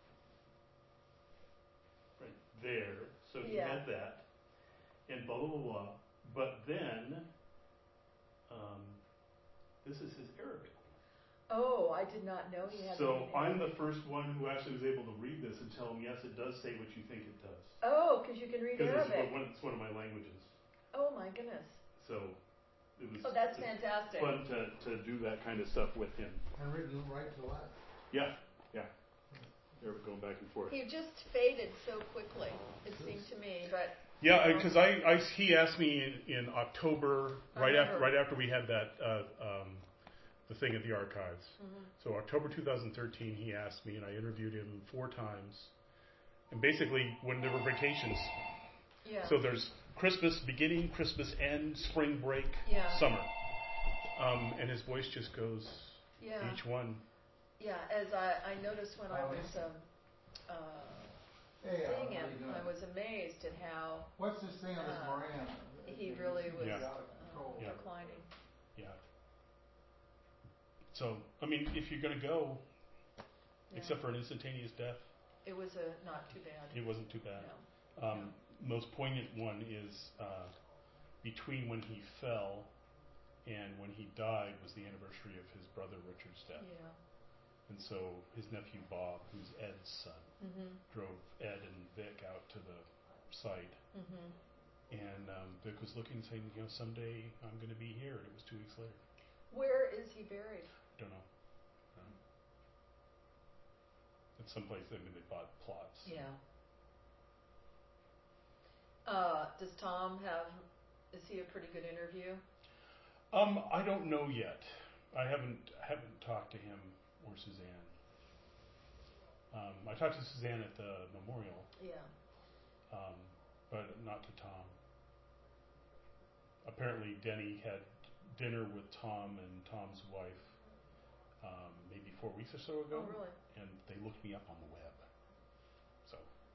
Right there. So he Yeah. had that, and blah blah blah blah. But then, um, this is his Arabic. Oh, I did not know he had. So anything. I'm the first one who actually was able to read this and tell him, yes, it does say what you think it does. Oh, because you can read Because it's Arabic. one, it's one of my languages. Oh my goodness. So it was Oh, that's just fantastic. fun to, to do that kind of stuff with him. And written right to left. Yeah, yeah. They're going back and forth. He just faded so quickly. It seemed to me, but Yeah, because I, I, he asked me in, in October, I right after remember. right after we had that uh, um, the thing at the archives. mhm. So October two thousand thirteen, he asked me, and I interviewed him four times. And basically, when there were vacations, yeah. so there's Christmas beginning, Christmas end, spring break, Yeah. summer, um, and his voice just goes yeah. each one. Yeah, as I, I noticed when I was um, uh, Hey, Alan, seeing how him, you doing? I was amazed at how What's this thing on this uh, Moran? he really was Yeah. out of control. uh, Yeah. declining. Yeah. So, I mean, if you're going to go, Yeah. except for an instantaneous death, It was a not too bad. it wasn't too bad. No. Um, most poignant one is uh, between when he fell and when he died was the anniversary of his brother Richard's death. Yeah. And so his nephew Bob, who's Ed's son, Mhm. drove Ed and Vic out to the site. Mhm. And um, Vic was looking and saying, you know, someday I'm going to be here. And it was two weeks later. Where is he buried? Don't know. Um, it's someplace, I mean, they bought plots. Yeah. Uh, does Tom have? Is he a pretty good interview? Um, I don't know yet. I haven't haven't talked to him or Suzanne. Um, I talked to Suzanne at the memorial, Yeah. um, but not to Tom. Apparently, Denny had dinner with Tom and Tom's wife um, maybe four weeks or so ago, Oh, really? and they looked me up on the web. So,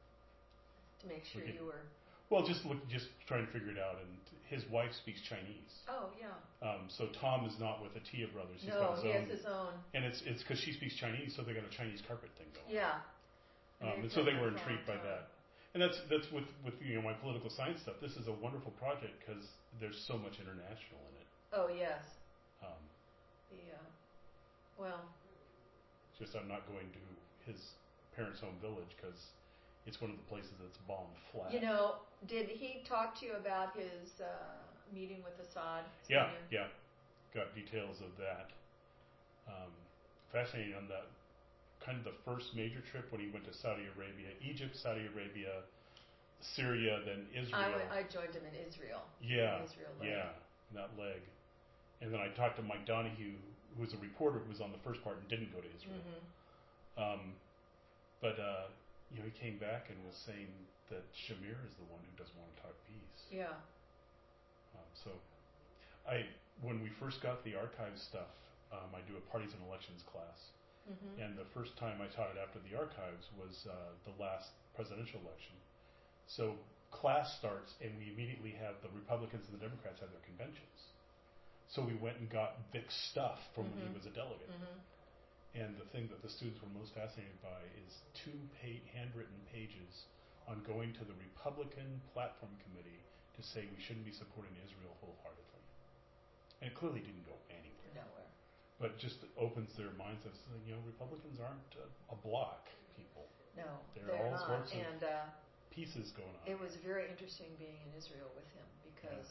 To make sure We could- you were. well, just look, just trying to figure it out. And his wife speaks Chinese, Oh, yeah. um, so Tom is not with the Tia brothers. He's No, got his he own. has his own. And it's it's because she speaks Chinese, so they got a Chinese carpet thing going. Yeah. Um, they've and so done they that were for a intrigued long by time. that. And that's that's with with you know my political science stuff. This is a wonderful project because there's so much international in it. Oh, yes. Um, The. Uh, well. it's just I'm not going to his parents' home village because it's one of the places that's bombed flat. You know, did he talk to you about his uh, meeting with Assad? Yeah, Senior? yeah. Got details of that. Um, fascinating on that. Kind of the first major trip when he went to Saudi Arabia, Egypt, Saudi Arabia, Syria, then Israel. I, went, I joined him in Israel. Yeah, In Israel leg. yeah, that leg. And then I talked to Mike Donahue, who was a reporter who was on the first part and didn't go to Israel. Mm-hmm. Um, but uh, you know, he came back and was saying that Shamir is the one who doesn't want to talk peace. Yeah. Um, so, I when we first got the archives stuff, um, I do a parties and elections class. Mm-hmm. And the first time I taught it after the archives was uh, the last presidential election. So class starts, and we immediately have the Republicans and the Democrats have their conventions. So we went and got Vic's stuff from when he Mhm. was a delegate. Mm-hmm. And the thing that the students were most fascinated by is two pa- handwritten pages on going to the Republican platform committee to say we shouldn't be supporting Israel wholeheartedly. And it clearly didn't go anywhere. Nowhere. But just opens their minds as, you know, Republicans aren't a, a block, people. No, There are they're all not. sorts of and uh, pieces going on. it was very interesting being in Israel with him because,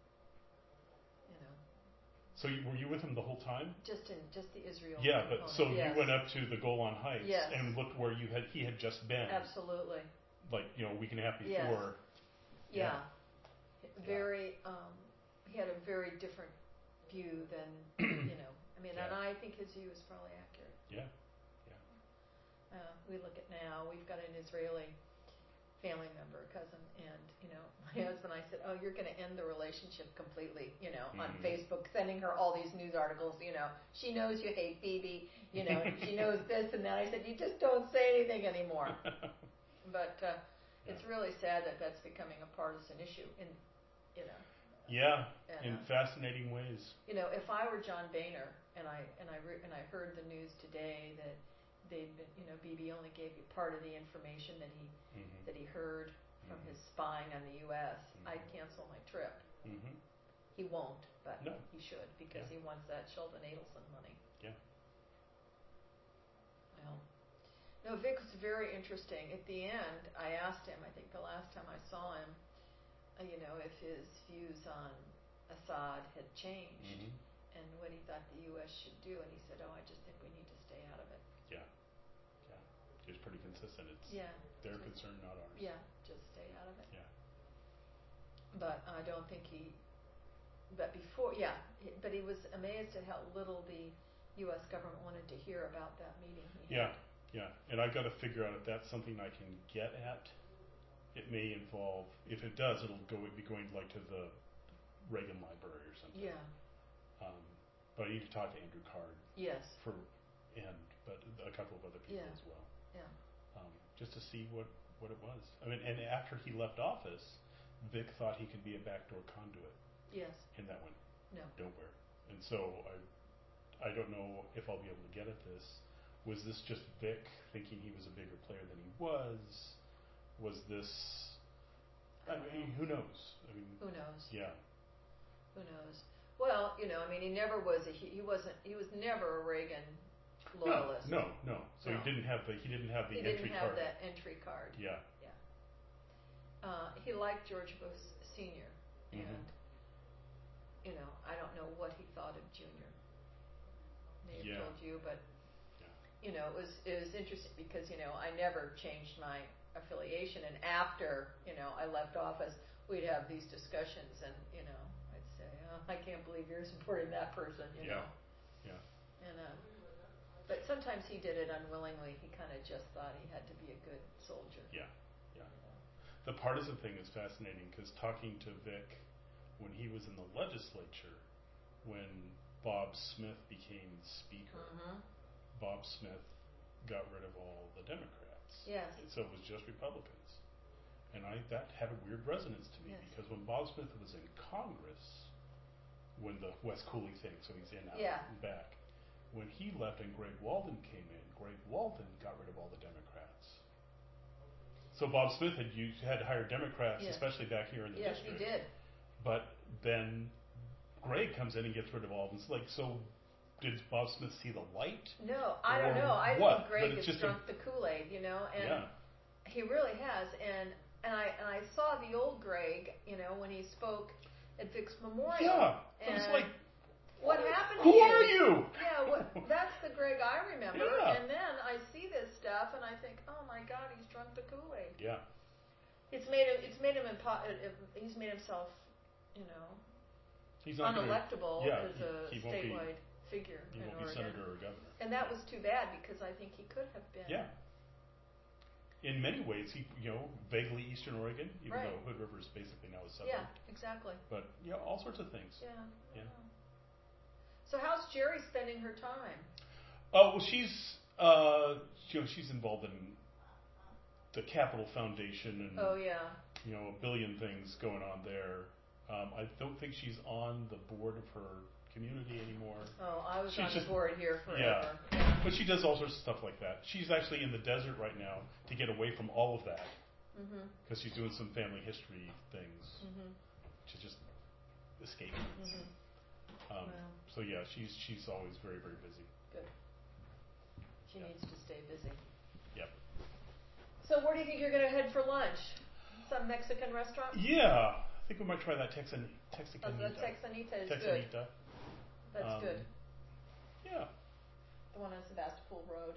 you know, So you, were you with him the whole time? just in just the Israel. Yeah, but component. so yes. you went up to the Golan Heights Yes. and looked where you had he had just been, Absolutely. like you know, a week and a half Yes. before. Yeah. Yeah. Very. Um, he had a very different view than you know. I mean, Yeah. and I think his view is probably accurate. Yeah. Uh, we look at now, we've got an Israeli family member, a cousin, and, you know, my husband and I said, oh, you're going to end the relationship completely, you know, on Mhm. Facebook, sending her all these news articles, you know, she knows you hate Bibi, you know, she knows this and that. I said, you just don't say anything anymore. But uh, it's really sad that that's becoming a partisan issue, in, you know. Yeah, And, in uh, fascinating ways. You know, if I were John Boehner and I and I re- and I heard the news today that they'd been, you know, Bibi only gave you part of the information that he Mm-hmm. that he heard from Mhm. his spying on the U S, Mhm. I'd cancel my trip. Mm-hmm. He won't, but No. he should because Yeah. he wants that Sheldon Adelson money. Yeah. Well, no, Vic was very interesting. At the end, I asked him, I think the last time I saw him, uh, you know, if his views on Assad had changed Mm-hmm. and what he thought the U S should do, and he said, "Oh, I just think we need to stay out of it." Yeah. Yeah. It's pretty consistent. It's Yeah. their just- concern, not ours. Yeah, just stay out of it. Yeah. But I don't think he. But before, yeah, he- but he was amazed at how little the U S government wanted to hear about that meeting he Yeah. had. Yeah. And I got to figure out if that's something I can get at. It may involve, if it does, it'll go be going like to the Reagan Library or something. Yeah. Um, but I need to talk to Andrew Card Yes. for, and but a couple of other people Yeah. as well. Yeah. Um, just to see what what it was. I mean, and after he left office, Vic thought he could be a backdoor conduit, Yes. and that went No. nowhere. And so I, I don't know if I'll be able to get at this. Was this just Vic thinking he was a bigger player than he was? Was this? I mean, who knows? I mean, Who knows? yeah, Who knows? Well, you know, I mean, he never was a he, he wasn't he was never a Reagan loyalist. no, no, no. So No. he didn't have the he didn't have the he entry didn't have card. that entry card. Yeah. Uh, he liked George Bush Senior, Mhm. and you know, I don't know what he thought of Junior. May have Yeah. told you, but Yeah. you know, it was it was interesting because you know I never changed my affiliation, and after you know I left office, we'd have these discussions, and you know I'd say, oh, I can't believe you're supporting that person, you Yeah. know. Yeah. And uh, but sometimes he did it unwillingly. He kind of just thought he had to be a good soldier. Yeah. Yeah. The partisan thing is fascinating because talking to Vic when he was in the legislature, when Bob Smith became Speaker, Mm-hmm. Bob Smith got rid of all the Democrats. Yes. So it was just Republicans. And I that had a weird resonance to me Yes. because when Bob Smith was in Congress, when the West Cooley thing, so he's in out Yeah. and back, when he left and Greg Walden came in, Greg Walden got rid of all the Democrats. So Bob Smith had used, had hired Democrats, Yes. especially back here in the Yes, district. he did. But then Greg comes in and gets rid of all of them. It's like, so did Bob Smith see the light? No, I don't Or know. I what? think Greg But it's has just a- drunk the Kool-Aid, you know, and Yeah. he really has. And and I and I saw the old Greg, you know, when he spoke at Vic's memorial. Yeah. And It was like, what happened who to you? are you? Yeah, what, that's the Greg I remember. Yeah. And then I see this stuff, and I think, oh my God, he's drunk the Kool-Aid. Yeah. It's made him. It's made him. Impo- it, it, he's made himself, you know, He's not gonna- unelectable yeah, as a he, he won't be, statewide figure he in won't be Oregon. senator or governor. And that was too bad because I think he could have been. Yeah. In many ways, he, you know, vaguely Eastern Oregon, even Right. though Hood River is basically now a suburb. Yeah, exactly. But, yeah, all sorts of things. Yeah. Yeah. yeah. So how's Jerry spending her time? Oh, well, she's, uh, you know, she's involved in the Capital Foundation and, Oh yeah. you know, a billion things going on there. Um, I don't think she's on the board of her community anymore. Oh, I was She's on just- the board here yeah. forever. But she does all sorts of stuff like that. She's actually in the desert right now to get away from all of that Mhm. because she's doing some family history things Mhm. to just escape. Mhm. Um, Wow. So yeah, she's she's always very very busy. Good. She Yeah. needs to stay busy. Yep. So where do you think you're going to head for lunch? Some Mexican restaurant? Yeah, I think we might try that Texan Oh, the Texicanita. Texanita is good. Texanita. That's Um, good. Yeah. The one on Sebastopol Road.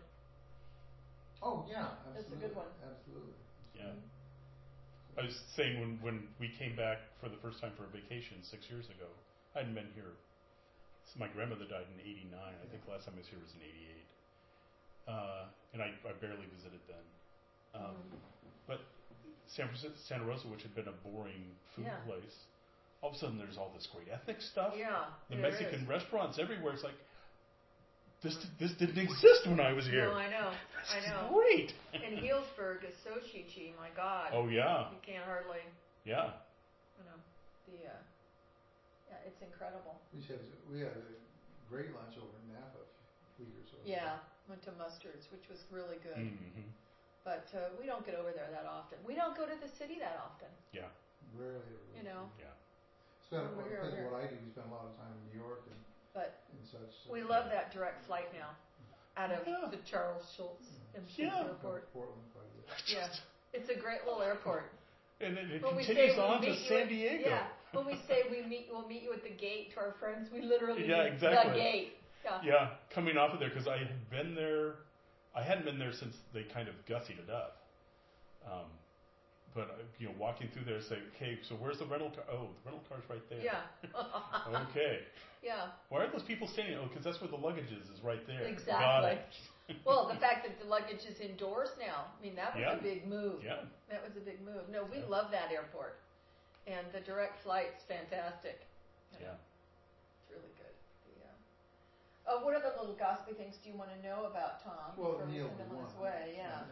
Oh, yeah, absolutely. That's a good one. Absolutely. Yeah. I was saying when, when we came back for the first time for a vacation six years ago, I hadn't been here. So my grandmother died in eighty-nine. I think the last time I was here was in eighty-eight. Uh, and I, I barely visited then. Um, Mhm. But San Francisco, Santa Rosa, which had been a boring food Yeah. place, all of a sudden there's all this great ethnic stuff. Yeah. The there Mexican is. restaurants everywhere. It's like, this this didn't exist when I was here. No, I know. I This is know. Great. And Healdsburg is so chichi, my God. Oh yeah, You can't hardly, yeah. you know, the, uh, yeah, it's incredible. We had, we had a great lunch over in Napa a week or so ago. Yeah, went to Mustard's, which was really good. Mm-hmm. But uh, we don't get over there that often. We don't go to the city that often, Yeah, Rarely ever. you know. yeah. Spend, When well, we're because here. of what I do, we spend a lot of time in New York and, But and such. So we love that direct flight now out of Yeah. the Charles Schultz and Yeah. Airport. Portland quite a bit. Yeah, it's a great little airport. And then it When we continues say we'll on to meet you San at- Diego. Yeah, when we say we meet, we'll meet you at the gate to our friends. We literally Yeah, mean exactly. the gate. Yeah. Yeah, coming off of there because I had been there. I hadn't been there since they kind of gussied it up. Um, but uh, you know, walking through there, say, okay, so where's the rental car? Oh, the rental car's right there. Yeah. Okay. Yeah. Why aren't those people standing? Oh, because that's where the luggage is. Is right there. Got Exactly. it. Well, the fact that the luggage is indoors now, I mean, that was Yeah. a big move. Yeah. That was a big move. No, we Yeah. love that airport. And the direct flight's fantastic. You know, Yeah. It's really good. The, uh, oh, what other little gossipy things do you want to know about Tom Well, before we Neil send him was on his one. way? Yeah. And, and then the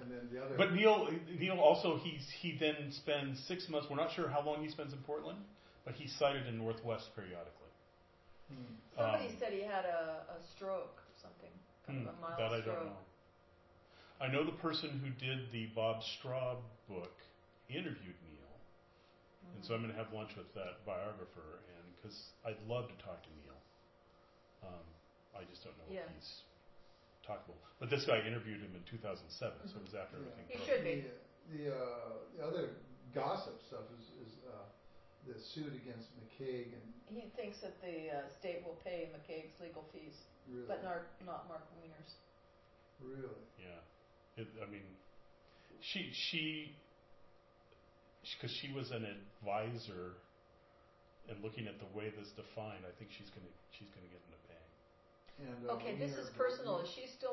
other. But Neil, Neil also he's he then spends six months. We're not sure how long he spends in Portland, but he's cited in Northwest periodically. Hmm. Somebody Um, said he had a, a stroke or something, kind Hmm, of a mild that I stroke. don't know. I know the person who did the Bob Straub book interviewed Neil, Mhm. and so I'm going to have lunch with that biographer, and because I'd love to talk to Neil, um, I just don't know Yeah. if he's talkable. But this guy interviewed him in two thousand seven, so it was after Yeah. everything. He broke. should be. The, the, uh, the other gossip stuff is, is uh, the suit against McCaig and He thinks that the uh, state will pay McCaig's legal fees, really, but not, not Mark Wiener's. really. Yeah, it, I mean, she she because she was an advisor, and looking at the way this defined, I think she's gonna she's gonna get into paying. And, uh, Okay, this Wiener- is personal. Is she still